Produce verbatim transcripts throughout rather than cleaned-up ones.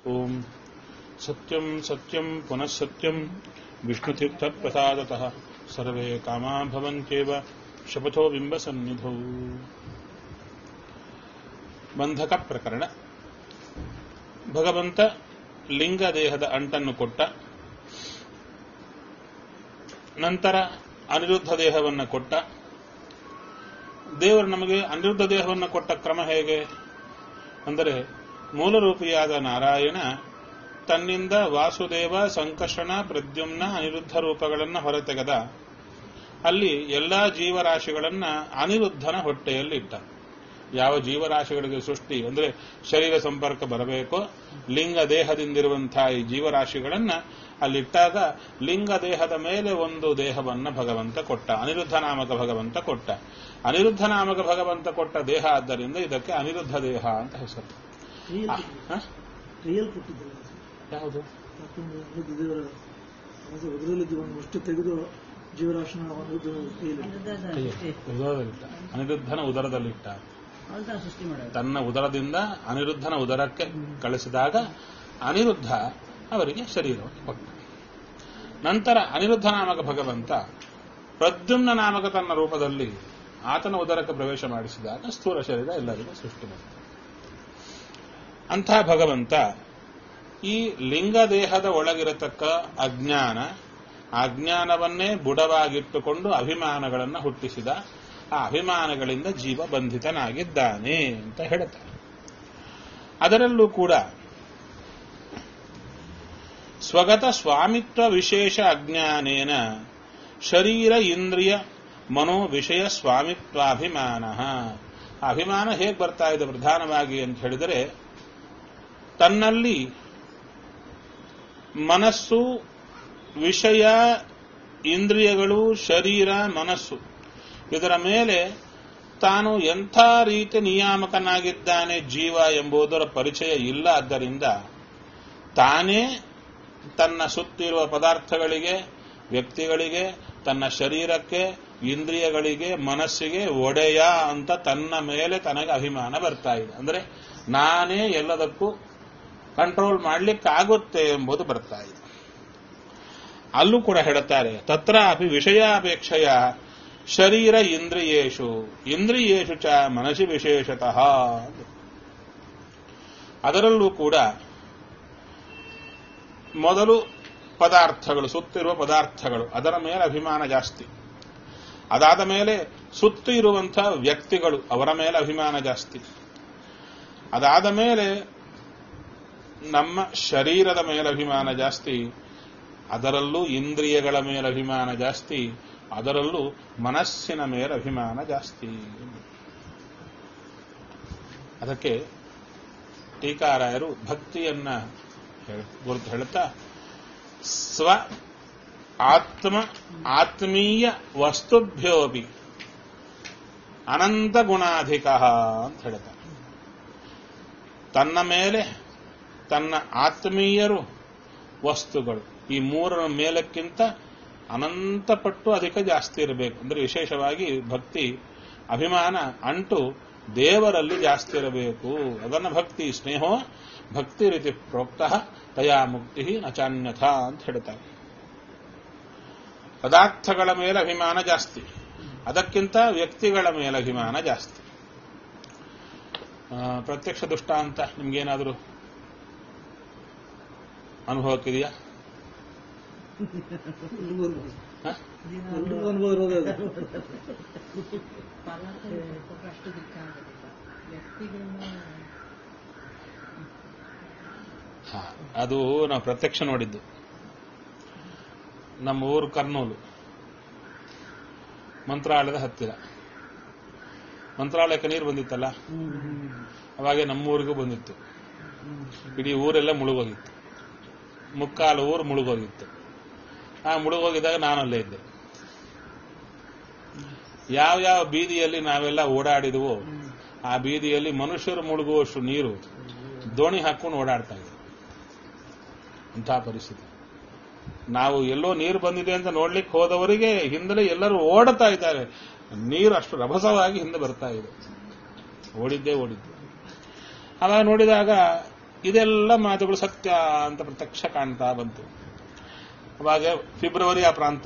ಓಂ ಸತ್ಯಂ ಸತ್ಯಂ ಪುನಃ ಸತ್ಯಂ ವಿಷ್ಣುತೀರ್ಥಪ್ರಸಾದತಃ ಸರ್ವೇ ಕಾಮಾ ಭವಂತ್ಯೇವ ಶಪಥೋ ಬಿಂಬಸನ್ನಿಧೌ. ಬಂಧಕ ಪ್ರಕರಣ. ಭಗವಂತ ಲಿಂಗ ದೇಹದ ಅಂಟನ್ನು ಕೊಟ್ಟ ನಂತರ ಅನಿರುದ್ಧ ದೇಹವನ್ನು ಕೊಟ್ಟ. ದೇವರು ನಮಗೆ ಅನಿರುದ್ಧ ದೇಹವನ್ನು ಕೊಟ್ಟ ಕ್ರಮ ಹೇಗೆ ಅಂದರೆ, ಮೂಲರೂಪಿಯಾದ ನಾರಾಯಣ ತನ್ನಿಂದ ವಾಸುದೇವ, ಸಂಕರ್ಷಣ, ಪ್ರದ್ಯುಮ್ನ, ಅನಿರುದ್ಧ ರೂಪಗಳನ್ನು ಹೊರತೆಗೆದ. ಅಲ್ಲಿ ಎಲ್ಲಾ ಜೀವರಾಶಿಗಳನ್ನ ಅನಿರುದ್ಧನ ಹೊಟ್ಟೆಯಲ್ಲಿ ಇಟ್ಟ. ಯಾವ ಜೀವರಾಶಿಗಳಿಗೆ ಸೃಷ್ಟಿ ಅಂದರೆ ಶರೀರ ಸಂಪರ್ಕ ಬರಬೇಕೋ, ಲಿಂಗ ದೇಹದಿಂದಿರುವಂತಹ ಈ ಜೀವರಾಶಿಗಳನ್ನ ಅಲ್ಲಿಟ್ಟಾಗ ಲಿಂಗ ದೇಹದ ಮೇಲೆ ಒಂದು ದೇಹವನ್ನ ಭಗವಂತ ಕೊಟ್ಟ, ಅನಿರುದ್ಧ ನಾಮಕ ಭಗವಂತ ಕೊಟ್ಟ. ಅನಿರುದ್ಧ ನಾಮಕ ಭಗವಂತ ಕೊಟ್ಟ ದೇಹ ಆದ್ದರಿಂದ ಇದಕ್ಕೆ ಅನಿರುದ್ಧ ದೇಹ ಅಂತ ಹೆಸರು. ಯಾವುದು ಅಷ್ಟು ತೆಗೆದು ಜೀವರಾಶಿನ ಅನಿರುದ್ಧನ ಉದರದಲ್ಲಿಟ್ಟ. ತನ್ನ ಉದರದಿಂದ ಅನಿರುದ್ಧನ ಉದರಕ್ಕೆ ಕಳಿಸಿದಾಗ ಅನಿರುದ್ಧ ಅವರಿಗೆ ಶರೀರವನ್ನು ಕೊಟ್ಟ. ನಂತರ ಅನಿರುದ್ಧ ನಾಮಕ ಭಗವಂತ ಪ್ರದ್ಯುಮ್ನ ನಾಮಕ ತನ್ನ ರೂಪದಲ್ಲಿ ಆತನ ಉದರಕ್ಕೆ ಪ್ರವೇಶ ಮಾಡಿಸಿದಾಗ ಸ್ಥೂಲ ಶರೀರ ಎಲ್ಲರಿಗೂ ಸೃಷ್ಟಿ ಮಾಡಿದ. ಅಂಥ ಭಗವಂತ ಈ ಲಿಂಗ ದೇಹದ ಒಳಗಿರತಕ್ಕ ಅಜ್ಞಾನ, ಅಜ್ಞಾನವನ್ನೇ ಬುಡವಾಗಿಟ್ಟುಕೊಂಡು ಅಭಿಮಾನಗಳನ್ನು ಹುಟ್ಟಿಸಿದ. ಆ ಅಭಿಮಾನಗಳಿಂದ ಜೀವ ಬಂಧಿತನಾಗಿದ್ದಾನೆ ಅಂತ ಹೇಳುತ್ತಾರೆ. ಅದರಲ್ಲೂ ಕೂಡ ಸ್ವಗತ ಸ್ವಾಮಿತ್ವ ವಿಶೇಷ ಅಜ್ಞಾನೇನ ಶರೀರ ಇಂದ್ರಿಯ ಮನೋ ವಿಷಯ ಸ್ವಾಮಿತ್ವಾಭಿಮಾನ. ಅಭಿಮಾನ ಹೇಗೆ ಬರ್ತಾ ಇದೆ ಪ್ರಧಾನವಾಗಿ ಅಂತ ಹೇಳಿದರೆ, ತನ್ನಲ್ಲಿ ಮನಸ್ಸು, ವಿಷಯ, ಇಂದ್ರಿಯಗಳು, ಶರೀರ, ಮನಸ್ಸು ಇದರ ಮೇಲೆ ತಾನು ಎಂಥ ರೀತಿ ನಿಯಾಮಕನಾಗಿದ್ದಾನೆ ಜೀವ ಎಂಬುದರ ಪರಿಚಯ ಇಲ್ಲ. ಆದ್ದರಿಂದ ತಾನೇ ತನ್ನ ಸುತ್ತಿರುವ ಪದಾರ್ಥಗಳಿಗೆ, ವ್ಯಕ್ತಿಗಳಿಗೆ, ತನ್ನ ಶರೀರಕ್ಕೆ, ಇಂದ್ರಿಯಗಳಿಗೆ, ಮನಸ್ಸಿಗೆ ಒಡೆಯ ಅಂತ ತನ್ನ ಮೇಲೆ ತನಗೆ ಅಭಿಮಾನ ಬರ್ತಾ ಇದೆ. ಅಂದರೆ ನಾನೇ ಎಲ್ಲದಕ್ಕೂ ಕಂಟ್ರೋಲ್ ಮಾಡ್ಲಿಕ್ಕಾಗುತ್ತೆ ಎಂಬುದು ಬರ್ತಾ ಇದೆ. ಅಲ್ಲೂ ಕೂಡ ಹೇಳುತ್ತಾರೆ, ತತ್ರ ಅಪಿ ವಿಷಯಾಪೇಕ್ಷೆಯ ಶರೀರ ಇಂದ್ರಿಯೇಷು ಇಂದ್ರಿಯೇಷು ಚ ಮನಸ್ಸಿ ವಿಶೇಷತಃ. ಅದರಲ್ಲೂ ಕೂಡ ಮೊದಲು ಪದಾರ್ಥಗಳು, ಸುತ್ತಿರುವ ಪದಾರ್ಥಗಳು, ಅದರ ಮೇಲೆ ಅಭಿಮಾನ ಜಾಸ್ತಿ. ಅದಾದ ಮೇಲೆ ಸುತ್ತು ಇರುವಂತಹ ವ್ಯಕ್ತಿಗಳು, ಅವರ ಮೇಲೆ ಅಭಿಮಾನ ಜಾಸ್ತಿ. ಅದಾದ ಮೇಲೆ ನಮ್ಮ ಶರೀರದ ಮೇಲೆ ಅಭಿಮಾನ ಜಾಸ್ತಿ. ಅದರಲ್ಲೂ ಇಂದ್ರಿಯಗಳ ಮೇಲೆ ಅಭಿಮಾನ ಜಾಸ್ತಿ. ಅದರಲ್ಲೂ ಮನಸ್ಸಿನ ಮೇಲೆ ಅಭಿಮಾನ ಜಾಸ್ತಿ. ಅದಕ್ಕೆ ಟೀಕಾರಾಯರು ಭಕ್ತಿಯನ್ನ ಗುರುತು ಹೇಳುತ್ತಾ, ಸ್ವ ಆತ್ಮ ಆತ್ಮೀಯ ವಸ್ತುಭ್ಯೋಪಿ ಅನಂತ ಗುಣಾಧಿಕ ಅಂತ ಹೇಳ್ತಾರೆ. ತನ್ನ ಮೇಲೆ ತನ್ನ ಆತ್ಮೀಯರು, ವಸ್ತುಗಳು, ಈ ಮೂರರ ಮೇಲಕ್ಕಿಂತ ಅನಂತ ಪಟ್ಟು ಅಧಿಕ ಜಾಸ್ತಿ ಇರಬೇಕು. ಅಂದರೆ ವಿಶೇಷವಾಗಿ ಭಕ್ತಿ, ಅಭಿಮಾನ, ಅಂಟು ದೇವರಲ್ಲಿ ಜಾಸ್ತಿ ಇರಬೇಕು. ಅದನ್ನ ಭಕ್ತಿ ಸ್ನೇಹೋ ಭಕ್ತಿ ರೀತಿ ಪ್ರೋಕ್ತ ತಯಾ ಮುಕ್ತಿ ನಚಾನ್ಯಥ ಅಂತ ಹೇಳ್ತಾರೆ. ಪದಾರ್ಥಗಳ ಮೇಲೆ ಅಭಿಮಾನ ಜಾಸ್ತಿ, ಅದಕ್ಕಿಂತ ವ್ಯಕ್ತಿಗಳ ಮೇಲೆ ಅಭಿಮಾನ ಜಾಸ್ತಿ. ಪ್ರತ್ಯಕ್ಷ ದುಷ್ಟ ಅಂತ ನಿಮ್ಗೇನಾದರೂ ಅನುಭವಕ್ಕಿದೆಯಾ? ಅದು ನಾವು ಪ್ರತ್ಯಕ್ಷ ನೋಡಿದ್ದು. ನಮ್ಮ ಊರು ಕರ್ನೂಲು, ಮಂತ್ರಾಲಯದ ಹತ್ತಿರ. ಮಂತ್ರಾಲಯಕ್ಕೆ ನೀರು ಬಂದಿತ್ತಲ್ಲ, ಅವಾಗೆ ನಮ್ಮೂರಿಗೂ ಬಂದಿತ್ತು. ಇಡೀ ಊರೆಲ್ಲ ಮುಳುಗೋಗಿತ್ತು, ಮುಕ್ಕಾಲು ಊರು ಮುಳುಗೋಗಿತ್ತು. ಆ ಮುಳುಗೋಗಿದ್ದಾಗ ನಾನಲ್ಲೇ ಇದ್ದೆ. ಯಾವ ಯಾವ ಬೀದಿಯಲ್ಲಿ ನಾವೆಲ್ಲ ಓಡಾಡಿದವೋ ಆ ಬೀದಿಯಲ್ಲಿ ಮನುಷ್ಯರು ಮುಳುಗುವಷ್ಟು ನೀರು ದೋಣಿ ಹಾಕೊಂಡು ಓಡಾಡ್ತಾ ಇದೆ. ಅಂತಹ ಪರಿಸ್ಥಿತಿ. ನಾವು ಎಲ್ಲೋ ನೀರು ಬಂದಿದೆ ಅಂತ ನೋಡ್ಲಿಕ್ಕೆ ಹೋದವರಿಗೆ ಹಿಂದಲೇ ಎಲ್ಲರೂ ಓಡುತ್ತಾ ಇದ್ದಾರೆ. ನೀರು ಅಷ್ಟು ರಭಸವಾಗಿ ಹಿಂದೆ ಬರ್ತಾ ಇದೆ. ಓಡಿದ್ದೇ ಓಡಿದ್ದೆ. ಅವಾಗ ನೋಡಿದಾಗ ಇದೆಲ್ಲ ಮಾತುಗಳು ಸತ್ಯ ಅಂತ ಪ್ರತ್ಯಕ್ಷ ಕಾಣ್ತಾ ಬಂತು. ಅವಾಗ ಫೆಬ್ರವರಿ ಆ ಪ್ರಾಂತ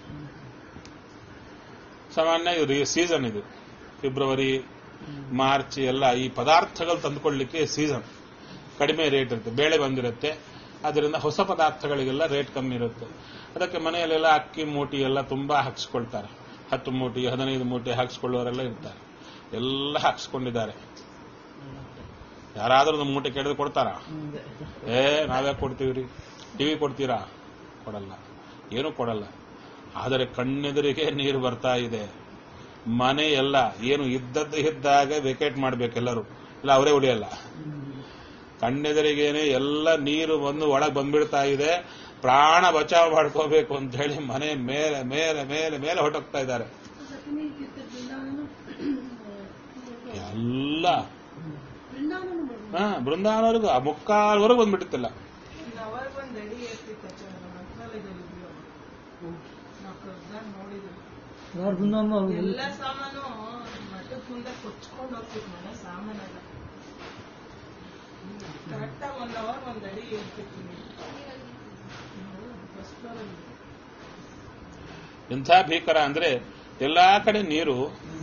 ಸಾಮಾನ್ಯ ಇದು ಸೀಸನ್, ಇದು ಫೆಬ್ರವರಿ ಮಾರ್ಚ್ ಎಲ್ಲ ಈ ಪದಾರ್ಥಗಳು ತಂದುಕೊಳ್ಳಲಿಕ್ಕೆ ಸೀಸನ್, ಕಡಿಮೆ ರೇಟ್ ಇರುತ್ತೆ, ಬೇಳೆ ಬಂದಿರುತ್ತೆ, ಅದರಿಂದ ಹೊಸ ಪದಾರ್ಥಗಳಿಗೆಲ್ಲ ರೇಟ್ ಕಮ್ಮಿ ಇರುತ್ತೆ. ಅದಕ್ಕೆ ಮನೆಯಲ್ಲೆಲ್ಲ ಅಕ್ಕಿ ಮೂಟಿ ಎಲ್ಲ ತುಂಬಾ ಹಾಕಿಸ್ಕೊಳ್ತಾರೆ, ಹತ್ತು ಮೂಟಿ ಹದಿನೈದು ಮೂಟಿ ಹಾಕಿಸ್ಕೊಳ್ಳೋರೆಲ್ಲ ಇರ್ತಾರೆ, ಎಲ್ಲ ಹಾಕಿಸ್ಕೊಂಡಿದ್ದಾರೆ. ಯಾರಾದ್ರೂ ಒಂದು ಮೂಟೆ ಕೆಡೆದು ಕೊಡ್ತಾರ? ಏ ನಾವೇ ಕೊಡ್ತೀವ್ರಿ. ಟಿವಿ ಕೊಡ್ತೀರಾ? ಕೊಡಲ್ಲ, ಏನೂ ಕೊಡಲ್ಲ. ಆದರೆ ಕಣ್ಣೆದುರಿಗೆ ನೀರು ಬರ್ತಾ ಇದೆ. ಮನೆ ಎಲ್ಲ ಏನು ಇದ್ದದ್ದು ಇದ್ದಾಗ ವೆಕೇಟ್ ಮಾಡ್ಬೇಕೆಲ್ಲರೂ, ಇಲ್ಲ ಅವರೇ ಉಳಿಯಲ್ಲ. ಕಣ್ಣೆದುರಿಗೇನೆ ಎಲ್ಲ ನೀರು ಬಂದು ಒಳಗೆ ಬಂದ್ಬಿಡ್ತಾ ಇದೆ. ಪ್ರಾಣ ಬಚಾವ್ ಮಾಡ್ಕೋಬೇಕು ಅಂತ ಹೇಳಿ ಮನೆ ಮೇಲೆ ಮೇಲೆ ಮೇಲೆ ಮೇಲೆ ಹೊರಟೋಗ್ತಾ ಇದ್ದಾರೆ ಎಲ್ಲ. ಹಾ, ಬೃಂದಾವನವರೆಗೂ ಆ ಮುಕ್ಕಾಲ್ವರೆಗೂ ಬಂದ್ಬಿಟ್ಟಿತ್ತಲ್ಲ. ಎಲ್ಲ ಸಾಮಾನು ಮಠದ ಮುಂದೆ ಕೊಚ್ಕೊಂಡು ಹೋಗ್ತಿತ್ತು. ಮನೆ ಸಾಮಾನೆಲ್ಲ ಕರೆಕ್ಟಾಗಿ ಒಂದ್ ಅವರ್ ಒಂದ್ ಅಡಿ ಇರ್ತಿತ್ತು. ಎಂಥ ಭೀಕರ ಅಂದ್ರೆ ಎಲ್ಲಾ ಕಡೆ ನೀರು,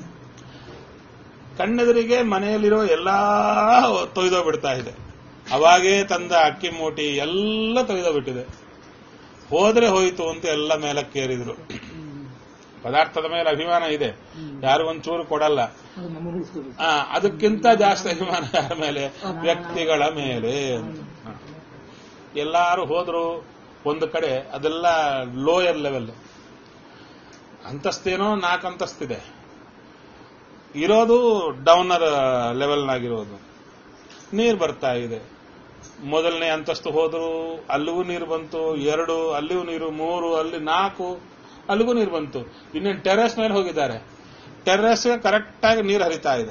ಕಣ್ಣೆದುರಿಗೆ ಮನೆಯಲ್ಲಿರೋ ಎಲ್ಲಾ ತೊಯ್ದೋಗ್ಬಿಡ್ತಾ ಇದೆ. ಅವಾಗೇ ತಂದ ಅಕ್ಕಿ ಮೂಟಿ ಎಲ್ಲ ತೊಯ್ದೋಗ್ಬಿಟ್ಟಿದೆ. ಹೋದ್ರೆ ಹೋಯ್ತು ಅಂತ ಎಲ್ಲ ಮೇಲಕ್ಕೇರಿದ್ರು. ಪದಾರ್ಥದ ಮೇಲೆ ಅಭಿಮಾನ ಇದೆ, ಯಾರು ಒಂಚೂರು ಕೊಡಲ್ಲ. ಆ ಅದಕ್ಕಿಂತ ಜಾಸ್ತಿ ಅಭಿಮಾನ ಯಾರ ಮೇಲೆ? ವ್ಯಕ್ತಿಗಳ ಮೇಲೆ. ಎಲ್ಲಾರು ಹೋದ್ರು ಒಂದು ಕಡೆ, ಅದೆಲ್ಲ ಲೋಯರ್ ಲೆವೆಲ್, ಅಂತಸ್ತೇನೋ ನಾಲ್ಕು ಅಂತಸ್ತಿದೆ, ಇರೋದು ಡೌನರ್ ಲೆವೆಲ್ನಾಗಿರೋದು. ನೀರು ಬರ್ತಾ ಇದೆ. ಮೊದಲನೇ ಅಂತಸ್ತು ಹೋದ್ರು, ಅಲ್ಲಿಗೂ ನೀರು ಬಂತು, ಎರಡು ಅಲ್ಲಿಗೂ ನೀರು, ಮೂರು ಅಲ್ಲಿ ನಾಲ್ಕು ಅಲ್ಲಿಗೂ ನೀರು ಬಂತು. ಇನ್ನೇನು ಟೆರೆಸ್ ಮೇಲೆ ಹೋಗಿದ್ದಾರೆ. ಟೆರೆಸ್ ಕರೆಕ್ಟ್ ಆಗಿ ನೀರು ಹರಿತಾ ಇದೆ.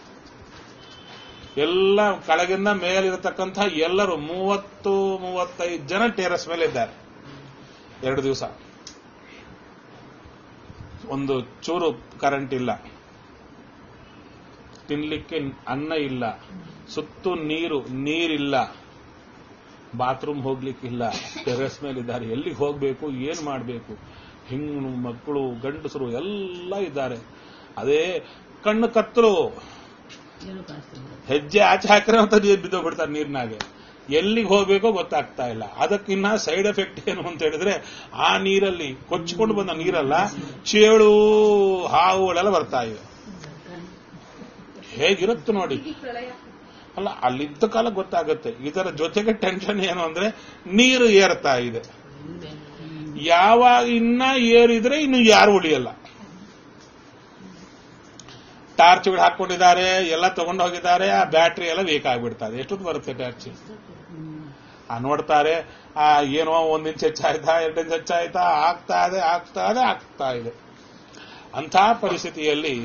ಎಲ್ಲ ಕೆಳಗಿಂದ ಮೇಲಿರತಕ್ಕಂಥ ಎಲ್ಲರೂ ಮೂವತ್ತು ಮೂವತ್ತೈದು ಜನ ಟೆರೆಸ್ ಮೇಲೆ ಇದ್ದಾರೆ. ಎರಡು ದಿವಸ ಒಂದು ಚೂರು ಕರೆಂಟ್ ಇಲ್ಲ, ತಿನ್ಲಿಕ್ಕೆ ಅನ್ನ ಇಲ್ಲ, ಸುತ್ತು ನೀರು ನೀರಿಲ್ಲ, ಬಾತ್ರೂಮ್ ಹೋಗ್ಲಿಕ್ಕಿಲ್ಲ. ಟೆರೆಸ್ ಮೇಲೆ ಇದ್ದಾರೆ. ಎಲ್ಲಿಗೆ ಹೋಗ್ಬೇಕು, ಏನ್ ಮಾಡಬೇಕು? ಹೆಣ್ಣು ಮಕ್ಕಳು ಗಂಡಸರು ಎಲ್ಲ ಇದ್ದಾರೆ. ಅದೇ ಕಣ್ಣು ಕತ್ತಲು, ಹೆಜ್ಜೆ ಆಚೆ ಹಾಕಿದ್ರೆ ಅಂತ ಬಿದ್ದೋಗ್ಬಿಡ್ತಾರೆ ನೀರಿನಾಗೆ. ಎಲ್ಲಿಗೆ ಹೋಗ್ಬೇಕೋ ಗೊತ್ತಾಗ್ತಾ ಇಲ್ಲ. ಅದಕ್ಕಿನ್ನ ಸೈಡ್ ಎಫೆಕ್ಟ್ ಏನು ಅಂತ ಹೇಳಿದ್ರೆ, ಆ ನೀರಲ್ಲಿ ಕೊಚ್ಚಿಕೊಂಡು ಬಂದ ನೀರಲ್ಲ, ಚೇಳು ಹಾವುಗಳೆಲ್ಲ ಬರ್ತಾ ಇವೆ. ಹೇಗಿರುತ್ತೆ ನೋಡಿ. ಅಲ್ಲ, ಅಲ್ಲಿದ್ದ ಕಾಲ ಗೊತ್ತಾಗುತ್ತೆ. ಇದರ ಜೊತೆಗೆ ಟೆನ್ಷನ್ ಏನು ಅಂದ್ರೆ ನೀರು ಏರ್ತಾ ಇದೆ. ಯಾವಾಗ ಇನ್ನ ಏರಿದ್ರೆ ಇನ್ನು ಯಾರು ಉಳಿಯಲ್ಲ. ಟಾರ್ಚ್ಗಳು ಹಾಕೊಂಡಿದ್ದಾರೆ, ಎಲ್ಲ ತಗೊಂಡು ಹೋಗಿದ್ದಾರೆ. ಆ ಬ್ಯಾಟ್ರಿ ಎಲ್ಲ ವೀಕ್ ಆಗಿಬಿಡ್ತಾರೆ. ಎಷ್ಟೊತ್ತು ಬರುತ್ತೆ ಟಾರ್ಚ್? ಆ ನೋಡ್ತಾರೆ, ಆ ಏನೋ ಒಂದ್ ಇಂಚ್ ಹೆಚ್ಚಾಯ್ತಾ, ಎರಡು ಇಂಚ್ ಹೆಚ್ಚಾಯ್ತಾ, ಆಗ್ತಾ ಇದೆ ಆಗ್ತಾ ಇದೆ ಆಗ್ತಾ ಇದೆ. ಅಂಥ ಪರಿಸ್ಥಿತಿಯಲ್ಲಿ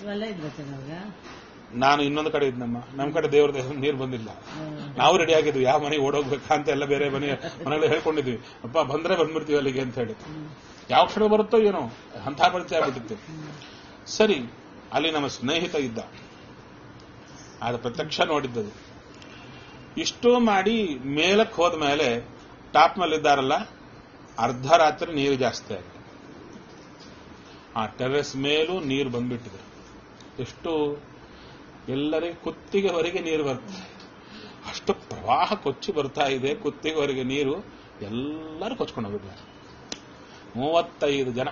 ನಾನು ಇನ್ನೊಂದು ಕಡೆ ಇದ್ನಮ್ಮ. ನಮ್ಮ ಕಡೆ ದೇವ್ರ ನೀರು ಬಂದಿಲ್ಲ. ನಾವು ರೆಡಿ ಆಗಿದ್ವಿ, ಯಾವ ಮನೆಗೆ ಓಡೋಗ್ಬೇಕಾ ಅಂತ ಎಲ್ಲ ಬೇರೆ ಮನೆ ಮನೆಗಳು ಹೇಳ್ಕೊಂಡಿದ್ವಿ. ಅಪ್ಪ ಬಂದ್ರೆ ಬಂದ್ಬಿಡ್ತೀವಿ ಅಲ್ಲಿಗೆ ಅಂತ ಹೇಳಿ. ಯಾವ ಕಡೆ ಬರುತ್ತೋ ಏನೋ ಅಂಥ ಪರಿಚಯ ಆಗ್ಬಿಟ್ಟಿತ್ತು. ಸರಿ, ಅಲ್ಲಿ ನಮ್ಮ ಸ್ನೇಹಿತ ಇದ್ದ, ಆಗ ಪ್ರತ್ಯಕ್ಷ ನೋಡಿದ್ದದು. ಇಷ್ಟು ಮಾಡಿ ಮೇಲಕ್ಕೆ ಹೋದ ಮೇಲೆ ಟಾಪ್ ಮೇಲಿದ್ದಾರಲ್ಲ, ಅರ್ಧ ರಾತ್ರಿ ನೀರು ಜಾಸ್ತಿ ಆಗಿದೆ. ಆ ಟೆರೆಸ್ ಮೇಲೂ ನೀರು ಬಂದ್ಬಿಟ್ಟಿದೆ. ಎಷ್ಟು ಎಲ್ಲರಿಗೂ ಕುತ್ತಿಗೆವರೆಗೆ ನೀರು ಬರ್ತದೆ. ಅಷ್ಟು ಪ್ರವಾಹ ಕೊಚ್ಚಿ ಬರ್ತಾ ಇದೆ. ಕುತ್ತಿಗೆವರೆಗೆ ನೀರು, ಎಲ್ಲರೂ ಕೊಚ್ಕೊಂಡು ಹೋಗಿದ್ದಾರೆ. ಮೂವತ್ತೈದು ಜನ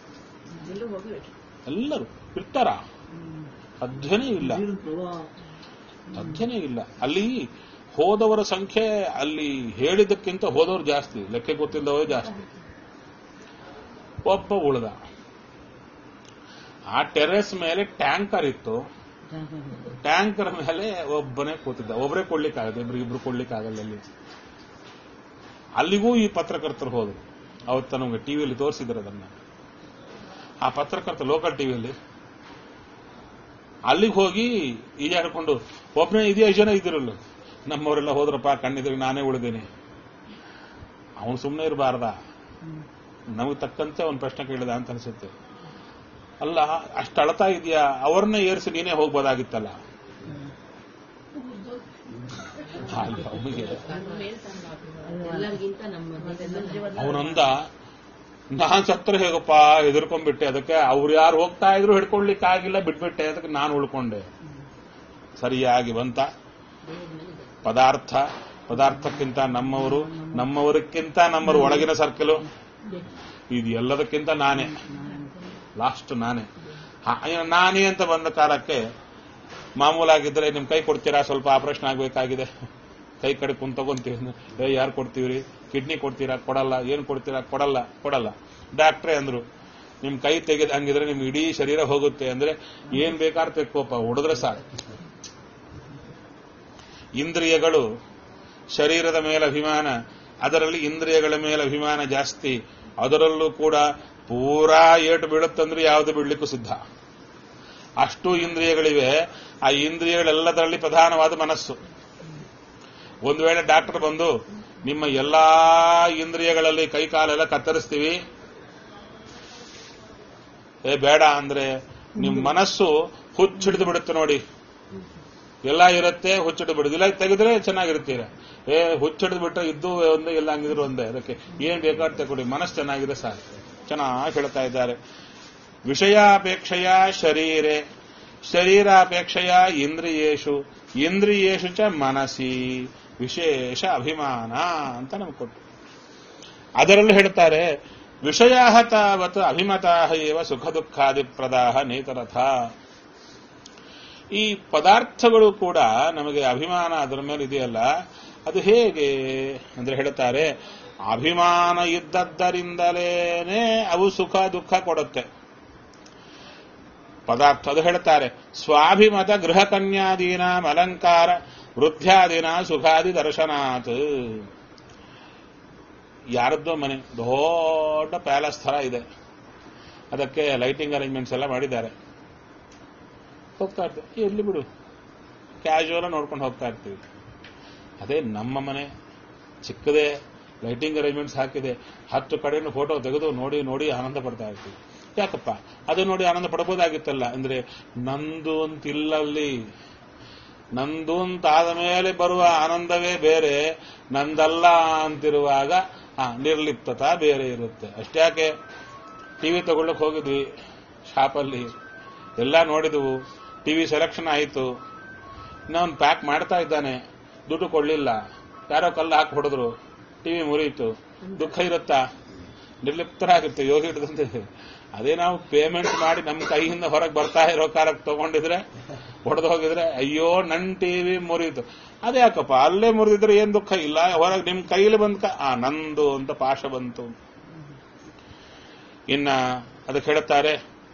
ಎಲ್ಲರೂ ಇರ್ತಾರ? ಸಾಧ್ಯನೇ ಇಲ್ಲ, ಸಾಧ್ಯನೇ ಇಲ್ಲ. ಅಲ್ಲಿ ಹೋದವರ ಸಂಖ್ಯೆ ಅಲ್ಲಿ ಹೇಳಿದ್ದಕ್ಕಿಂತ ಹೋದವರು ಜಾಸ್ತಿ, ಲೆಕ್ಕ ಗೊತ್ತಿಲ್ಲದವರು ಜಾಸ್ತಿ. ಒಬ್ಬ ಉಳಿದ. ಆ ಟೆರೆಸ್ ಮೇಲೆ ಟ್ಯಾಂಕರ್ ಇತ್ತು. ಟ್ಯಾಂಕರ್ ಮೇಲೆ ಒಬ್ಬನೇ ಕೂತಿದ್ದ. ಒಬ್ಬರೇ ಕೊಡ್ಲಿಕ್ಕಾಗತ್ತೆ, ಇಬ್ರು ಇಬ್ರು ಕೊಡ್ಲಿಕ್ಕಾಗಲ್ಲ. ಅಲ್ಲಿ ಅಲ್ಲಿಗೂ ಈ ಪತ್ರಕರ್ತರು ಹೋದ್ರು. ಅವತ್ತ ನಮ್ಗೆ ಟಿವಿಯಲ್ಲಿ ತೋರಿಸಿದ್ರು ಅದನ್ನ. ಆ ಪತ್ರಕರ್ತ ಲೋಕಲ್ ಟಿವಿಯಲ್ಲಿ ಅಲ್ಲಿಗೆ ಹೋಗಿ ಈಜಾಡ್ಕೊಂಡು ಒಬ್ಬನೇ ಇದೆಯಾ ಜನ ಇದಿರಲ್ಲ, ನಮ್ಮವರೆಲ್ಲ ಹೋದ್ರಪ್ಪ, ಕಣ್ಣಿದ್ರೆ ನಾನೇ ಉಳಿದೇನೆ. ಅವನು ಸುಮ್ಮನೆ ಇರಬಾರ್ದ? ನಮಗೆ ತಕ್ಕಂತೆ ಅವನು ಪ್ರಶ್ನೆ ಕೇಳಿದ ಅಂತ ಅನ್ಸುತ್ತೆ. ಅಲ್ಲ, ಅಷ್ಟು ಅಳತಾ ಇದೆಯಾ, ಅವ್ರನ್ನೇ ಏರಿಸಿ ನೀನೇ ಹೋಗ್ಬೋದಾಗಿತ್ತಲ್ಲ. ಅಲ್ಲಿ ಅವನಿಗೆ ಎಲ್ಲರಿಗಿಂತ ನಮ್ಮ ಅವನೊಂದ ನಾನ್ ಸತ್ರ ಹೇಗಪ್ಪ ಹೆದರ್ಕೊಂಡ್ಬಿಟ್ಟೆ, ಅದಕ್ಕೆ ಅವ್ರು ಯಾರು ಹೋಗ್ತಾ ಇದ್ರು ಹಿಡ್ಕೊಳ್ಲಿಕ್ಕೆ ಆಗಿಲ್ಲ, ಬಿಟ್ಬಿಟ್ಟೆ, ಅದಕ್ಕೆ ನಾನು ಉಳ್ಕೊಂಡೆ. ಸರಿಯಾಗಿ ಬಂತ ಪದಾರ್ಥ, ಪದಾರ್ಥಕ್ಕಿಂತ ನಮ್ಮವರು, ನಮ್ಮವರಕ್ಕಿಂತ ನಮ್ಮರು ಒಳಗಿನ ಸರ್ಕಲು, ಇದು ಎಲ್ಲದಕ್ಕಿಂತ ನಾನೇ ಲಾಸ್ಟ್, ನಾನೇ ನಾನೇ ಅಂತ ಬಂದ ಕಾಲಕ್ಕೆ ಮಾಮೂಲಾಗಿದ್ರೆ ನಿಮ್ ಕೈ ಕೊಡ್ತೀರಾ, ಸ್ವಲ್ಪ ಆಪರೇಷನ್ ಆಗ್ಬೇಕಾಗಿದೆ, ಕೈ ಕಡೆ ಕುಂತ ತಗೊಂತೀವಿ, ಏ ಯಾರು ಕೊಡ್ತೀವ್ರಿ, ಕಿಡ್ನಿ ಕೊಡ್ತೀರಾ, ಕೊಡಲ್ಲ, ಏನ್ ಕೊಡ್ತೀರಾ, ಕೊಡಲ್ಲ ಕೊಡಲ್ಲ ಡಾಕ್ಟ್ರೇ ಅಂದ್ರು, ನಿಮ್ ಕೈ ತೆಗೆದ ಹಂಗಿದ್ರೆ ನಿಮ್ ಇಡೀ ಶರೀರ ಹೋಗುತ್ತೆ ಅಂದ್ರೆ ಏನ್ ಬೇಕಾದ್ರೆ ತೆಕ್ಕೋಪ, ಹೊಡೆದ್ರೆ ಸಾಕು. ಇಂದ್ರಿಯಗಳು ಶರೀರದ ಮೇಲೆ ಅಭಿಮಾನ, ಅದರಲ್ಲಿ ಇಂದ್ರಿಯಗಳ ಮೇಲೆ ಅಭಿಮಾನ ಜಾಸ್ತಿ, ಅದರಲ್ಲೂ ಕೂಡ ಪೂರಾ ಏಟು ಬೀಳುತ್ತಂದ್ರೆ ಯಾವುದು ಬಿಡ್ಲಿಕ್ಕೂ ಸಿದ್ಧ. ಅಷ್ಟು ಇಂದ್ರಿಯಗಳಿವೆ. ಆ ಇಂದ್ರಿಯಗಳೆಲ್ಲದರಲ್ಲಿ ಪ್ರಧಾನವಾದ ಮನಸ್ಸು. ಒಂದು ವೇಳೆ ಡಾಕ್ಟರ್ ಬಂದು ನಿಮ್ಮ ಎಲ್ಲಾ ಇಂದ್ರಿಯಗಳಲ್ಲಿ ಕೈ ಕಾಲೆಲ್ಲ ಕತ್ತರಿಸ್ತೀವಿ, ಏ ಬೇಡ ಅಂದ್ರೆ ನಿಮ್ ಮನಸ್ಸು ಹುಚ್ಚಿಡಿದು ಬಿಡುತ್ತೆ ನೋಡಿ, ಎಲ್ಲ ಇರುತ್ತೆ, ಹುಚ್ಚಿಡಿದು ಬಿಡುದು, ಇಲ್ಲ ತೆಗೆದ್ರೆ ಚೆನ್ನಾಗಿರ್ತೀರ, ಏ ಹುಚ್ಚಿಡಿದು ಬಿಟ್ರೆ ಇದ್ದು ಒಂದೇ, ಎಲ್ಲ ಹಂಗಿದ್ರು ಒಂದೇ, ಅದಕ್ಕೆ ಏನ್ ಬೇಕಾದ್ರೆ ತಗೊಳ್ಳಿ, ಮನಸ್ಸು ಚೆನ್ನಾಗಿದೆ ಸಾಕು. ಚೆನ್ನಾಗಿ ಹೇಳ್ತಾ ಇದ್ದಾರೆ. ವಿಷಯಾಪೇಕ್ಷೆಯ ಶರೀರೆ, ಶರೀರಾಪೇಕ್ಷೆಯ ಇಂದ್ರಿಯೇಷು, ಇಂದ್ರಿಯೇಷು ಚ ಮನಸಿ ವಿಶೇಷ ಅಭಿಮಾನ ಅಂತ ನಮ್ಗೆ ಕೊಟ್ಟು. ಅದರಲ್ಲೂ ಹೇಳ್ತಾರೆ, ವಿಷಯ ತಾವತ್ ಅಭಿಮತಾ ಏವ ಸುಖ ದುಃಖಾದಿಪ್ರದಾಹ ನೇತರಥ. ಈ ಪದಾರ್ಥಗಳು ಕೂಡ ನಮಗೆ ಅಭಿಮಾನ ಅದರ ಮೇಲೆ ಇದೆಯಲ್ಲ, ಅದು ಹೇಗೆ ಅಂದ್ರೆ ಹೇಳ್ತಾರೆ, ಅಭಿಮಾನ ಇದ್ದದ್ದರಿಂದಲೇನೆ ಅವು ಸುಖ ದುಃಖ ಕೊಡುತ್ತೆ ಪದಾರ್ಥ. ಅದು ಹೇಳ್ತಾರೆ, ಸ್ವಾಭಿಮತ ಗೃಹ ಕನ್ಯಾದೀನಾಂ ಅಲಂಕಾರ ವೃದ್ಧಾದಿನ ಸುಖಾದಿ ದರ್ಶನಾತ್. ಯಾರದ್ದೋ ಮನೆ ದೊಡ್ಡ ಪ್ಯಾಲೇಸ್ ಥರ ಇದೆ, ಅದಕ್ಕೆ ಲೈಟಿಂಗ್ ಅರೇಂಜ್ಮೆಂಟ್ಸ್ ಎಲ್ಲ ಮಾಡಿದ್ದಾರೆ. ಹೋಗ್ತಾ ಇರ್ತೀವಿ, ಎಲ್ಲಿ ಬಿಡು ಕ್ಯಾಶುವಲ್ ನೋಡ್ಕೊಂಡು ಹೋಗ್ತಾ ಇರ್ತೀವಿ. ಅದೇ ನಮ್ಮ ಮನೆ ಚಿಕ್ಕದೇ, ಲೈಟಿಂಗ್ ಅರೇಂಜ್ಮೆಂಟ್ಸ್ ಹಾಕಿದೆ, ಹತ್ತು ಕಡೆಯನ್ನು ಫೋಟೋ ತೆಗೆದು ನೋಡಿ ನೋಡಿ ಆನಂದ ಪಡ್ತಾ ಇರ್ತೀವಿ. ಯಾಕಪ್ಪ ಅದು ನೋಡಿ ಆನಂದ ಪಡಬಹುದಾಗಿತ್ತಲ್ಲ ಅಂದ್ರೆ, ನಂದು ಅಂತಿಲ್ಲಲ್ಲಿ, ನಂದು ಅಂತಾದ ಮೇಲೆ ಬರುವ ಆನಂದವೇ ಬೇರೆ, ನಂದಲ್ಲ ಅಂತಿರುವಾಗ ಆ ನಿರ್ಲಿಪ್ತತಾ ಬೇರೆ ಇರುತ್ತೆ. ಅಷ್ಟ್ಯಾಕೆ ಟಿವಿ ತಗೊಳ್ಳಕ್ ಹೋಗಿದ್ವಿ ಶಾಪಲ್ಲಿ, ಎಲ್ಲ ನೋಡಿದ್ವು, ಟಿವಿ ಸೆಲೆಕ್ಷನ್ ಆಯಿತು, ಇನ್ನೊಂದು ಪ್ಯಾಕ್ ಮಾಡ್ತಾ ಇದ್ದಾನೆ, ದುಡ್ಡು ಕೊಡ್ಲಿಲ್ಲ, ಯಾರೋ ಕಲ್ಲು ಹಾಕಿ ಹೊಡೆದ್ರು, ಟಿವಿ ಮುರಿಯಿತು, ದುಃಖ ಇರುತ್ತಾ? ನಿರ್ಲಿಪ್ತರಾಗುತ್ತೆ, ಯೋಗಿ ಹಿಡಿದಂತೆ. ಅದೇ ನಾವು ಪೇಮೆಂಟ್ ಮಾಡಿ ನಮ್ಮ ಕೈಯಿಂದ ಹೊರಗೆ ಬರ್ತಾ ಇರೋ ಕಾಲಕ್ಕೆ ತಗೊಂಡಿದ್ರೆ, ಹೊಡೆದು ಹೋಗಿದ್ರೆ, ಅಯ್ಯೋ ನನ್ ಟಿವಿ ಮುರಿಯಿತು, ಅದೇ ಯಾಕಪ್ಪ ಅಲ್ಲೇ ಮುರಿದಿದ್ರೆ ಏನ್ ದುಃಖ ಇಲ್ಲ, ಹೊರಗೆ ನಿಮ್ ಕೈಲಿ ಬಂದ್ಕ ಆ ನಂದು ಅಂತ ಪಾಶ ಬಂತು. ಇನ್ನ ಅದಕ್ಕೆ ಹೇಳುತ್ತಾರೆ,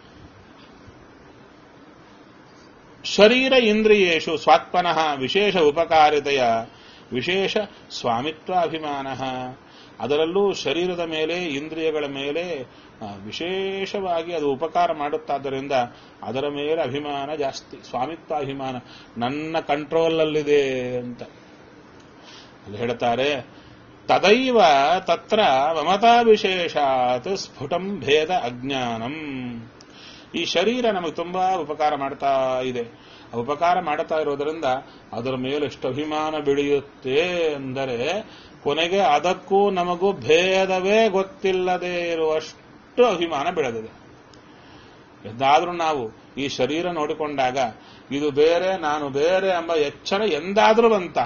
ಶರೀರ ಇಂದ್ರಿಯೇಷು ಸ್ವಾತ್ಮನಃ ವಿಶೇಷ ಉಪಕಾರಿತೆಯ ವಿಶೇಷ ಸ್ವಾಮಿತ್ವಾಭಿಮಾನ. ಅದರಲ್ಲೂ ಶರೀರದ ಮೇಲೆ ಇಂದ್ರಿಯಗಳ ಮೇಲೆ ವಿಶೇಷವಾಗಿ ಅದು ಉಪಕಾರ ಮಾಡುತ್ತಾದ್ದರಿಂದ ಅದರ ಮೇಲೆ ಅಭಿಮಾನ ಜಾಸ್ತಿ, ಸ್ವಾಮಿತ್ವಾಭಿಮಾನ, ನನ್ನ ಕಂಟ್ರೋಲಲ್ಲಿದೆ ಅಂತ ಅಲ್ಲಿ ಹೇಳ್ತಾರೆ. ತದೈವ ತತ್ರ ಮಮತಾ ವಿಶೇಷಾತ್ ಸ್ಫುಟಂ ಭೇದ ಅಜ್ಞಾನಂ. ಈ ಶರೀರ ನಮಗೆ ತುಂಬಾ ಉಪಕಾರ ಮಾಡ್ತಾ ಇದೆ. ಉಪಕಾರ ಮಾಡ್ತಾ ಇರೋದರಿಂದ ಅದರ ಮೇಲೆ ಎಷ್ಟು ಅಭಿಮಾನ ಬೆಳೆಯುತ್ತೆ ಅಂದರೆ, ಕೊನೆಗೆ ಅದಕ್ಕೂ ನಮಗೂ ಭೇದವೇ ಗೊತ್ತಿಲ್ಲದೆ ಇರುವಷ್ಟು ಅಭಿಮಾನ ಬೆಳೆದಿದೆ. ಎಂದಾದ್ರೂ ನಾವು ಈ ಶರೀರ ನೋಡಿಕೊಂಡಾಗ ಇದು ಬೇರೆ ನಾನು ಬೇರೆ ಎಂಬ ಎಚ್ಚರ ಎಂದಾದ್ರೂ ಬಂತ?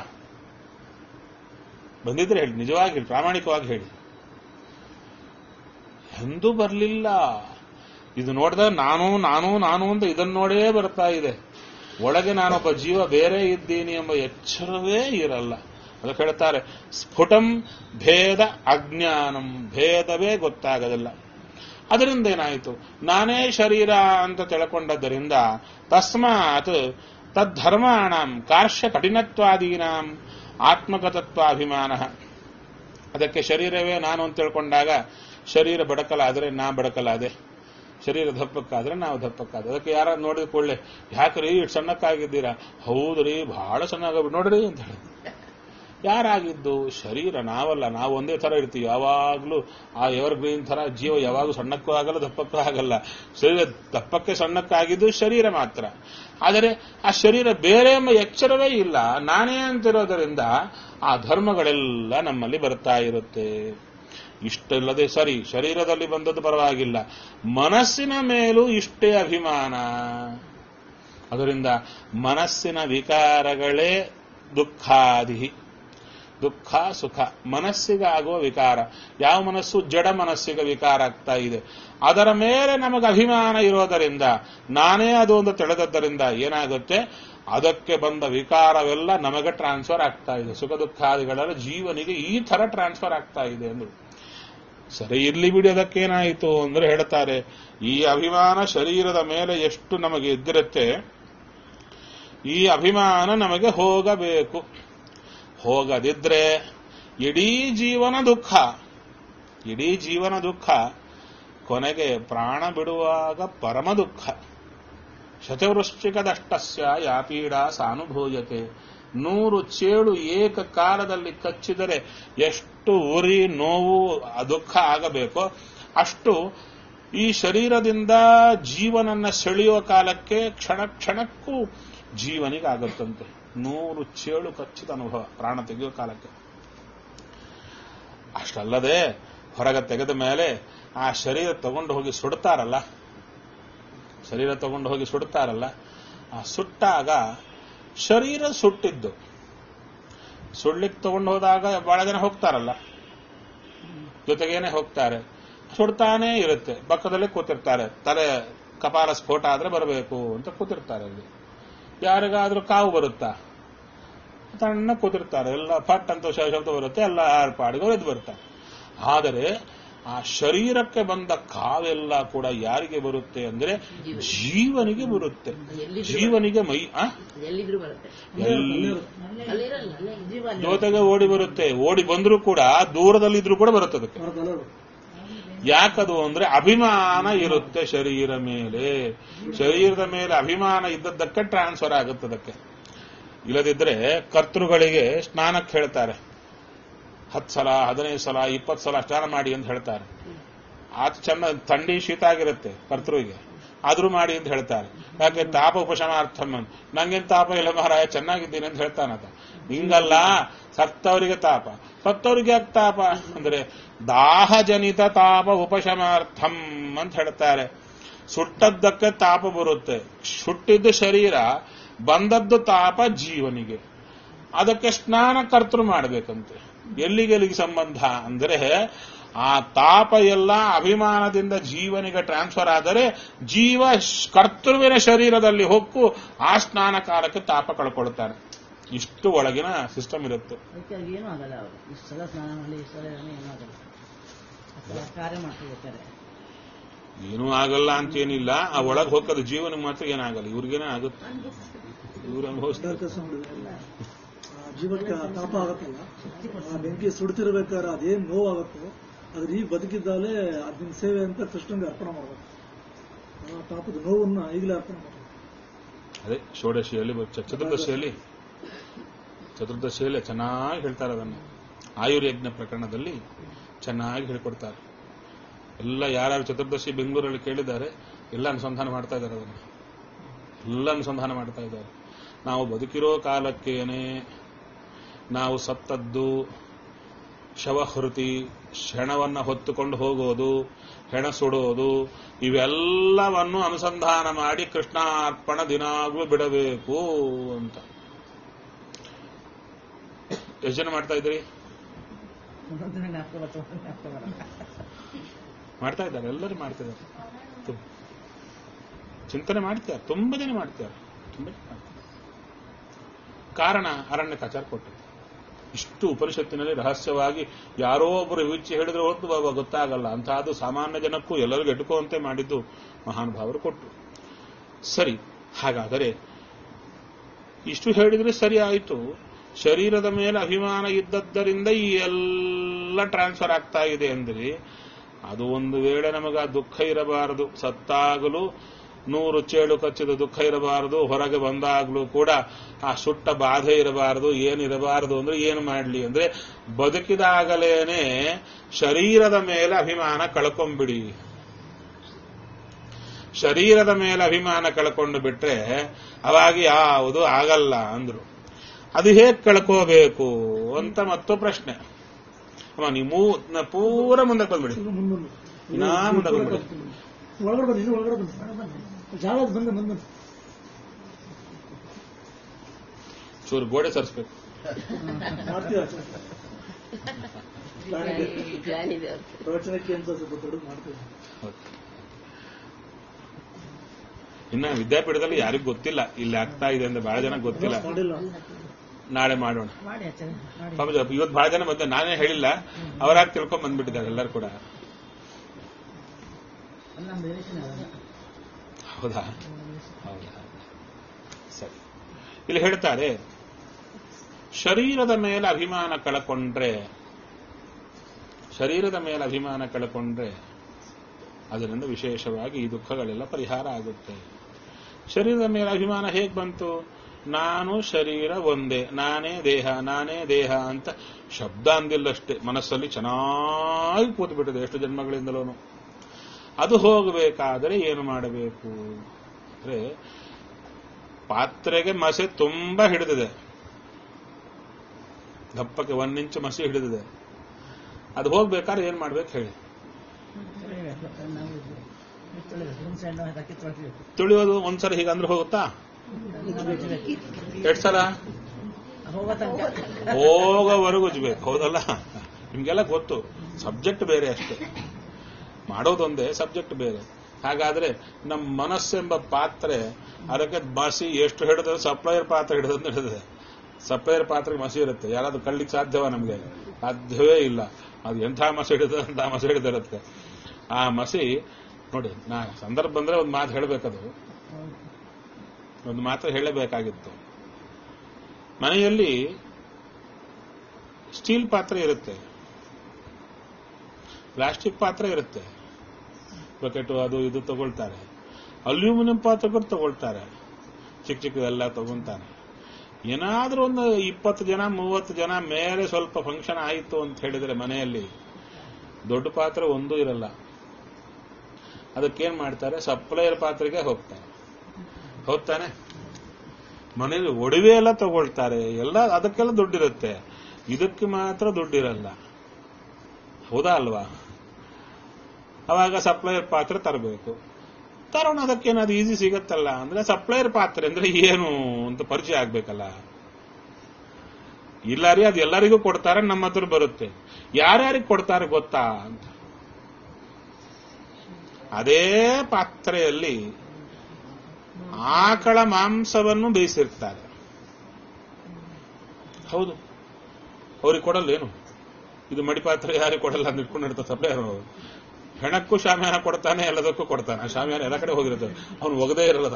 ಬಂದಿದ್ರೆ ಹೇಳಿ, ನಿಜವಾಗಿ ಹೇಳಿ, ಪ್ರಾಮಾಣಿಕವಾಗಿ ಹೇಳಿ. ಎಂದೂ ಬರಲಿಲ್ಲ. ಇದು ನೋಡಿದಾಗ ನಾನು ನಾನು ನಾನು ಅಂತ ಇದನ್ನು ನೋಡೇ ಬರ್ತಾ ಇದೆ. ಒಳಗೆ ನಾನೊಬ್ಬ ಜೀವ ಬೇರೆ ಇದ್ದೀನಿ ಎಂಬ ಎಚ್ಚರವೇ ಇರಲ್ಲ. ಅದಕ್ಕೆ ಹೇಳ್ತಾರೆ, ಸ್ಫುಟಂ ಭೇದ ಅಜ್ಞಾನಂ, ಭೇದವೇ ಗೊತ್ತಾಗದಿಲ್ಲ. ಅದರಿಂದ ಏನಾಯಿತು, ನಾನೇ ಶರೀರ ಅಂತ ತಿಳ್ಕೊಂಡದ್ದರಿಂದ ತಸ್ಮಾತ್ ತದ್ಧರ್ಮಾಣಂ ಕಾರ್ಶ್ಯ ಕಠಿಣತ್ವಾದೀನಾಂ ಆತ್ಮಗತತ್ವಾಭಿಮಾನ. ಅದಕ್ಕೆ ಶರೀರವೇ ನಾನು ಅಂತ ತಿಳ್ಕೊಂಡಾಗ ಶರೀರ ಬಡಕಲಾದರೆ ನಾ ಬಡಕಲಾದೆ, ಶರೀರ ದಪ್ಪಕ್ಕಾದ್ರೆ ನಾವು ದಪ್ಪಕ್ಕಾದ. ಅದಕ್ಕೆ ಯಾರು ನೋಡಿದ ಕೂಡಲೇ, ಯಾಕ್ರಿ ಇಷ್ಟು ಸಣ್ಣಕ್ಕಾಗಿದ್ದೀರಾ? ಹೌದ್ರಿ, ಬಹಳ ಸಣ್ಣಾಗ ನೋಡ್ರಿ ಅಂತ ಹೇಳಿ, ಯಾರಾಗಿದ್ದು? ಶರೀರ, ನಾವಲ್ಲ. ನಾವು ಒಂದೇ ತರ ಇರ್ತೀವಿ ಯಾವಾಗ್ಲೂ. ಆ ಎವರ್ ಗ್ರೀನ್ ತರ ಜೀವ ಯಾವಾಗೂ ಸಣ್ಣಕ್ಕೂ ಆಗಲ್ಲ, ದಪ್ಪಕ್ಕೂ ಆಗಲ್ಲ. ಶರೀರ ದಪ್ಪಕ್ಕೆ ಸಣ್ಣಕ್ಕಾಗಿದ್ದು ಶರೀರ ಮಾತ್ರ. ಆದರೆ ಆ ಶರೀರ ಬೇರೆ ಎಂಬ ಎಚ್ಚರವೇ ಇಲ್ಲ. ನಾನೇ ಅಂತಿರೋದರಿಂದ ಆ ಧರ್ಮಗಳೆಲ್ಲ ನಮ್ಮಲ್ಲಿ ಬರ್ತಾ ಇರುತ್ತೆ. ಇಷ್ಟಲ್ಲದೆ ಸರಿ, ಶರೀರದಲ್ಲಿ ಬಂದದ್ದು ಪರವಾಗಿಲ್ಲ, ಮನಸ್ಸಿನ ಮೇಲೂ ಇಷ್ಟೇ ಅಭಿಮಾನ. ಅದರಿಂದ ಮನಸ್ಸಿನ ವಿಕಾರಗಳೇ ದುಃಖಾದಿ. ದುಃಖ ಸುಖ ಮನಸ್ಸಿಗಾಗುವ ವಿಕಾರ. ಯಾವ ಮನಸ್ಸು? ಜಡ ಮನಸ್ಸಿಗೆ ವಿಕಾರ ಆಗ್ತಾ ಇದೆ. ಅದರ ಮೇಲೆ ನಮಗೆ ಅಭಿಮಾನ ಇರೋದರಿಂದ, ನಾನೇ ಅದು ಒಂದು ತಿಳಿದದ್ದರಿಂದ ಏನಾಗುತ್ತೆ? ಅದಕ್ಕೆ ಬಂದ ವಿಕಾರವೆಲ್ಲ ನಮಗೆ ಟ್ರಾನ್ಸ್ಫರ್ ಆಗ್ತಾ ಇದೆ. ಸುಖ ದುಃಖಾದಿಗಳೆಲ್ಲ ಜೀವನಿಗೆ ಈ ತರ ಟ್ರಾನ್ಸ್ಫರ್ ಆಗ್ತಾ ಇದೆ ಎಂದು. ಸರಿ, ಇರ್ಲಿ ಬಿಡಿ. ಅದಕ್ಕೇನಾಯಿತು ಅಂದ್ರೆ ಹೇಳ್ತಾರೆ, ಈ ಅಭಿಮಾನ ಶರೀರದ ಮೇಲೆ ಎಷ್ಟು ನಮಗೆ ಇದ್ದಿರುತ್ತೆ, ಈ ಅಭಿಮಾನ ನಮಗೆ ಹೋಗಬೇಕು. ಹೋಗದಿದ್ರೆ ಇಡೀ ಜೀವನ ದುಃಖ, ಇಡೀ ಜೀವನ ದುಃಖ. ಕೊನೆಗೆ ಪ್ರಾಣ ಬಿಡುವಾಗ ಪರಮ ದುಃಖ. ಶತವೃಶ್ಚಿಕದಷ್ಟಸ್ಯ ಯಾಪೀಡ ಸಾನುಭೂಯತೆ. ನೂರು ಚೇಳು ಏಕಕಾಲದಲ್ಲಿ ಕಚ್ಚಿದರೆ ಎಷ್ಟು ಉರಿ, ನೋವು, ದುಃಖ ಆಗಬೇಕೋ ಅಷ್ಟು ಈ ಶರೀರದಿಂದ ಜೀವನನ್ನ ಸೆಳೆಯುವ ಕಾಲಕ್ಕೆ ಕ್ಷಣ ಕ್ಷಣಕ್ಕೂ ಜೀವನಿಗಾಗುತ್ತಂತೆ. ನೂರು ಚೇಳು ಕಚ್ಚಿದ ಅನುಭವ ಪ್ರಾಣ ತೆಗೆಯುವ ಕಾಲಕ್ಕೆ. ಅಷ್ಟಲ್ಲದೆ ಹೊರಗೆ ತೆಗೆದ ಮೇಲೆ ಆ ಶರೀರ ತಗೊಂಡು ಹೋಗಿ ಸುಡ್ತಾರಲ್ಲ, ಶರೀರ ತಗೊಂಡು ಹೋಗಿ ಸುಡ್ತಾರಲ್ಲ, ಆ ಸುಟ್ಟಾಗ ಶರೀರ ಸುಟ್ಟಿದ್ದು ಸುಡ್ಲಿಕ್ಕೆ ತಗೊಂಡು ಹೋದಾಗ ಬಹಳ ಜನ ಹೋಗ್ತಾರಲ್ಲ, ಜೊತೆಗೇನೆ ಹೋಗ್ತಾರೆ, ಸುಡ್ತಾನೇ ಇರುತ್ತೆ. ಪಕ್ಕದಲ್ಲೇ ಕೂತಿರ್ತಾರೆ. ತಲೆ ಕಪಾಲ ಸ್ಫೋಟ ಆದ್ರೆ ಬರಬೇಕು ಅಂತ ಕೂತಿರ್ತಾರೆ. ಅಲ್ಲಿ ಯಾರಿಗಾದ್ರೂ ಕಾವು ಬರುತ್ತಾ? ತಣ್ಣ ಕೂತಿರ್ತಾರೆ. ಎಲ್ಲ ಫಟ್ ಅಂತ ಶಬ್ದ ಬರುತ್ತೆ, ಎಲ್ಲ ಪಾಡಿಗೆ ಎದ್ದು ಬರ್ತಾರೆ. ಆದರೆ ಆ ಶರೀರಕ್ಕೆ ಬಂದ ಕಾವೆಲ್ಲ ಕೂಡ ಯಾರಿಗೆ ಬರುತ್ತೆ ಅಂದ್ರೆ ಜೀವನಿಗೆ ಬರುತ್ತೆ. ಜೀವನಿಗೆ ಮೈ ಜೊತೆಗೆ ಓಡಿ ಬರುತ್ತೆ. ಓಡಿ ಬಂದ್ರೂ ಕೂಡ ದೂರದಲ್ಲಿದ್ರೂ ಕೂಡ ಬರುತ್ತೆ ಅದಕ್ಕೆ. ಯಾಕದು ಅಂದ್ರೆ ಅಭಿಮಾನ ಇರುತ್ತೆ ಶರೀರ ಮೇಲೆ. ಶರೀರದ ಮೇಲೆ ಅಭಿಮಾನ ಇದ್ದದ್ದಕ್ಕೆ ಟ್ರಾನ್ಸ್ಫರ್ ಆಗುತ್ತೆ ಅದಕ್ಕೆ. ಇಲ್ಲದಿದ್ರೆ ಕರ್ತೃಗಳಿಗೆ ಸ್ನಾನಕ್ಕೆ ಹೇಳ್ತಾರೆ, ಹತ್ತು ಸಲ ಹದಿನೈದು ಸಲ ಇಪ್ಪತ್ತು ಸಲ ಸ್ನಾನ ಮಾಡಿ ಅಂತ ಹೇಳ್ತಾರೆ. ಆತ ಚೆನ್ನ ಥಂಡಿ ಶೀತ ಆಗಿರುತ್ತೆ ಕರ್ತೃವಿಗೆ, ಆದ್ರೂ ಮಾಡಿ ಅಂತ ಹೇಳ್ತಾರೆ. ಯಾಕೆ? ತಾಪ ಉಪಶಮಾರ್ಥಂ. ನಂಗೇನ್ ತಾಪ ಇಲ್ಲ ಮಹಾರಾಯ, ಚೆನ್ನಾಗಿದ್ದೀನಿ ಅಂತ ಹೇಳ್ತಾನತ. ಹಿಂಗಲ್ಲ, ಸತ್ತವರಿಗೆ ತಾಪ. ಸತ್ತವರಿಗೆ ಯಾಕೆ ತಾಪ ಅಂದ್ರೆ ದಾಹಜನಿತ ತಾಪ ಉಪಶಮಾರ್ಥಂ ಅಂತ ಹೇಳ್ತಾರೆ. ಸುಟ್ಟದ್ದಕ್ಕೆ ತಾಪ ಬರುತ್ತೆ. ಸುಟ್ಟಿದ್ದು ಶರೀರ, ಬಂದದ್ದು ತಾಪ ಜೀವನಿಗೆ. ಅದಕ್ಕೆ ಸ್ನಾನ ಕರ್ತೃ ಮಾಡಬೇಕಂತೆ. ಎಲ್ಲಿಗೆಲ್ಲಿಗೆ ಸಂಬಂಧ ಅಂದರೆ ಆ ತಾಪ ಎಲ್ಲ ಅಭಿಮಾನದಿಂದ ಜೀವನಿಗೆ ಟ್ರಾನ್ಸ್ಫರ್ ಆದರೆ ಜೀವ ಕರ್ತೃವಿನ ಶರೀರದಲ್ಲಿ ಹೊಕ್ಕು ಆ ಸ್ನಾನ ಕಾಲಕ್ಕೆ ತಾಪ ಕಳ್ಕೊಳ್ತಾನೆ. ಇಷ್ಟು ಒಳಗಿನ ಸಿಸ್ಟಮ್ ಇರುತ್ತೆ. ಏನೂ ಆಗಲ್ಲ. ಅವರು ಇಷ್ಟು ಸಲ ಸ್ನಾನ ಮಾಡಿ ಇಷ್ಟು ಸಲ ಏನೂ ಆಗಲ್ಲ, ಕಾರ್ಯ ಮಾಡ್ತಿರ್ತಾರೆ. ಏನೂ ಆಗಲ್ಲ ಅಂತೇನಿಲ್ಲ. ಆ ಒಳಗೆ ಹೋಗೋದು ಜೀವನಿಗೆ ಮಾತ್ರ ಏನಾಗಲ್ಲ, ಇವ್ರಿಗೇನೇ ಆಗುತ್ತೆ. ಇವ್ರ ಅನುಭವಿಸ್ತಾರೆ. ಜೀವಕ್ಕೆ ತಾಪ ಆಗತ್ತಲ್ಲ, ಆ ಬೆಂಕಿ ಸುಡ್ತಿರ್ಬೇಕಾದ್ರೆ ಅದೇನ್ ನೋವಾಗುತ್ತೋ ಅದ್ರ ಈ ಬದುಕಿದ್ದಾಲೆ ಅದಿನ ಸೇವೆ ಅಂತ ಕೃಷ್ಣಂಗೆ ಅರ್ಪಣೆ ಮಾಡಬೇಕು. ಆ ತಾಪದ ನೋವನ್ನ ಈಗಲೇ ಅರ್ಪಣೆ ಮಾಡಬೇಕು. ಅದೇ ಷೋಡಶಿಯಲ್ಲಿ ಚತುರ್ದಶಿಯಲ್ಲಿ ಚತುರ್ದಶಿಯಲ್ಲಿ ಚೆನ್ನಾಗಿ ಹೇಳ್ತಾರೆ ಅದನ್ನು. ಆಯುರ್ಯಜ್ಞ ಪ್ರಕರಣದಲ್ಲಿ ಚೆನ್ನಾಗಿ ಹೇಳ್ಕೊಡ್ತಾರೆ. ಎಲ್ಲ ಯಾರ್ಯಾರು ಚತುರ್ದಶಿ ಬೆಂಗಳೂರಲ್ಲಿ ಕೇಳಿದ್ದಾರೆ ಎಲ್ಲ ಅನುಸಂಧಾನ ಮಾಡ್ತಾ ಇದ್ದಾರೆ. ಅದನ್ನು ಎಲ್ಲ ಅನುಸಂಧಾನ ಮಾಡ್ತಾ ಇದ್ದಾರೆ. ನಾವು ಬದುಕಿರೋ ಕಾಲಕ್ಕೇನೆ ನಾವು ಸತ್ತದ್ದು, ಶವಹೃತಿ, ಹೆಣವನ್ನು ಹೊತ್ತುಕೊಂಡು ಹೋಗೋದು, ಹೆಣ ಸುಡೋದು, ಇವೆಲ್ಲವನ್ನು ಅನುಸಂಧಾನ ಮಾಡಿ ಕೃಷ್ಣಾರ್ಪಣ ದಿನಾಗ್ಲೂ ಬಿಡಬೇಕು ಅಂತ ಎಷ್ಟು ಜನ ಮಾಡ್ತಾ ಇದ್ರಿ? ಮಾಡ್ತಾ ಇದ್ದಾರೆ, ಎಲ್ಲರೂ ಮಾಡ್ತಿದ್ದಾರೆ. ಚಿಂತನೆ ಮಾಡ್ತಾರೆ, ತುಂಬಾ ಜನ ಮಾಡ್ತಾರೆ. ತುಂಬಾ ಜನ ಮಾಡ್ತಾರೆ. ಕಾರಣ ಅರಣ್ಯ ಕಚಾರ ಕೊಟ್ಟು ಇಷ್ಟು ಉಪನಿಷತ್ತಿನಲ್ಲಿ ರಹಸ್ಯವಾಗಿ ಯಾರೋ ಒಬ್ಬರು ವಿಚ್ಚಿ ಹೇಳಿದ್ರೆ ಹೊತ್ತು ಬಾಬಾ ಗೊತ್ತಾಗಲ್ಲ. ಅಂತಹದ್ದು ಸಾಮಾನ್ಯ ಜನಕ್ಕೂ ಎಲ್ಲರಿಗೂ ಎಟುಕುವಂತೆ ಮಾಡಿದ್ದು ಮಹಾನುಭಾವರು ಕೊಟ್ಟರು. ಸರಿ, ಹಾಗಾದರೆ ಇಷ್ಟು ಹೇಳಿದ್ರೆ ಸರಿ ಆಯಿತು. ಶರೀರದ ಮೇಲೆ ಅಭಿಮಾನ ಇದ್ದದ್ದರಿಂದ ಈ ಎಲ್ಲ ಟ್ರಾನ್ಸ್ಫರ್ ಆಗ್ತಾ ಇದೆ ಅಂದ್ರೆ ಅದು ಒಂದು ವೇಳೆ ನಮಗ ದುಃಖ ಇರಬಾರದು. ಸತ್ತಾಗಲೂ ನೂರು ಚೇಳು ಕಚ್ಚಿದ ದುಃಖ ಇರಬಾರದು, ಹೊರಗೆ ಬಂದಾಗ್ಲೂ ಕೂಡ ಆ ಸುಟ್ಟ ಬಾಧೆ ಇರಬಾರದು, ಏನಿರಬಾರದು ಅಂದ್ರೆ ಏನು ಮಾಡಲಿ ಅಂದ್ರೆ ಬದುಕಿದಾಗಲೇನೆ ಶರೀರದ ಮೇಲೆ ಅಭಿಮಾನ ಕಳ್ಕೊಂಡ್ಬಿಡಿ. ಶರೀರದ ಮೇಲೆ ಅಭಿಮಾನ ಕಳ್ಕೊಂಡು ಬಿಟ್ರೆ ಅವಾಗ ಯಾವುದು ಆಗಲ್ಲ ಅಂದ್ರು. ಅದು ಹೇಗೆ ಕಳ್ಕೋಬೇಕು ಅಂತ ಮತ್ತು ಪ್ರಶ್ನೆ. ಅಮ್ಮ ನೀವು ಪೂರ ಮುಂದಕ್ಕೆ ಬಂದ್ಬಿಡಿ, ಇನ್ನಾ ಮುಂದಕ್ಕೆ ಬಂದ್ಬಿಡಿ. ಒಳಗಡೆ ಬನ್ನಿ, ಇನ್ನು ಒಳಗಡೆ ಬನ್ನಿ, ಜಾಗ ಬಂದು ಬಂದು ಚೂರು ಗೋಡೆ ಸರಿಸ್ಬೇಕು. ಮಾಡ್ತೀವಿ ಪ್ರವಚನಕ್ಕೆ ಅಂತ ಸ್ವಲ್ಪ ದೊಡ್ಡ ಮಾಡ್ತೀವಿ. ಇನ್ನ ವಿದ್ಯಾಪೀಠದಲ್ಲಿ ಯಾರಿಗೂ ಗೊತ್ತಿಲ್ಲ ಇಲ್ಲಿ ಆಗ್ತಾ ಇದೆ ಅಂತ, ಬಹಳ ಜನ ಗೊತ್ತಿಲ್ಲ. ಮಾಡಿಲ್ಲ, ನಾಳೆ ಮಾಡೋಣ. ಮಾಡಿ ಆಚಾರ್ಯ ಮಾಡಿ. ಪಾಪ ಇವತ್ತು ಬಹಳ ಜನ ಬಂದ, ನಾನೇ ಹೇಳಿಲ್ಲ, ಅವರಾಗಿ ತಿಳ್ಕೊಂಡ್ ಬಂದ್ಬಿಟ್ಟಿದ್ದಾರೆ ಎಲ್ಲರೂ ಕೂಡ. ನಮ್ಮ ರಿಲೇಷನ್ ಅವರಲ್ಲ. ಹೌದಾ ಹೌದಾ ಸರಿ. ಇಲ್ಲಿ ಹೇಳ್ತಾರೆ, ಶರೀರದ ಮೇಲೆ ಅಭಿಮಾನ ಕಳ್ಕೊಂಡ್ರೆ ಶರೀರದ ಮೇಲೆ ಅಭಿಮಾನ ಕಳ್ಕೊಂಡ್ರೆ ಅದರಿಂದ ವಿಶೇಷವಾಗಿ ಈ ದುಃಖಗಳೆಲ್ಲ ಪರಿಹಾರ ಆಗುತ್ತೆ. ಶರೀರದ ಮೇಲೆ ಅಭಿಮಾನ ಹೇಗೆ ಬಂತು? ನಾನು ಶರೀರ ಒಂದೇ, ನಾನೇ ದೇಹ, ನಾನೇ ದೇಹ ಅಂತ ಶಬ್ದ ಅಂದಿಲ್ಲಷ್ಟೇ, ಮನಸ್ಸಲ್ಲಿ ಚೆನ್ನಾಗಿ ಕೂತ್ಬಿಟ್ಟಿದೆ ಎಷ್ಟು ಜನ್ಮಗಳಿಂದಲೂ. ಅದು ಹೋಗಬೇಕಾದರೆ ಏನು ಮಾಡಬೇಕು ಅಂದ್ರೆ, ಪಾತ್ರೆಗೆ ಮಸೆ ತುಂಬಾ ಹಿಡಿದಿದೆ, ದಪ್ಪಕ್ಕೆ ಒಂದ್ ಇಂಚು ಮಸಿ ಹಿಡಿದಿದೆ. ಅದು ಹೋಗ್ಬೇಕಾದ್ರೆ ಏನ್ ಮಾಡ್ಬೇಕು ಹೇಳಿ? ತುಳಿಯೋದು ಒಂದ್ಸಲ ಹೀಗಂದ್ರೆ ಹೋಗುತ್ತಾ? ಎಷ್ಟು ಸಲ? ಹೋಗೋವರೆಗೂ ಉಜ್ಬೇಕು, ಹೌದಲ್ಲ? ನಿಮ್ಗೆಲ್ಲ ಗೊತ್ತು, ಸಬ್ಜೆಕ್ಟ್ ಬೇರೆ ಅಷ್ಟೇ, ಮಾಡೋದೊಂದೇ, ಸಬ್ಜೆಕ್ಟ್ ಬೇರೆ. ಹಾಗಾದ್ರೆ ನಮ್ಮ ಮನಸ್ಸೆಂಬ ಪಾತ್ರೆ, ಅದಕ್ಕೆ ಮಸಿ ಎಷ್ಟು ಹಿಡಿದ್ರೆ ಸಪ್ಲೈಯರ್ ಪಾತ್ರೆ ಹಿಡಿದಂತ ಹಿಡಿದಿದೆ. ಸಪ್ಲೈಯರ್ ಪಾತ್ರೆಗೆ ಮಸಿ ಇರುತ್ತೆ, ಯಾರಾದ್ರೂ ಕಳ್ಳಿಕ್ಕೆ ಸಾಧ್ಯವ? ನಮ್ಗೆ ಸಾಧ್ಯವೇ ಇಲ್ಲ. ಅದು ಎಂಥ ಮಸಿ ಹಿಡಿದ ಅಂತ ಮಸಿ ಹಿಡಿದಿರುತ್ತೆ. ಆ ಮಸಿ ನೋಡಿ, ನಾ ಸಂದರ್ಭ ಬಂದ್ರೆ ಒಂದು ಮಾತು ಹೇಳಬೇಕದು, ಒಂದು ಮಾತು ಹೇಳಬೇಕಾಗಿತ್ತು. ಮನೆಯಲ್ಲಿ ಸ್ಟೀಲ್ ಪಾತ್ರೆ ಇರುತ್ತೆ, ಪ್ಲಾಸ್ಟಿಕ್ ಪಾತ್ರೆ ಇರುತ್ತೆ, ಬಕೆಟು ಅದು ಇದು ತಗೊಳ್ತಾರೆ, ಅಲ್ಯೂಮಿನಿಯಂ ಪಾತ್ರೆಗಳು ತಗೊಳ್ತಾರೆ, ಚಿಕ್ಕ ಚಿಕ್ಕದೆಲ್ಲ ತಗೊಂತಾರೆ. ಏನಾದ್ರೂ ಒಂದು ಇಪ್ಪತ್ತು ಜನ ಮೂವತ್ತು ಜನ ಮೇಲೆ ಸ್ವಲ್ಪ ಫಂಕ್ಷನ್ ಆಯಿತು ಅಂತ ಹೇಳಿದ್ರೆ ಮನೆಯಲ್ಲಿ ದೊಡ್ಡ ಪಾತ್ರೆ ಒಂದೂ ಇರಲ್ಲ. ಅದಕ್ಕೇನ್ ಮಾಡ್ತಾರೆ? ಸಪ್ಲೈಯರ್ ಪಾತ್ರೆಗೆ ಹೋಗ್ತಾರೆ. ಹೋಗ್ತಾನೆ, ಮನೆಯಲ್ಲಿ ಒಡವೆ ಎಲ್ಲ ತಗೊಳ್ತಾರೆ, ಎಲ್ಲ ಅದಕ್ಕೆಲ್ಲ ದುಡ್ಡಿರುತ್ತೆ, ಇದಕ್ಕೆ ಮಾತ್ರ ದುಡ್ಡಿರಲ್ಲ. ಹೌದಾ ಅಲ್ವಾ? ಅವಾಗ ಸಪ್ಲೈಯರ್ ಪಾತ್ರೆ ತರಬೇಕು. ತರೋಣ, ಅದಕ್ಕೇನಾದ್ರು ಈಸಿ ಸಿಗತ್ತಲ್ಲ ಅಂದ್ರೆ ಸಪ್ಲೈಯರ್ ಪಾತ್ರೆ ಅಂದ್ರೆ ಏನು ಅಂತ ಪರಿಚಯ ಆಗ್ಬೇಕಲ್ಲ. ಇಲ್ಲ ರೀ, ಅದು ಎಲ್ಲರಿಗೂ ಕೊಡ್ತಾರೆ, ನಮ್ಮ ಹತ್ರ ಬರುತ್ತೆ. ಯಾರ್ಯಾರಿಗೆ ಕೊಡ್ತಾರೆ ಗೊತ್ತಾ ಅಂತ, ಅದೇ ಪಾತ್ರೆಯಲ್ಲಿ ಆಕಳ ಮಾಂಸವನ್ನು ಬೇಯಿಸಿರ್ತಾರೆ. ಹೌದು, ಅವ್ರಿಗೆ ಕೊಡಲ್ಲೇನು? ಇದು ಮಡಿ ಪಾತ್ರೆ ಯಾರಿಗೆ ಕೊಡಲ್ಲ ಅಂತ ಇಟ್ಕೊಂಡಿರ್ತಾರೆ ಸಪ್ಲೈಯರ್. ಹೆಣಕ್ಕೂ ಶಾಮಿಯಾನ ಕೊಡ್ತಾನೆ, ಎಲ್ಲದಕ್ಕೂ ಕೊಡ್ತಾನೆ. ಆ ಶಾಮಿಯಾನ ಎಲ್ಲ ಕಡೆ ಹೋಗಿರುತ್ತೆ, ಅವನು ಒಗದೇ ಇರಲ್ಲ.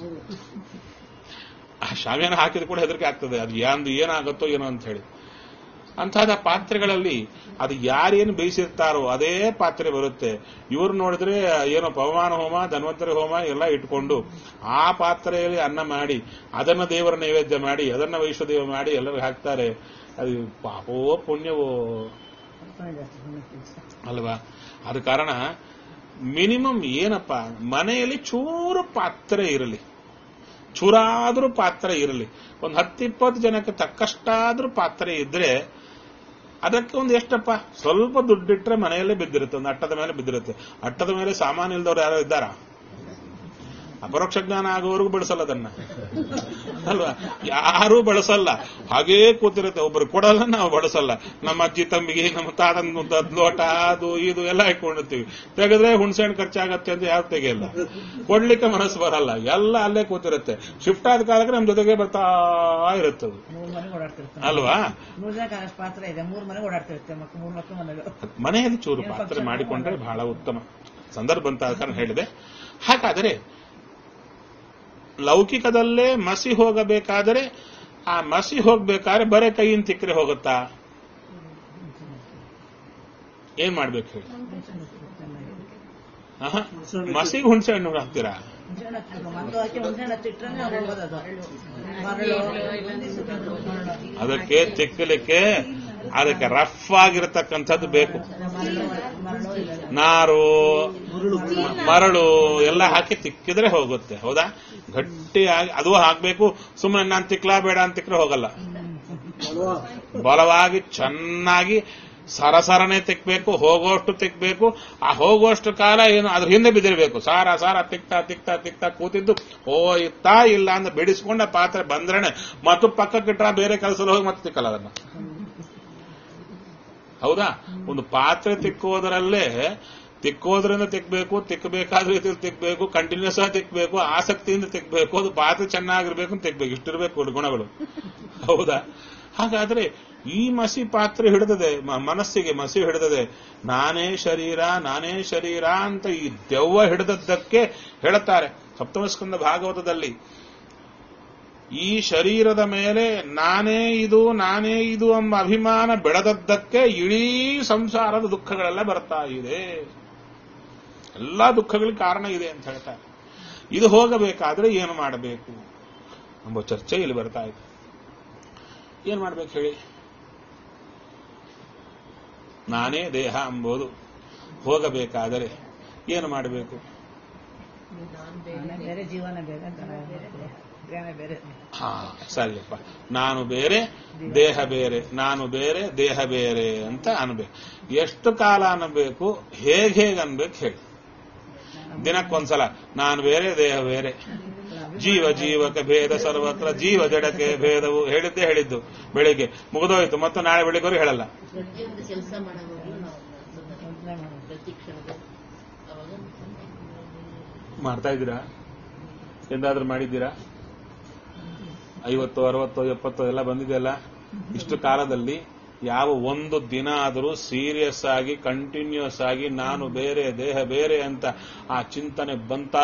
ಆ ಶಾಮಿಯಾನ ಹಾಕಿದ ಕೂಡ ಹೆದರಿಕೆ ಆಗ್ತದೆ, ಅದು ಯಾಂದು ಏನಾಗುತ್ತೋ ಏನೋ ಅಂತ ಹೇಳಿ. ಅಂಥದ ಪಾತ್ರೆಗಳಲ್ಲಿ ಅದು ಯಾರೇನು ಬೇಯಿಸಿರ್ತಾರೋ ಅದೇ ಪಾತ್ರೆ ಬರುತ್ತೆ. ಇವ್ರು ನೋಡಿದ್ರೆ ಏನೋ ಪವಮಾನ ಹೋಮ, ಧನ್ವಂತರಿ ಹೋಮ ಎಲ್ಲ ಇಟ್ಕೊಂಡು ಆ ಪಾತ್ರೆಯಲ್ಲಿ ಅನ್ನ ಮಾಡಿ ಅದನ್ನ ದೇವರ ನೈವೇದ್ಯ ಮಾಡಿ ಅದನ್ನ ವೈಶ್ವದೇವ ಮಾಡಿ ಎಲ್ಲರಿಗೂ ಹಾಕ್ತಾರೆ. ಅದು ಪಾಪೋ ಪುಣ್ಯವೋ ಅಲ್ವಾ? ಆದ ಕಾರಣ ಮಿನಿಮಮ್ ಏನಪ್ಪ, ಮನೆಯಲ್ಲಿ ಚೂರು ಪಾತ್ರೆ ಇರಲಿ, ಚೂರಾದ್ರೂ ಪಾತ್ರೆ ಇರಲಿ, ಒಂದು ಹತ್ತಿಪ್ಪತ್ತು ಜನಕ್ಕೆ ತಕ್ಕಷ್ಟಾದ್ರೂ ಪಾತ್ರೆ ಇದ್ರೆ ಅದಕ್ಕೆ ಒಂದು ಎಷ್ಟಪ್ಪ, ಸ್ವಲ್ಪ ದುಡ್ಡಿಟ್ರೆ ಮನೆಯಲ್ಲೇ ಬಿದ್ದಿರುತ್ತೆ, ಒಂದು ಅಟ್ಟದ ಮೇಲೆ ಬಿದ್ದಿರುತ್ತೆ. ಅಟ್ಟದ ಮೇಲೆ ಸಾಮಾನು ಇಲ್ದವ್ರು ಯಾರೋ ಇದ್ದಾರ? ಅಪರೋಕ್ಷ ಜ್ಞಾನ ಆಗೋವರೆಗೂ ಬಳಸಲ್ಲ ಅದನ್ನ, ಅಲ್ವಾ? ಯಾರೂ ಬಳಸಲ್ಲ, ಹಾಗೇ ಕೂತಿರುತ್ತೆ. ಒಬ್ಬರು ಕೊಡಲ್ಲ, ನಾವು ಬಳಸಲ್ಲ. ನಮ್ಮ ಅಜ್ಜಿ ತಮ್ಮಿಗೆ, ನಮ್ಮ ತಾತನ ಲೋಟ ಅದು ಇದು ಎಲ್ಲ ಇಟ್ಕೊಂಡಿರ್ತೀವಿ. ತೆಗೆದ್ರೆ ಹುಣಸೆಹಣ್ಣು ಖರ್ಚಾಗತ್ತೆ ಅಂತ ಯಾರು ತೆಗೆಯಲ್ಲ, ಕೊಡ್ಲಿಕ್ಕೆ ಮನಸ್ಸು ಬರಲ್ಲ, ಎಲ್ಲ ಅಲ್ಲೇ ಕೂತಿರುತ್ತೆ. ಶಿಫ್ಟ್ ಆದ ಕಾಲಕ್ಕೆ ನಮ್ ಜೊತೆಗೆ ಬರ್ತಾ ಇರುತ್ತದು, ಅಲ್ವಾ? ಪಾತ್ರ ಇದೆ, ಮೂರು ಮನೆ ಓಡಾಡ್ತಿರುತ್ತೆ, ಮೂರು ಮಕ್ಕಳು ಮನೆಗಳು. ಮನೆಯಲ್ಲಿ ಚೂರು ಪಾತ್ರೆ ಮಾಡಿಕೊಂಡ್ರೆ ಬಹಳ ಉತ್ತಮ. ಸಂದರ್ಭ ಅಂತ ಕಾರಣ ಹೇಳಿದೆ. ಹಾಗಾದರೆ ಲೌಕಿಕದಲ್ಲೇ ಮಸಿ ಹೋಗಬೇಕಾದರೆ ಆ ಮಸಿ ಹೋಗ್ಬೇಕಾದ್ರೆ ಬರೇ ಕೈಯಿಂದ ತಿಕ್ಕರೆ ಹೋಗುತ್ತಾ? ಏನ್ ಮಾಡ್ಬೇಕು ಹೇಳಿ? ಆಹಾ, ಮಸಿಗೆ ಹುಣಸೆ ಹಣ್ಣು ಹಾಕ್ತೀರಾ? ಹುಣಸೆಹಣ್ಣು ಹಚ್ಚಬೇಕು, ಮಂದು ಹಾಕಿ ಹುಣಸೆಹಣ್ಣು ಹಚ್ಚಿಟ್ರೆ ಹೋಗೋದು ಅದು. ಮರಳು ಅದಕ್ಕೆ ತಿಕ್ಕಲಿಕ್ಕೆ ಅದಕ್ಕೆ ರಫ್ ಆಗಿರತಕ್ಕಂಥದ್ದು ಬೇಕು. ನಾರು, ಮರಳು ಎಲ್ಲ ಹಾಕಿ ತಿಕ್ಕಿದ್ರೆ ಹೋಗುತ್ತೆ. ಹೌದಾ? ಗಟ್ಟಿಯಾಗಿ ಅದು ಹಾಕ್ಬೇಕು. ಸುಮ್ಮನೆ ನಾನು ತಿಕ್ಲಾ ಬೇಡ ಅಂತ ತಿಕ್ಕರೆ ಹೋಗಲ್ಲ. ಬಲವಾಗಿ ಚೆನ್ನಾಗಿ ಸರಸರನೆ ತಿಕ್ಬೇಕು, ಹೋಗೋಷ್ಟು ತಿಕ್ಬೇಕು. ಆ ಹೋಗುವಷ್ಟು ಕಾಲ ಏನು ಅದ್ರ ಹಿಂದೆ ಬಿದ್ದಿರಬೇಕು. ಸಾರ ಸಾರ ತಿಕ್ತಾ ತಿಕ್ತಾ ತಿಕ್ತಾ ಕೂತಿದ್ದು ಹೋಯ್ತಾ ಇಲ್ಲ ಅಂತ ಬಿಡಿಸ್ಕೊಂಡ ಪಾತ್ರೆ ಬಂದ್ರೇನೆ ಮತ್ತು ಪಕ್ಕಕ್ಕಿಟ್ಟ ಬೇರೆ ಕೆಲಸದಲ್ಲಿ ಹೋಗಿ ಮತ್ತೆ ತಿಕ್ಕಲ್ಲ ಅದನ್ನ. ಹೌದಾ? ಒಂದು ಪಾತ್ರೆ ತಿಕ್ಕೋದ್ರಲ್ಲೇ ತಿಕ್ಕೋದ್ರಿಂದ ತಿಕ್ಬೇಕು, ತಿಕ್ಕಬೇಕಾದ ರೀತಿಯಲ್ಲಿ ತಿಕ್ಬೇಕು, ಕಂಟಿನ್ಯೂಸ್ ಆಗಿ ತಿಕ್ಬೇಕು, ಆಸಕ್ತಿಯಿಂದ ತಿಕ್ಬೇಕು, ಅದು ಪಾತ್ರೆ ಚೆನ್ನಾಗಿರ್ಬೇಕು ಅಂತ ತಿಕ್ಬೇಕು. ಇಷ್ಟಿರ್ಬೇಕು ಗುಣಗಳು. ಹೌದಾ? ಹಾಗಾದ್ರೆ ಈ ಮಸಿ ಪಾತ್ರೆ ಹಿಡಿದದೆ, ಮನಸ್ಸಿಗೆ ಮಸಿ ಹಿಡಿದದೆ, ನಾನೇ ಶರೀರ ನಾನೇ ಶರೀರ ಅಂತ ಈ ದೆವ್ವ ಹಿಡಿದದ್ದಕ್ಕೆ ಹೇಳುತ್ತಾರೆ ಸಪ್ತಮಸ್ಕಂದ ಭಾಗವತದಲ್ಲಿ. ಈ ಶರೀರದ ಮೇಲೆ ನಾನೇ ಇದು ನಾನೇ ಇದು ಎಂಬ ಅಭಿಮಾನ ಬೆಳೆದದ್ದಕ್ಕೆ ಇಡೀ ಸಂಸಾರದ ದುಃಖಗಳೆಲ್ಲ ಬರ್ತಾ ಇದೆ. ಎಲ್ಲಾ ದುಃಖಗಳಿಗೆ ಕಾರಣ ಇದೆ ಅಂತ ಹೇಳ್ತಾರೆ. ಇದು ಹೋಗಬೇಕಾದ್ರೆ ಏನು ಮಾಡಬೇಕು ಎಂಬ ಚರ್ಚೆ ಇಲ್ಲಿ ಬರ್ತಾ ಇದೆ. ಏನ್ ಮಾಡ್ಬೇಕು ಹೇಳಿ? ನಾನೇ ದೇಹ ಎಂಬುದು ಹೋಗಬೇಕಾದರೆ ಏನು ಮಾಡಬೇಕು? ಬೇರೆ ಜೀವನ ಬೇರೆ ಬೇರೆ. ಹಾ, ಸರಿಯಪ್ಪ. ನಾನು ಬೇರೆ ದೇಹ ಬೇರೆ, ನಾನು ಬೇರೆ ದೇಹ ಬೇರೆ ಅಂತ ಅನ್ಬೇಕು. ಎಷ್ಟು ಕಾಲ ಅನ್ಬೇಕು, ಹೇಗೆ ಹೇಗೆ ಅನ್ಬೇಕು ಹೇಳಿ? ದಿನಕ್ಕೊಂದ್ಸಲ ನಾನು ಬೇರೆ ದೇಹ ಬೇರೆ, ಜೀವ ಜೀವಕ್ಕೆ ಭೇದ ಸರ್ವತ್ರ, ಜೀವ ಜಡಕ್ಕೆ ಭೇದವು ಹೇಳಿದ್ದೇ ಹೇಳಿದ್ದು. ಬೆಳಿಗ್ಗೆ ಮುಗಿದೋಯ್ತು, ಮತ್ತು ನಾಳೆ ಬೆಳಿಗ್ಗೆವರೆಗೂ ಹೇಳಲ್ಲ. ಕೆಲಸ ಮಾಡ್ತಾ ಇದ್ದೀರಾ? ಎಂದಾದ್ರೂ ಮಾಡಿದ್ದೀರಾ? ಐವತ್ತು ಅರವತ್ತು ಎಪ್ಪತ್ತು ಎಲ್ಲ ಬಂದಿದೆಯಲ್ಲ. ಇಷ್ಟು ಕಾಲದಲ್ಲಿ ಯಾವ ಒಂದು ದಿನ ಆದರೂ ಸೀರಿಯಸ್ ಆಗಿ ಕಂಟಿನ್ಯೂಸ್ ಆಗಿ ನಾನು ಬೇರೆ ದೇಹ ಬೇರೆ ಅಂತ ಆ ಚಿಂತನೆ ಬಂತಾ?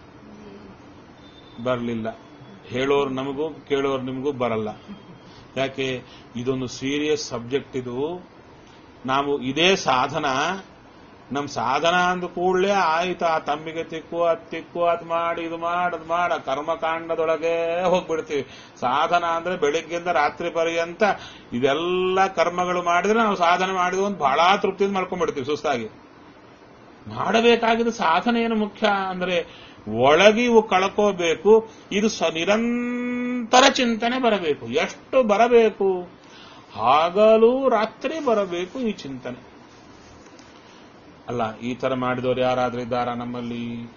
ಬರಲಿಲ್ಲ. ಹೇಳೋರು ನಮಗೂ ಕೇಳೋರು ನಿಮಗೂ ಬರಲ್ಲ. ಯಾಕೆ? ಇದೊಂದು ಸೀರಿಯಸ್ ಸಬ್ಜೆಕ್ಟ್. ಇದು ನಾವು ಇದೇ ಸಾಧನ. ನಮ್ ಸಾಧನ ಅಂದ ಕೂಡಲೇ ಆಯ್ತು, ಆ ತಮ್ಮಿಗೆ ತಿಕ್ಕು ಅದ್ ತಿಕ್ಕು ಅದ್ ಮಾಡಿ ಇದು ಮಾಡ್ ಅದ್ ಮಾಡ ಕರ್ಮಕಾಂಡದೊಳಗೆ ಹೋಗ್ಬಿಡ್ತೀವಿ. ಸಾಧನ ಅಂದ್ರೆ ಬೆಳಿಗ್ಗೆಯಿಂದ ರಾತ್ರಿ ಪರ್ಯಂತ ಇದೆಲ್ಲ ಕರ್ಮಗಳು ಮಾಡಿದ್ರೆ ನಾವು ಸಾಧನೆ ಮಾಡಿದ್ವು ಅಂತ ಬಹಳ ತೃಪ್ತಿಯಿಂದ ಮಾಡ್ಕೊಂಡ್ಬಿಡ್ತೀವಿ ಸುಸ್ತಾಗಿ. ಮಾಡಬೇಕಾಗಿದ್ದು ಸಾಧನೆ ಏನು ಮುಖ್ಯ ಅಂದ್ರೆ ಒಳಗೆ ಇವು ಕಳ್ಕೋಬೇಕು. ಇದು ಸ ನಿರಂತರ ಚಿಂತನೆ ಬರಬೇಕು. ಎಷ್ಟು ಬರಬೇಕು? ಹಗಲು ರಾತ್ರಿ ಬರಬೇಕು ಈ ಚಿಂತನೆ. ಅಲ್ಲ, ಈ ತರ ಮಾಡಿದವರು ಯಾರಾದ್ರೂ ಇದ್ದಾರಾ ನಮ್ಮಲ್ಲಿ?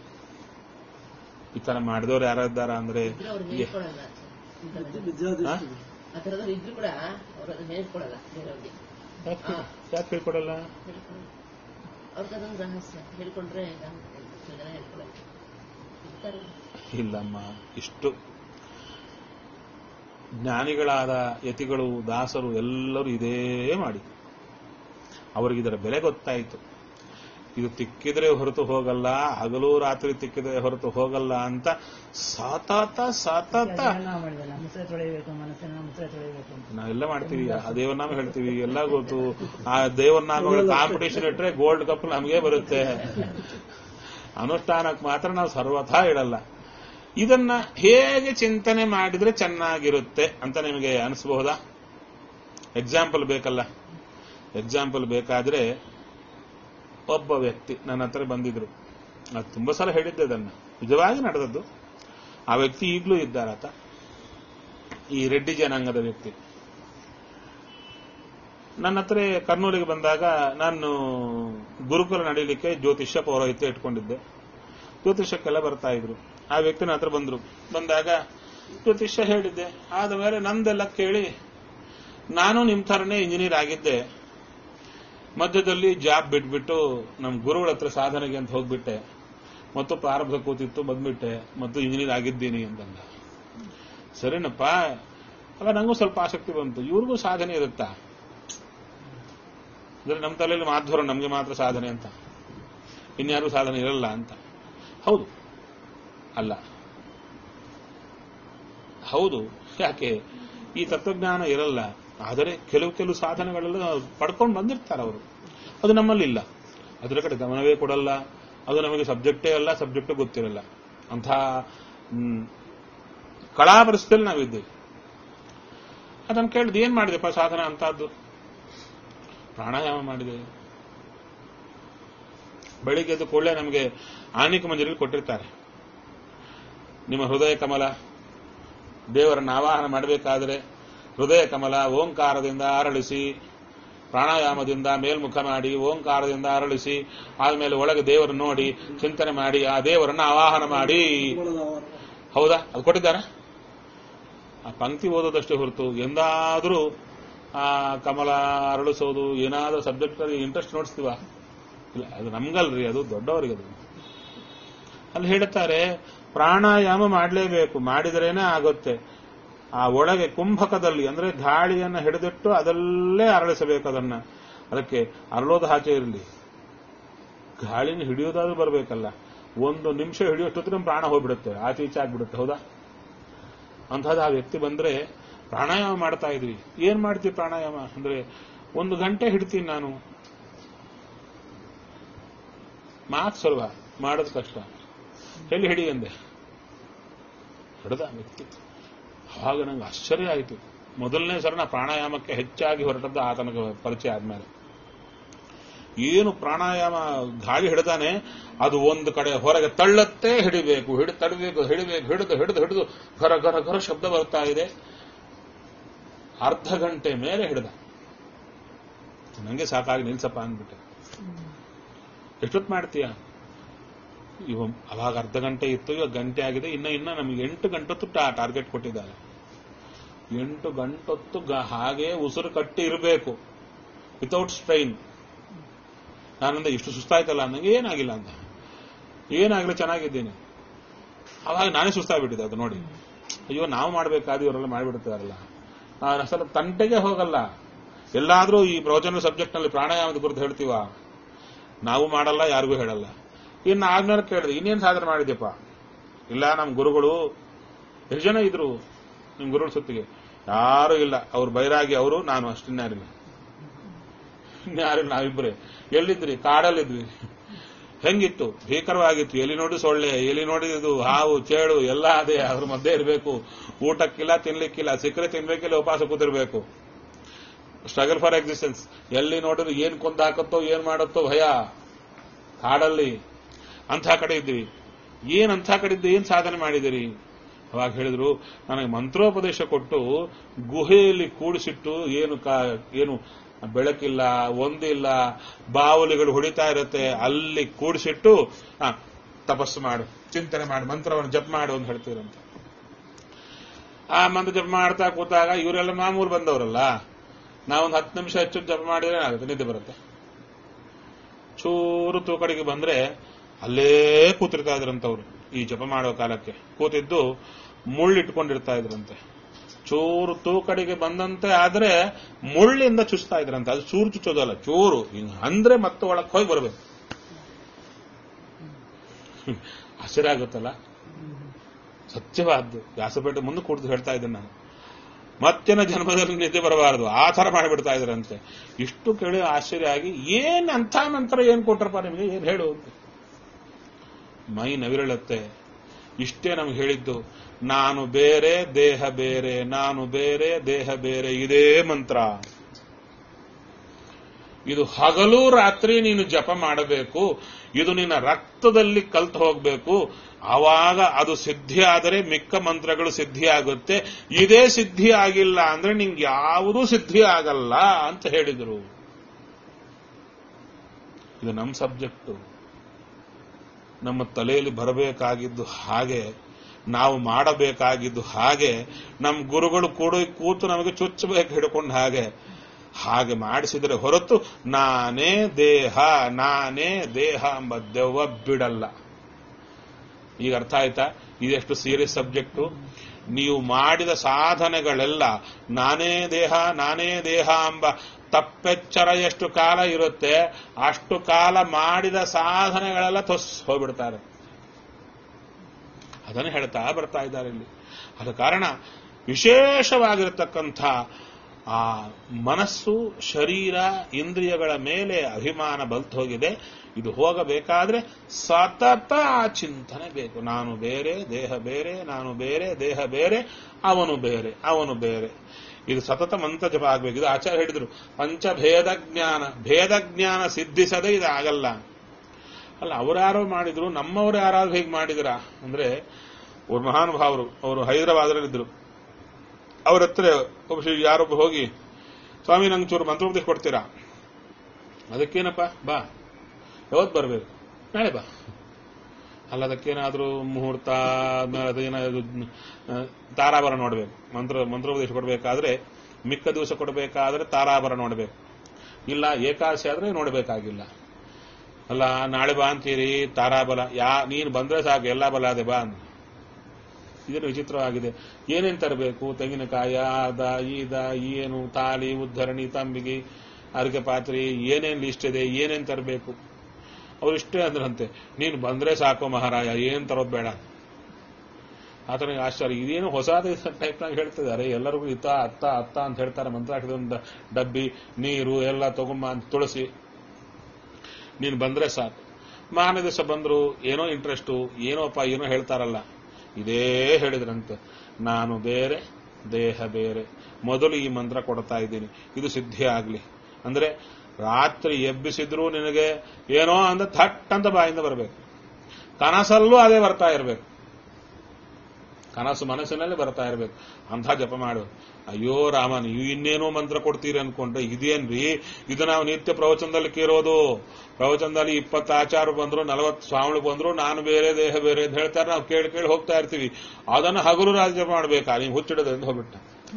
ಈ ತರ ಮಾಡಿದವರು ಯಾರಿದ್ದಾರ ಅಂದ್ರೆ ಇದ್ರು ಕೂಡ ಅವ್ರದ್ದು ಹೇಳ್ಕೊಡಲ್ಲ ಬೇರೆಯವ್ರಿಗೆ. ಯಾಕೆ ಹೇಳ್ಕೊಡಲ್ಲ? ಅವ್ರಿಗದೊಂದು ರಹಸ್ಯ. ಹೇಳ್ಕೊಂಡ್ರೆ ಜನ ಹೇಳ್ಕೊಡಲ್ಲ. ಇಲ್ಲಮ್ಮ, ಇಷ್ಟು ಜ್ಞಾನಿಗಳಾದ ಯತಿಗಳು ದಾಸರು ಎಲ್ಲರೂ ಇದೇ ಮಾಡಿ ಅವರಿಗಿದರ ಬೆಲೆ ಗೊತ್ತಾಯಿತು. ಇದು ತಿಕ್ಕಿದ್ರೆ ಹೊರತು ಹೋಗಲ್ಲ, ಹಗಲು ರಾತ್ರಿ ತಿಕ್ಕಿದ್ರೆ ಹೊರತು ಹೋಗಲ್ಲ ಅಂತ ಸತತ ಸತತ ಮುಸ್ರೆ ತೊಳಿಬೇಕು, ಮನಸ್ಸಿನ ಮುಸ್ರೆ ತೊಳಿಬೇಕು. ನಾವೆಲ್ಲ ಮಾಡ್ತೀವಿ. ಆ ದೇವರನಾಮ ಹೇಳ್ತೀವಿ, ಎಲ್ಲ ಗೊತ್ತು. ಆ ದೇವರನಾಮಗಳ ಕಾಂಪಿಟೇಷನ್ ಇಟ್ರೆ ಗೋಲ್ಡ್ ಕಪ್ ನಮಗೆ ಬರುತ್ತೆ. ಅನುಷ್ಠಾನಕ್ಕೆ ಮಾತ್ರ ನಾವು ಸರ್ವಥಾ ಇಡಲ್ಲ. ಇದನ್ನ ಹೇಗೆ ಚಿಂತನೆ ಮಾಡಿದ್ರೆ ಚೆನ್ನಾಗಿರುತ್ತೆ ಅಂತ ನಿಮಗೆ ಅನಿಸಬಹುದಾ? ಎಕ್ಸಾಂಪಲ್ ಬೇಕಲ್ಲ. ಎಕ್ಸಾಂಪಲ್ ಬೇಕಾದ್ರೆ ಒಬ್ಬ ವ್ಯಕ್ತಿ ನನ್ನ ಹತ್ರ ಬಂದಿದ್ರು. ಅದು ತುಂಬಾ ಸಲ ಹೇಳಿದ್ದೆ, ಅದನ್ನ ನಿಜವಾಗಿ ನಡೆದದ್ದು. ಆ ವ್ಯಕ್ತಿ ಈಗಲೂ ಇದ್ದಾರಾತ. ಈ ರೆಡ್ಡಿ ಜನಾಂಗದ ವ್ಯಕ್ತಿ ನನ್ನ ಹತ್ರ ಕರ್ನೂಲಿಗೆ ಬಂದಾಗ ನಾನು ಗುರುಕುಲ ನಡೀಲಿಕ್ಕೆ ಜ್ಯೋತಿಷ್ಯ ಪೌರೋಹಿತ್ಯ ಇಟ್ಕೊಂಡಿದ್ದೆ. ಜ್ಯೋತಿಷ್ಯಕ್ಕೆಲ್ಲ ಬರ್ತಾ ಇದ್ರು. ಆ ವ್ಯಕ್ತಿ ನನ್ನ ಹತ್ರ ಬಂದ್ರು. ಬಂದಾಗ ಜ್ಯೋತಿಷ್ಯ ಹೇಳಿದ್ದೆ. ಆದ ಮೇಲೆ ನಂದೆಲ್ಲ ಕೇಳಿ, ನಾನು ನಿಮ್ ಥರನೇ ಇಂಜಿನಿಯರ್ ಆಗಿದ್ದೆ. ಮಧ್ಯದಲ್ಲಿ ಜಾಬ್ ಬಿಟ್ಬಿಟ್ಟು ನಮ್ಮ ಗುರುಗಳ ಹತ್ರ ಸಾಧನೆಗೆ ಅಂತ ಹೋಗ್ಬಿಟ್ಟೆ. ಮತ್ತು ಪ್ರಾರಂಭ ಕೂತಿತ್ತು, ಬಂದ್ಬಿಟ್ಟೆ, ಮತ್ತು ಇಂಜಿನಿಯರ್ ಆಗಿದ್ದೀನಿ ಅಂತಂದ. ಸರಿನಪ್ಪ, ಅಲ್ಲ ನಂಗೂ ಸ್ವಲ್ಪ ಆಸಕ್ತಿ ಬಂತು. ಇವ್ರಿಗೂ ಸಾಧನೆ ಇರುತ್ತಾ ಅಂದ್ರೆ ನಮ್ಮ ತಲೆಯಲ್ಲಿ ಮಾಧ್ವರ ನಮ್ಗೆ ಮಾತ್ರ ಸಾಧನೆ ಅಂತ, ಇನ್ಯಾರಿಗೂ ಸಾಧನೆ ಇರಲ್ಲ ಅಂತ. ಹೌದು ಅಲ್ಲ, ಹೌದು. ಯಾಕೆ? ಈ ತತ್ವಜ್ಞಾನ ಇರಲ್ಲ. ಆದರೆ ಕೆಲವು ಕೆಲವು ಸಾಧನೆಗಳೆಲ್ಲ ಪಡ್ಕೊಂಡು ಬಂದಿರ್ತಾರೆ ಅವರು. ಅದು ನಮ್ಮಲ್ಲಿಲ್ಲ. ಅದರ ಕಡೆ ಗಮನವೇ ಕೊಡಲ್ಲ. ಅದು ನಮಗೆ ಸಬ್ಜೆಕ್ಟೇ ಅಲ್ಲ, ಸಬ್ಜೆಕ್ಟು ಗೊತ್ತಿರಲ್ಲ. ಅಂಥ ಕಳಾ ಪರಿಸ್ಥಿತಿಯಲ್ಲಿ ನಾವಿದ್ದೀವಿ. ಅದನ್ನು ಕೇಳಿದ್ ಏನ್ ಮಾಡಿದೆಪ್ಪ ಸಾಧನ ಅಂತದ್ದು? ಪ್ರಾಣಾಯಾಮ ಮಾಡಿದೆ. ಬೆಳಿಗ್ಗೆ ಎದ್ದು ಕೂಡಲೇ ನಮಗೆ ಆನಿಕ ಮಂಜರಿ ಕೊಟ್ಟಿರ್ತಾರೆ. ನಿಮ್ಮ ಹೃದಯ ಕಮಲ, ದೇವರನ್ನು ಆವಾಹನ ಮಾಡಬೇಕಾದರೆ ಹೃದಯ ಕಮಲ ಓಂಕಾರದಿಂದ ಅರಳಿಸಿ, ಪ್ರಾಣಾಯಾಮದಿಂದ ಮೇಲ್ಮುಖ ಮಾಡಿ ಓಂಕಾರದಿಂದ ಅರಳಿಸಿ, ಆದ್ಮೇಲೆ ಒಳಗೆ ದೇವರನ್ನು ನೋಡಿ ಚಿಂತನೆ ಮಾಡಿ ಆ ದೇವರನ್ನು ಆವಾಹನ ಮಾಡಿ. ಹೌದಾ? ಅದು ಕೊಟ್ಟಿದ್ದಾರ? ಆ ಪಂಕ್ತಿ ಓದೋದಷ್ಟೇ ಹೊರತು ಎಂದಾದರೂ ಆ ಕಮಲ ಅರಳಿಸೋದು ಏನಾದರೂ ಸಬ್ಜೆಕ್ಟ್ ಅಲ್ಲಿ ಇಂಟ್ರೆಸ್ಟ್ ನೋಡಿಸ್ತೀವ? ಇಲ್ಲ, ಅದು ನಮ್ಗಲ್ರಿ, ಅದು ದೊಡ್ಡವರಿಗೆ. ಅದು ಅಲ್ಲಿ ಹೇಳುತ್ತಾರೆ ಪ್ರಾಣಾಯಾಮ ಮಾಡಲೇಬೇಕು, ಮಾಡಿದರೇನೆ ಆಗುತ್ತೆ. ಆ ಒಳಗೆ ಕುಂಭಕದಲ್ಲಿ ಅಂದ್ರೆ ಗಾಳಿಯನ್ನು ಹಿಡಿದಿಟ್ಟು ಅದಲ್ಲೇ ಅರಳಿಸಬೇಕು ಅದನ್ನ. ಅದಕ್ಕೆ ಅರಳೋದು ಆಚೆ ಇರಲಿ, ಗಾಳಿನ ಹಿಡಿಯೋದಾದ್ರೂ ಬರಬೇಕಲ್ಲ. ಒಂದು ನಿಮಿಷ ಹಿಡಿಯೋಷ್ಟೊತ್ತು ನಮ್ಮ ಪ್ರಾಣ ಹೋಗ್ಬಿಡುತ್ತೆ, ಆಚೆ ಈಚೆ ಆಗ್ಬಿಡುತ್ತೆ. ಹೌದಾ? ಅಂಥದ್ದು ಆ ವ್ಯಕ್ತಿ ಬಂದ್ರೆ ಪ್ರಾಣಾಯಾಮ ಮಾಡ್ತಾ ಇದ್ವಿ. ಏನ್ ಮಾಡ್ತೀವಿ ಪ್ರಾಣಾಯಾಮ ಅಂದ್ರೆ ಒಂದು ಗಂಟೆ ಹಿಡ್ತೀನಿ ನಾನು. ಮಾತು ಸುಲಭ, ಮಾಡೋದು ಕಷ್ಟ. ಎಲ್ಲಿ ಹಿಡಿ ಅಂದೆ, ಹಿಡ್ದ ವ್ಯಕ್ತಿ. ಆಗ ನಂಗೆ ಆಶ್ಚರ್ಯ ಆಯಿತು. ಮೊದಲನೇ ಸಲ ನಾ ಪ್ರಾಣಾಯಾಮಕ್ಕೆ ಹೆಚ್ಚಾಗಿ ಹೊರಟದ್ದು ಆತನಿಗೆ ಪರಿಚಯ ಆದ್ಮೇಲೆ. ಏನು ಪ್ರಾಣಾಯಾಮ ಗಾಳಿ ಹಿಡ್ದಾನೆ, ಅದು ಒಂದು ಕಡೆ ಹೊರಗೆ ತಳ್ಳತ್ತೆ, ಹಿಡಿಬೇಕು, ಹಿಡಿ ತಡಬೇಕು, ಹಿಡಿಬೇಕು, ಹಿಡಿದು ಹಿಡಿದು ಹಿಡಿದು ಘರ ಘರ ಘರ ಶಬ್ದ ಬರ್ತಾ ಇದೆ. ಅರ್ಧ ಗಂಟೆ ಮೇಲೆ ಹಿಡಿದ. ನಂಗೆ ಸಾಕಾಗಿ ನಿಲ್ಸಪ್ಪ ಅಂದ್ಬಿಟ್ಟೆ. ಎಷ್ಟೊತ್ತು ಮಾಡ್ತೀಯ? ಇವ ಅವಾಗ ಅರ್ಧ ಗಂಟೆ ಇತ್ತು, ಇವಾಗ ಗಂಟೆ ಆಗಿದೆ. ಇನ್ನ ಇನ್ನ ನಮ್ಗೆ ಎಂಟು ಗಂಟೊತ್ತು ಟಾರ್ಗೆಟ್ ಕೊಟ್ಟಿದ್ದಾರೆ. ಎಂಟು ಗಂಟೊತ್ತು ಹಾಗೆ ಉಸಿರು ಕಟ್ಟಿ ಇರಬೇಕು, ವಿತೌಟ್ ಸ್ಟ್ರೈನ್. ನಾನಂದ್ರೆ ಇಷ್ಟು ಸುಸ್ತಾಯ್ತಲ್ಲ ಅನ್ನಂಗೆ ಏನಾಗಿಲ್ಲ ಅಂತ. ಏನಾಗಲಿ, ಚೆನ್ನಾಗಿದ್ದೀನಿ. ಅವಾಗ ನಾನೇ ಸುಸ್ತಾಗ್ಬಿಟ್ಟಿದೆ ಅದು ನೋಡಿ. ಅಯ್ಯೋ, ನಾವು ಮಾಡ್ಬೇಕಾದ್ರೆ ಇವರೆಲ್ಲ ಮಾಡಿಬಿಡ್ತಾರಲ್ಲ. ನಾನು ಅಸಲ ತಂಟೆಗೆ ಹೋಗಲ್ಲ. ಎಲ್ಲಾದ್ರೂ ಈ ಪ್ರವಚನ ಸಬ್ಜೆಕ್ಟ್ ನಲ್ಲಿ ಪ್ರಾಣಾಯಾಮದ ಕುರಿತು ಹೇಳ್ತೀವ? ನಾವು ಮಾಡಲ್ಲ, ಯಾರಿಗೂ ಹೇಳಲ್ಲ. ಇನ್ನು ಆದ್ಮೇಲೆ ಕೇಳಿದೆ, ಇನ್ನೇನು ಸಾಧನೆ ಮಾಡಿದ್ಯಪ್ಪ? ಇಲ್ಲ, ನಮ್ಮ ಗುರುಗಳು ಎಷ್ಟು ಜನ ಇದ್ರು ನಿಮ್ ಗುರುಗಳ ಸುತ್ತಿಗೆ? ಯಾರು ಇಲ್ಲ. ಅವ್ರು ಬೈರಾಗಿ ಅವರು, ನಾನು ಅಷ್ಟಿನ್ಯಾರಿಲ್ಲ. ಇನ್ಯಾರಿಲ್ಲ, ನಾವಿಬ್ರೆ. ಎಲ್ಲಿದ್ರಿ? ಕಾಡಲ್ಲಿದ್ವಿ. ಹೆಂಗಿತ್ತು? ಭೀಕರವಾಗಿತ್ತು. ಎಲ್ಲಿ ನೋಡಿ ಸೊಳ್ಳೆ, ಎಲ್ಲಿ ನೋಡಿದ್ದು ಹಾವು, ಚೇಳು ಎಲ್ಲ ಅದೇ. ಅದ್ರ ಮಧ್ಯೆ ಇರಬೇಕು. ಊಟಕ್ಕಿಲ್ಲ, ತಿನ್ಲಿಕ್ಕಿಲ್ಲ. ಸಿಕ್ಕರೆ ತಿನ್ಬೇಕಿಲ್ಲ, ಉಪವಾಸ ಕೂತಿರ್ಬೇಕು. Struggle for existence. ಎಲ್ಲಿ ನೋಡಿದ್ರು ಏನ್ ಕೊಂದು ಹಾಕತ್ತೋ, ಏನ್ ಮಾಡುತ್ತೋ ಭಯ. ಕಾಡಲ್ಲಿ ಅಂಥ ಕಡೆ ಇದ್ವಿ. ಏನ್ ಅಂಥ ಕಡೆ ಇದ್ದು ಏನ್ ಸಾಧನೆ ಮಾಡಿದಿರಿ? ಅವಾಗ ಹೇಳಿದ್ರು, ನನಗೆ ಮಂತ್ರೋಪದೇಶ ಕೊಟ್ಟು ಗುಹೆಯಲ್ಲಿ ಕೂಡಿಸಿಟ್ಟು, ಏನು ಏನು ಬೆಳಕಿಲ್ಲ, ಒಂದಿಲ್ಲ, ಬಾವಲಿಗಳು ಹೊಡಿತಾ ಇರುತ್ತೆ, ಅಲ್ಲಿ ಕೂಡಿಸಿಟ್ಟು ತಪಸ್ಸು ಮಾಡು, ಚಿಂತನೆ ಮಾಡು, ಮಂತ್ರವನ್ನು ಜಪ ಮಾಡು ಅಂತ ಹೇಳ್ತೀರಂತೆ. ಆ ಮಂತ್ರ ಜಪ ಮಾಡ್ತಾ ಕೂತಾಗ ಇವರೆಲ್ಲ ಮಾಮೂಲು ಬಂದವರಲ್ಲ, ನಾವೊಂದು ಹತ್ತು ನಿಮಿಷ ಹೆಚ್ಚು ಜಪ ಮಾಡಿದ್ರೆ ಏನಾಗುತ್ತೆ? ನಿದ್ದೆ ಬರುತ್ತೆ. ಚೂರು ತೂಕಡಿಗೆ ಬಂದ್ರೆ ಅಲ್ಲೇ ಕೂತಿರ್ತಾ ಇದ್ರಂತವ್ರು. ಈ ಜಪ ಮಾಡೋ ಕಾಲಕ್ಕೆ ಕೂತಿದ್ದು ಮುಳ್ಳಿಟ್ಕೊಂಡಿರ್ತಾ ಇದ್ರಂತೆ. ಚೂರು ತೂಕಡಿಗೆ ಬಂದಂತೆ ಆದ್ರೆ ಮುಳ್ಳಿಂದ ಚುಚ್ತಾ ಇದ್ರಂತೆ. ಅದು ಚೂರು ಚುಚ್ಚೋದಲ್ಲ, ಚೂರು ಹಿಂಗ್ ಅಂದ್ರೆ ಮತ್ತೆ ಒಳಕ್ಕೆ ಹೋಗಿ ಬರ್ಬೇಕು. ಆಶ್ಚರ್ಯ ಸತ್ಯವಾದ್ದು. ವ್ಯಾಸಪೇಟೆ ಮುಂದೆ ಕೂಡ್ದು ಹೇಳ್ತಾ ಇದ್ದೆ ನಾನು. ಮತ್ತಿನ ಜನ್ಮದಲ್ಲಿ ನಿದ್ದೆ ಬರಬಾರದು, ಆ ಥರ ಮಾಡಿಬಿಡ್ತಾ ಇದ್ರಂತೆ. ಇಷ್ಟು ಕೇಳಿ ಆಶ್ಚರ್ಯ ಆಗಿ, ಏನ್ ಅಂಥ ಮಂತ್ರ ಏನ್ ಕೊಟ್ರಪ್ಪ ನಿಮಗೆ, ಏನ್ ಹೇಳು ಅಂತ ಮೈ ನವಿರಳುತ್ತೆ. ಇಷ್ಟೇ ನಮ್ಗೆ ಹೇಳಿದ್ದು. ನಾನು ಬೇರೆ, ದೇಹ ಬೇರೆ, ನಾನು ಬೇರೆ, ದೇಹ ಬೇರೆ, ಇದೇ ಮಂತ್ರ. ಇದು ಹಗಲು ರಾತ್ರಿ ನೀನು ಜಪ ಮಾಡಬೇಕು. ಇದು ನಿನ್ನ ರಕ್ತದಲ್ಲಿ ಕಲ್ತು ಹೋಗ್ಬೇಕು. ಆವಾಗ ಅದು ಸಿದ್ಧಿ ಆದರೆ ಮಿಕ್ಕ ಮಂತ್ರಗಳು ಸಿದ್ಧಿ ಆಗುತ್ತೆ. ಇದೇ ಸಿದ್ಧಿ ಆಗಿಲ್ಲ ಅಂದ್ರೆ ನಿಂಗೆ ಯಾವುದೂ ಸಿದ್ಧಿ ಆಗಲ್ಲ ಅಂತ ಹೇಳಿದರು. ಇದು ನಮ್ಮ ಸಬ್ಜೆಕ್ಟು. ನಮ್ಮ ತಲೆಯಲ್ಲಿ ಬರಬೇಕಾಗಿದ್ದು ಹಾಗೆ, ನಾವು ಮಾಡಬೇಕಾಗಿದ್ದು ಹಾಗೆ, ನಮ್ಮ ಗುರುಗಳು ಕೂಡ ಕೂತು ನಮಗೆ ಚುಚ್ಚಬೇಕು ಹಿಡ್ಕೊಂಡು ಹಾಗೆ ಹಾಗೆ ಮಾಡಿಸಿದರೆ ಹೊರತು ನಾನೇ ದೇಹ, ನಾನೇ ದೇಹ ಎಂಬ ದೆವ್ವ ಬಿಡಲ್ಲ. ಈಗ ಅರ್ಥ ಆಯ್ತಾ? ಇದೆಷ್ಟು ಸೀರಿಯಸ್ ಸಬ್ಜೆಕ್ಟು. ನೀವು ಮಾಡಿದ ಸಾಧನೆಗಳೆಲ್ಲ ನಾನೇ ದೇಹ, ನಾನೇ ದೇಹ ಎಂಬ ತಪ್ಪೆಚ್ಚರ ಎಷ್ಟು ಕಾಲ ಇರುತ್ತೆ ಅಷ್ಟು ಕಾಲ ಮಾಡಿದ ಸಾಧನೆಗಳೆಲ್ಲ ತೊಸ್ ಹೋಗ್ಬಿಡ್ತಾರೆ. ಅದನ್ನು ಹೇಳ್ತಾ ಬರ್ತಾ ಇದ್ದಾರೆ ಇಲ್ಲಿ. ಅದ ಕಾರಣ ವಿಶೇಷವಾಗಿರತಕ್ಕಂಥ ಆ ಮನಸ್ಸು ಶರೀರ ಇಂದ್ರಿಯಗಳ ಮೇಲೆ ಅಭಿಮಾನ ಬಲ್ತು ಹೋಗಿದೆ. ಇದು ಹೋಗಬೇಕಾದ್ರೆ ಸತತ ಆ ಚಿಂತನೆ ಬೇಕು. ನಾನು ಬೇರೆ, ದೇಹ ಬೇರೆ, ನಾನು ಬೇರೆ, ದೇಹ ಬೇರೆ, ಅವನು ಬೇರೆ, ಅವನು ಬೇರೆ. ಇದು ಸತತ ಮಂತ್ರ ಜಪ ಆಗ್ಬೇಕು. ಇದು ಆಚಾರ್ಯ ಹೇಳಿದ್ರು, ಪಂಚಭೇದ ಜ್ಞಾನ, ಭೇದ ಜ್ಞಾನ ಸಿದ್ಧಿಸದೆ ಇದು ಆಗಲ್ಲ. ಅಲ್ಲ, ಅವರ್ಯಾರೋ ಮಾಡಿದ್ರು, ನಮ್ಮವ್ರು ಯಾರಾದ್ರೂ ಹೇಗೆ ಮಾಡಿದ್ರ ಅಂದ್ರೆ, ಅವ್ರ ಮಹಾನುಭಾವರು, ಅವರು ಹೈದರಾಬಾದ್ರಲ್ಲಿದ್ದರು. ಅವ್ರ ಹತ್ರ ಒಬ್ಬ ಯಾರೊಬ್ಬ ಹೋಗಿ, ಸ್ವಾಮಿ ನಂಗೆ ಚೂರು ಮಂತ್ರೋಪದೇಶ ಕೊಡ್ತೀರಾ? ಅದಕ್ಕೇನಪ್ಪ, ಬಾ, ಯಾವತ್ತು ಬರಬೇಕು? ನಾಳೆ ಬಾ. ಅಲ್ಲ, ಅದಕ್ಕೇನಾದ್ರೂ ಮುಹೂರ್ತ, ಅದೇನಾದ್ರು ತಾರಾಬರ ನೋಡ್ಬೇಕು. ಮಂತ್ರ ಮಂತ್ರೋಪದೇಶ ಕೊಡಬೇಕಾದ್ರೆ, ಮಿಕ್ಕ ದಿವಸ ಕೊಡಬೇಕಾದ್ರೆ ತಾರಾಬರ ನೋಡ್ಬೇಕು. ಇಲ್ಲ ಏಕಾದಶಿ ಆದ್ರೆ ನೋಡ್ಬೇಕಾಗಿಲ್ಲ. ಅಲ್ಲ, ನಾಳೆ ಬಾ ಅಂತೀರಿ, ತಾರಾಬಲ ಯಾ ನೀನು ಬಂದ್ರೆ ಸಾಕು, ಎಲ್ಲ ಬಲ ಅದೇ ಬಾ ಅಂತ. ಇದನ್ನು ವಿಚಿತ್ರವಾಗಿದೆ. ಏನೇನು ತರಬೇಕು? ತೆಂಗಿನಕಾಯ, ಅದ ಈದ, ಏನು ತಾಲಿ, ಉದ್ಧರಣಿ, ತಂಬಿಗೆ, ಅರಿಕೆ ಪಾತ್ರೆ, ಏನೇನು ಲಿಸ್ಟ್ ಇದೆ, ಏನೇನು ತರಬೇಕು? ಅವ್ರು ಇಷ್ಟೇ ಅಂದ್ರಂತೆ, ನೀನು ಬಂದ್ರೆ ಸಾಕು ಮಹಾರಾಯ, ಏನ್ ತರೋದು ಬೇಡ. ಆತನಿಗೆ ಆಶ್ಚರ್ಯ, ಇದೇನು ಹೊಸದ ಟೈಪ್ನಾಗ ಹೇಳ್ತಿದ್ದಾರೆ. ಎಲ್ಲರಿಗೂ ಇತ್ತ ಅತ್ತ ಅತ್ತ ಅಂತ ಹೇಳ್ತಾರೆ. ಮಂತ್ರಾಕ್ಷದ ಡಬ್ಬಿ, ನೀರು ಎಲ್ಲ ತಗೊಂಬ ಅಂತ, ತುಳಸಿ, ನೀನು ಬಂದ್ರೆ ಸಾಕು. ಮಾರನೇ ದಿವಸ ಬಂದ್ರು, ಏನೋ ಇಂಟ್ರೆಸ್ಟು, ಏನೋಪ್ಪ ಏನೋ ಹೇಳ್ತಾರಲ್ಲ, ಇದೇ ಹೇಳಿದ್ರಂತೆ, ನಾನು ಬೇರೆ, ದೇಹ ಬೇರೆ. ಮೊದಲು ಈ ಮಂತ್ರ ಕೊಡ್ತಾ ಇದ್ದೀನಿ, ಇದು ಸಿದ್ಧಿ ಆಗ್ಲಿ ಅಂದ್ರೆ ರಾತ್ರಿ ಎಬ್ಬಿಸಿದ್ರು ನಿನಗೆ ಏನೋ ಅಂದ್ರೆ ಥಟ್ ಅಂತ ಬಾಯಿಂದ ಬರಬೇಕು. ಕನಸಲ್ಲೂ ಅದೇ ಬರ್ತಾ ಇರಬೇಕು. ಕನಸು ಮನಸ್ಸಿನಲ್ಲಿ ಬರ್ತಾ ಇರಬೇಕು. ಅಂಥ ಜಪ ಮಾಡು. ಅಯ್ಯೋ ರಾಮ, ನೀವು ಇನ್ನೇನೋ ಮಂತ್ರ ಕೊಡ್ತೀರಿ ಅನ್ಕೊಂಡ್ರೆ ಇದೇನ್ರಿ? ಇದು ನಾವು ನಿತ್ಯ ಪ್ರವಚನದಲ್ಲಿ ಕೇಳೋದು. ಪ್ರವಚನದಲ್ಲಿ ಇಪ್ಪತ್ತು ಆಚಾರ ಬಂದ್ರು, ನಲವತ್ತು ಸ್ವಾಮಿಗಳು ಬಂದ್ರು, ನಾನು ಬೇರೆ, ದೇಹ ಬೇರೆ ಅಂತ ಹೇಳ್ತಾರೆ. ನಾವು ಕೇಳಿ ಕೇಳಿ ಹೋಗ್ತಾ ಇರ್ತೀವಿ. ಅದನ್ನು ಹಗಲು ರಾಜ್ಯ ಮಾಡಬೇಕಾ? ನೀವು ಹುಚ್ಚಿಡೋದ್ರಿಂದ ಹೋಗ್ಬಿಟ್ಟ.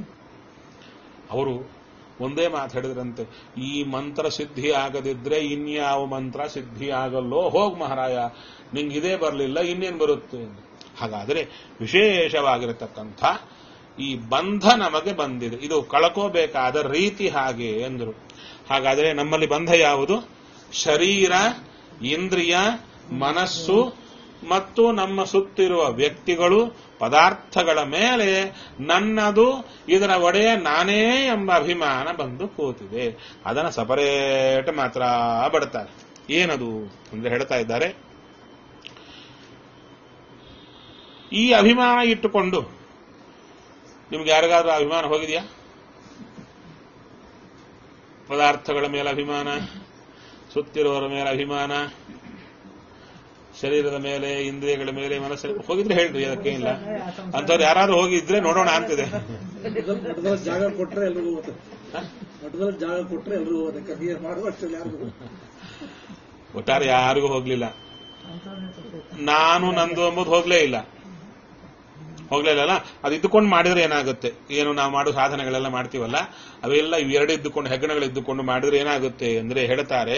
ಅವರು ಒಂದೇ ಮಾತು ಹೇಳಿದ್ರಂತೆ, ಈ ಮಂತ್ರ ಸಿದ್ಧಿ ಆಗದಿದ್ರೆ ಇನ್ಯಾವ ಮಂತ್ರ ಸಿದ್ಧಿ ಆಗಲ್ಲೋ, ಹೋಗ್ ಮಹಾರಾಯ, ನಿಂಗೆ ಇದೇ ಬರಲಿಲ್ಲ, ಇನ್ನೇನು ಬರುತ್ತೆ? ಹಾಗಾದರೆ ವಿಶೇಷವಾಗಿರತಕ್ಕಂಥ ಈ ಬಂಧ ನಮಗೆ ಬಂದಿದೆ, ಇದು ಕಳ್ಕೋಬೇಕಾದ ರೀತಿ ಹಾಗೆ ಎಂದರು. ಹಾಗಾದರೆ ನಮ್ಮಲ್ಲಿ ಬಂಧ ಯಾವುದು? ಶರೀರ, ಇಂದ್ರಿಯ, ಮನಸ್ಸು ಮತ್ತು ನಮ್ಮ ಸುತ್ತಿರುವ ವ್ಯಕ್ತಿಗಳು, ಪದಾರ್ಥಗಳ ಮೇಲೆ ನನ್ನದು, ಇದರ ಒಡೆಯ ನಾನೇ ಎಂಬ ಅಭಿಮಾನ ಬಂದು ಕೂತಿದೆ. ಅದನ್ನು ಸಪರೇಟ್ ಮಾತ್ರ ಬಡ್ತಾರೆ. ಏನದು ಅಂದ್ರೆ ಹೇಳ್ತಾ ಇದ್ದಾರೆ, ಈ ಅಭಿಮಾನ ಇಟ್ಟುಕೊಂಡು ನಿಮ್ಗೆ ಯಾರಿಗಾದ್ರೂ ಅಭಿಮಾನ ಹೋಗಿದೆಯಾ? ಪದಾರ್ಥಗಳ ಮೇಲೆ ಅಭಿಮಾನ, ಸುತ್ತಿರುವವರ ಮೇಲೆ ಅಭಿಮಾನ, ಶರೀರದ ಮೇಲೆ, ಇಂದ್ರಿಯಗಳ ಮೇಲೆ, ಮನಸ್ಸಿನ ಹೋಗಿದ್ರೆ ಹೇಳ್ರಿ, ಅದಕ್ಕೆ ಇಲ್ಲ. ಅಂತವ್ರು ಯಾರಾದ್ರೂ ಹೋಗಿದ್ರೆ ನೋಡೋಣ ಅಂತಿದೆ. ಮಠದಲ್ಲಿ ಜಾಗ ಕೊಟ್ರೆ ಎಲ್ರಿಗೂ ಹೋಗುತ್ತೆ. ಮಠದಲ್ಲಿ ಜಾಗ ಕೊಟ್ರೆ ಎಲ್ರಿಗೂ ಹೋಗುತ್ತೆ. ಮಾಡುವಷ್ಟು ಯಾರಿಗೂ ಒಟ್ಟಾರೆ ಯಾರಿಗೂ ಹೋಗ್ಲಿಲ್ಲ. ನಾನು ನಂದು ಎಂಬುದು ಹೋಗ್ಲೇ ಇಲ್ಲ. ಹೋಗ್ಲೇ ಇಲ್ಲ. ಅದು ಇದ್ದುಕೊಂಡು ಮಾಡಿದ್ರೆ ಏನಾಗುತ್ತೆ? ಏನು ನಾವು ಮಾಡೋ ಸಾಧನೆಗಳೆಲ್ಲ ಮಾಡ್ತೀವಲ್ಲ, ಅವೆಲ್ಲ ಇವೆರಡು ಇದ್ದುಕೊಂಡು, ಹೆಗ್ಗಣಗಳಿದ್ದುಕೊಂಡು ಮಾಡಿದ್ರೆ ಏನಾಗುತ್ತೆ ಅಂದ್ರೆ ಹೇಳ್ತಾರೆ,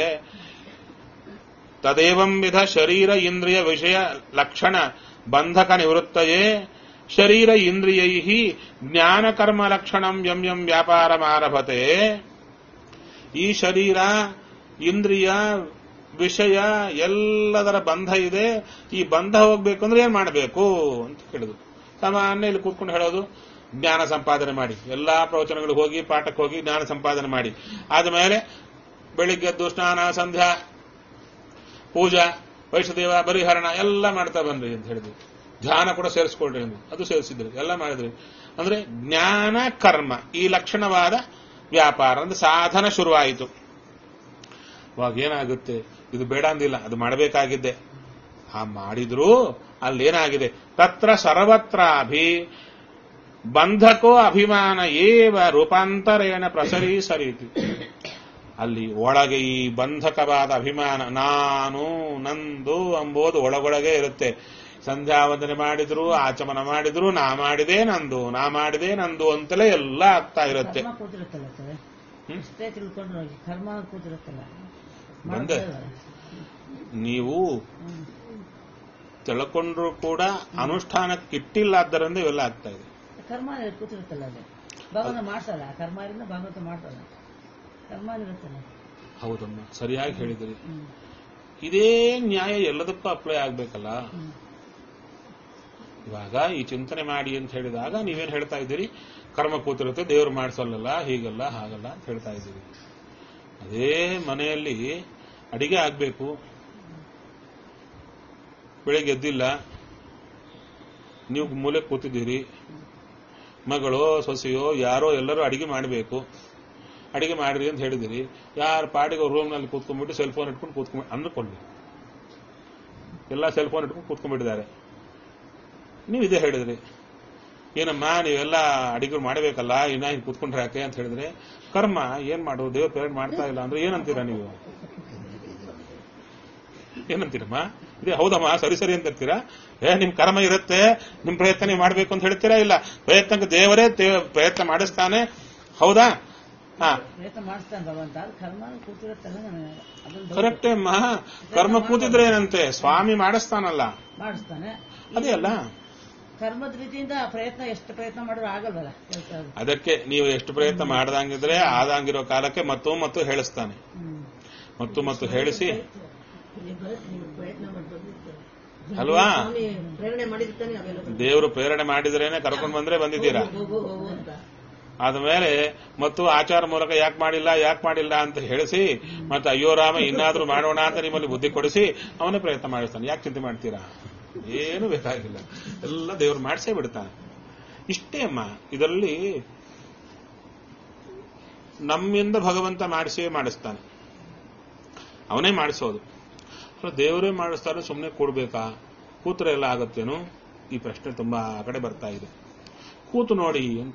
ತದೇವಂ ವಿಧ ಶರೀರ ಇಂದ್ರಿಯ ವಿಷಯ ಲಕ್ಷಣ ಬಂಧಕ ನಿವೃತ್ತಯೇ ಶರೀರ ಇಂದ್ರಿಯೈ ಜ್ಞಾನಕರ್ಮ ಲಕ್ಷಣಂ ಯಂ ಯಂ ವ್ಯಾಪಾರಮಾರಭತೆ. ಈ ಶರೀರ, ಇಂದ್ರಿಯ, ವಿಷಯ ಎಲ್ಲದರ ಬಂಧ ಇದೆ. ಈ ಬಂಧ ಹೋಗ್ಬೇಕು ಅಂದ್ರೆ ಏನ್ ಮಾಡಬೇಕು ಅಂತ ಕೇಳಿದ್ರು. ಸಾಮಾನ್ಯ ಇಲ್ಲಿ ಕೂತ್ಕೊಂಡು ಹೇಳೋದು, ಜ್ಞಾನ ಸಂಪಾದನೆ ಮಾಡಿ, ಎಲ್ಲಾ ಪ್ರವಚನಗಳಿಗೆ ಹೋಗಿ, ಪಾಠಕ್ಕೆ ಹೋಗಿ ಜ್ಞಾನ ಸಂಪಾದನೆ ಮಾಡಿ. ಆದ್ಮೇಲೆ ಬೆಳಿಗ್ಗೆದ್ದು ಸ್ನಾನ, ಸಂಧ್ಯಾ, ಪೂಜಾ, ವೈಷ್ಣದೇವ, ಬರಿಹರಣ ಎಲ್ಲ ಮಾಡ್ತಾ ಬನ್ರಿ ಅಂತ ಹೇಳಿದ್ವಿ. ಧ್ಯಾನ ಕೂಡ ಸೇರಿಸ್ಕೊಳ್ರಿ ಎಂದು ಅದು ಸೇರಿಸಿದ್ರಿ, ಎಲ್ಲ ಮಾಡಿದ್ರಿ. ಅಂದ್ರೆ ಜ್ಞಾನ ಕರ್ಮ ಈ ಲಕ್ಷಣವಾದ ವ್ಯಾಪಾರ ಅಂದ್ರೆ ಸಾಧನ ಶುರುವಾಯಿತು. ಅವಾಗ ಏನಾಗುತ್ತೆ? ಇದು ಬೇಡ ಅಂದಿಲ್ಲ, ಅದು ಮಾಡಬೇಕಾಗಿದ್ದೆ. ಆ ಮಾಡಿದ್ರು ಅಲ್ಲೇನಾಗಿದೆ? ತತ್ರ ಸರ್ವತ್ರಾಭಿ ಬಂಧಕೋ ಅಭಿಮಾನ ಏವ ರೂಪಾಂತರೇಣ ಪ್ರಸರಿ ಸರೀತಿ. ಅಲ್ಲಿ ಒಳಗೆ ಈ ಬಂಧಕವಾದ ಅಭಿಮಾನ, ನಾನು, ನಂದು ಎಂಬುದು ಒಳಗೊಳಗೆ ಇರುತ್ತೆ. ಸಂಧ್ಯಾವಂದನೆ ಮಾಡಿದ್ರು, ಆಚಮನ ಮಾಡಿದ್ರು, ನಾ ಮಾಡಿದೆ ನಂದು, ನಾ ಮಾಡಿದೆ ನಂದು ಅಂತಲೇ ಎಲ್ಲ ಆಗ್ತಾ ಇರುತ್ತೆ. ಕೂತಿರುತ್ತಲ್ಲ ಸರ್, ಇಷ್ಟೇ ತಿಳ್ಕೊಂಡ್ರು ಕರ್ಮ ಕೂತಿರುತ್ತಲ್ಲ. ಬಂದೆ ನೀವು ತಿಳ್ಕೊಂಡ್ರು ಕೂಡ ಅನುಷ್ಠಾನಕ್ಕಿಟ್ಟಿಲ್ಲ, ಆದ್ದರಿಂದ ಇವೆಲ್ಲ ಆಗ್ತಾ ಇದೆ. ಕರ್ಮ ಕೂತಿರುತ್ತಲ್ಲ, ಅದೇ ಭಾಗವತ ಮಾಡ್ಸಲ್ಲ, ಕರ್ಮ ಇರಿಂದ ಭಾಗವತ ಮಾಡ್ಸಲ್ಲ, ಕರ್ಮ ಇರುತ್ತಲ್ಲ. ಹೌದಮ್ಮ, ಸರಿಯಾಗಿ ಹೇಳಿದ್ರಿ. ಇದೇ ನ್ಯಾಯ ಎಲ್ಲದಕ್ಕೂ ಅಪ್ಲೈ ಆಗ್ಬೇಕಲ್ಲ. ಇವಾಗ ಈ ಚಿಂತನೆ ಮಾಡಿ ಅಂತ ಹೇಳಿದಾಗ ನೀವೇನ್ ಹೇಳ್ತಾ ಇದ್ದೀರಿ? ಕರ್ಮ ಕೂತಿರುತ್ತೆ, ದೇವರು ಮಾಡಿಸೋಲ್ಲ, ಹೀಗಲ್ಲ ಹಾಗಲ್ಲ ಅಂತ ಹೇಳ್ತಾ ಇದ್ದೀವಿ. ಅದೇ ಮನೆಯಲ್ಲಿ ಅಡಿಗೆ ಆಗ್ಬೇಕು, ಬೆಳಿಗ್ಗೆ ಎದ್ದಿಲ್ಲ, ನೀವು ಮೂಲೆ ಕೂತಿದ್ದೀರಿ, ಮಗಳೋ ಸೊಸೆಯೋ ಯಾರೋ ಎಲ್ಲರೂ ಅಡಿಗೆ ಮಾಡಬೇಕು, ಅಡಿಗೆ ಮಾಡ್ರಿ ಅಂತ ಹೇಳಿದಿರಿ, ಯಾರ ಪಾಡಿಗೆ ರೂಮ್ನಲ್ಲಿ ಕೂತ್ಕೊಂಡ್ಬಿಟ್ಟು ಸೆಲ್ ಫೋನ್ ಇಟ್ಕೊಂಡು ಕೂತ್ಕೊಂಡ್ ಅಂದ್ಕೊಳ್ಳಿ, ಎಲ್ಲ ಸೆಲ್ ಫೋನ್ ಇಟ್ಕೊಂಡು ಕೂತ್ಕೊಂಡ್ಬಿಟ್ಟಿದ್ದಾರೆ. ನೀವು ಇದೇ ಹೇಳಿದ್ರಿ, ಏನಮ್ಮ ನೀವೆಲ್ಲ ಅಡಿಗೆ ಮಾಡಬೇಕಲ್ಲ, ಇನ್ನ ಹಿಂಗೆ ಕೂತ್ಕೊಂಡ್ರೆ ಯಾಕೆ ಅಂತ ಹೇಳಿದ್ರೆ, ಕರ್ಮ ಏನ್ ಮಾಡೋದು, ದೇವ್ರ ಪೇರೆಂಟ್ ಮಾಡ್ತಾ ಇಲ್ಲ ಅಂದ್ರೆ ಏನಂತೀರಾ ನೀವು? ಏನಂತೀರಮ್ಮ? ಇದೇ ಹೌದಮ್ಮ, ಸರಿ ಸರಿ ಅಂತ ಇರ್ತೀರಾ? ಏ ನಿಮ್ ಕರ್ಮ ಇರುತ್ತೆ, ನಿಮ್ ಪ್ರಯತ್ನ ನೀವು ಮಾಡ್ಬೇಕು ಅಂತ ಹೇಳ್ತೀರಾ? ಇಲ್ಲ, ಪ್ರಯತ್ನಕ್ಕೆ ದೇವರೇ ಪ್ರಯತ್ನ ಮಾಡಿಸ್ತಾನೆ, ಹೌದಾ? ಹಾ, ಪ್ರಯತ್ನ ಮಾಡಿಸ್ತಾನೆ ಭಗವಂತ, ಕರ್ಮ ಕೂತಿರುತ್ತಲ್ಲ. ಕರೆಕ್ಟೇ ಅಮ್ಮ, ಕರ್ಮ ಕೂತಿದ್ರೆ ಏನಂತೆ, ಸ್ವಾಮಿ ಮಾಡಿಸ್ತಾನಲ್ಲ, ಮಾಡಿಸ್ತಾನೆ. ಅದೇ ಅಲ್ಲ ಕರ್ಮದ ರೀತಿಯಿಂದ ಪ್ರಯತ್ನ ಎಷ್ಟು ಪ್ರಯತ್ನ ಮಾಡಿದ್ರು ಆಗಲ್ವಲ್ಲ. ಅದಕ್ಕೆ ನೀವು ಎಷ್ಟು ಪ್ರಯತ್ನ ಮಾಡ್ದಂಗಿದ್ರೆ ಆದಂಗಿರೋ ಕಾಲಕ್ಕೆ ಮತ್ತು ಮತ್ತು ಹೇಳಿಸ್ತಾನೆ, ಮತ್ತು ಮತ್ತು ಹೇಳಿಸಿ ಅಲ್ವಾ? ದೇವರು ಪ್ರೇರಣೆ ಮಾಡಿದ್ರೇನೆ ಕರ್ಕೊಂಡು ಬಂದ್ರೆ ಬಂದಿದ್ದೀರಾ. ಆದ್ಮೇಲೆ ಮತ್ತು ಆಚಾರ ಮೂಲಕ ಯಾಕೆ ಮಾಡಿಲ್ಲ ಯಾಕೆ ಮಾಡಿಲ್ಲ ಅಂತ ಹೇಳಿಸಿ ಮತ್ತೆ ಅಯ್ಯೋ ರಾಮ ಇನ್ನಾದ್ರೂ ಮಾಡೋಣ ಅಂತ ನಿಮ್ಮಲ್ಲಿ ಬುದ್ಧಿ ಕೊಡಿಸಿ ಅವನೇ ಪ್ರಯತ್ನ ಮಾಡಿಸ್ತಾನೆ. ಯಾಕೆ ಚಿಂತೆ ಮಾಡ್ತೀರಾ? ಏನು ಬೇಕಾಗಿಲ್ಲ, ಎಲ್ಲ ದೇವರು ಮಾಡಿಸೇ ಬಿಡ್ತಾನೆ. ಇಷ್ಟೇ ಅಮ್ಮ. ಇದರಲ್ಲಿ ನಮ್ಮಿಂದ ಭಗವಂತ ಮಾಡಿಸೇ ಮಾಡಿಸ್ತಾನೆ, ಅವನೇ ಮಾಡಿಸೋದು. ದೇವರೇ ಮಾಡಿಸ್ತಾರೆ, ಸುಮ್ಮನೆ ಕೊಡ್ಬೇಕಾ? ಕೂತ್ರೆ ಎಲ್ಲ ಆಗತ್ತೇನು? ಈ ಪ್ರಶ್ನೆ ತುಂಬಾ ಆ ಕಡೆ ಬರ್ತಾ ಇದೆ. ಕೂತು ನೋಡಿ ಅಂತ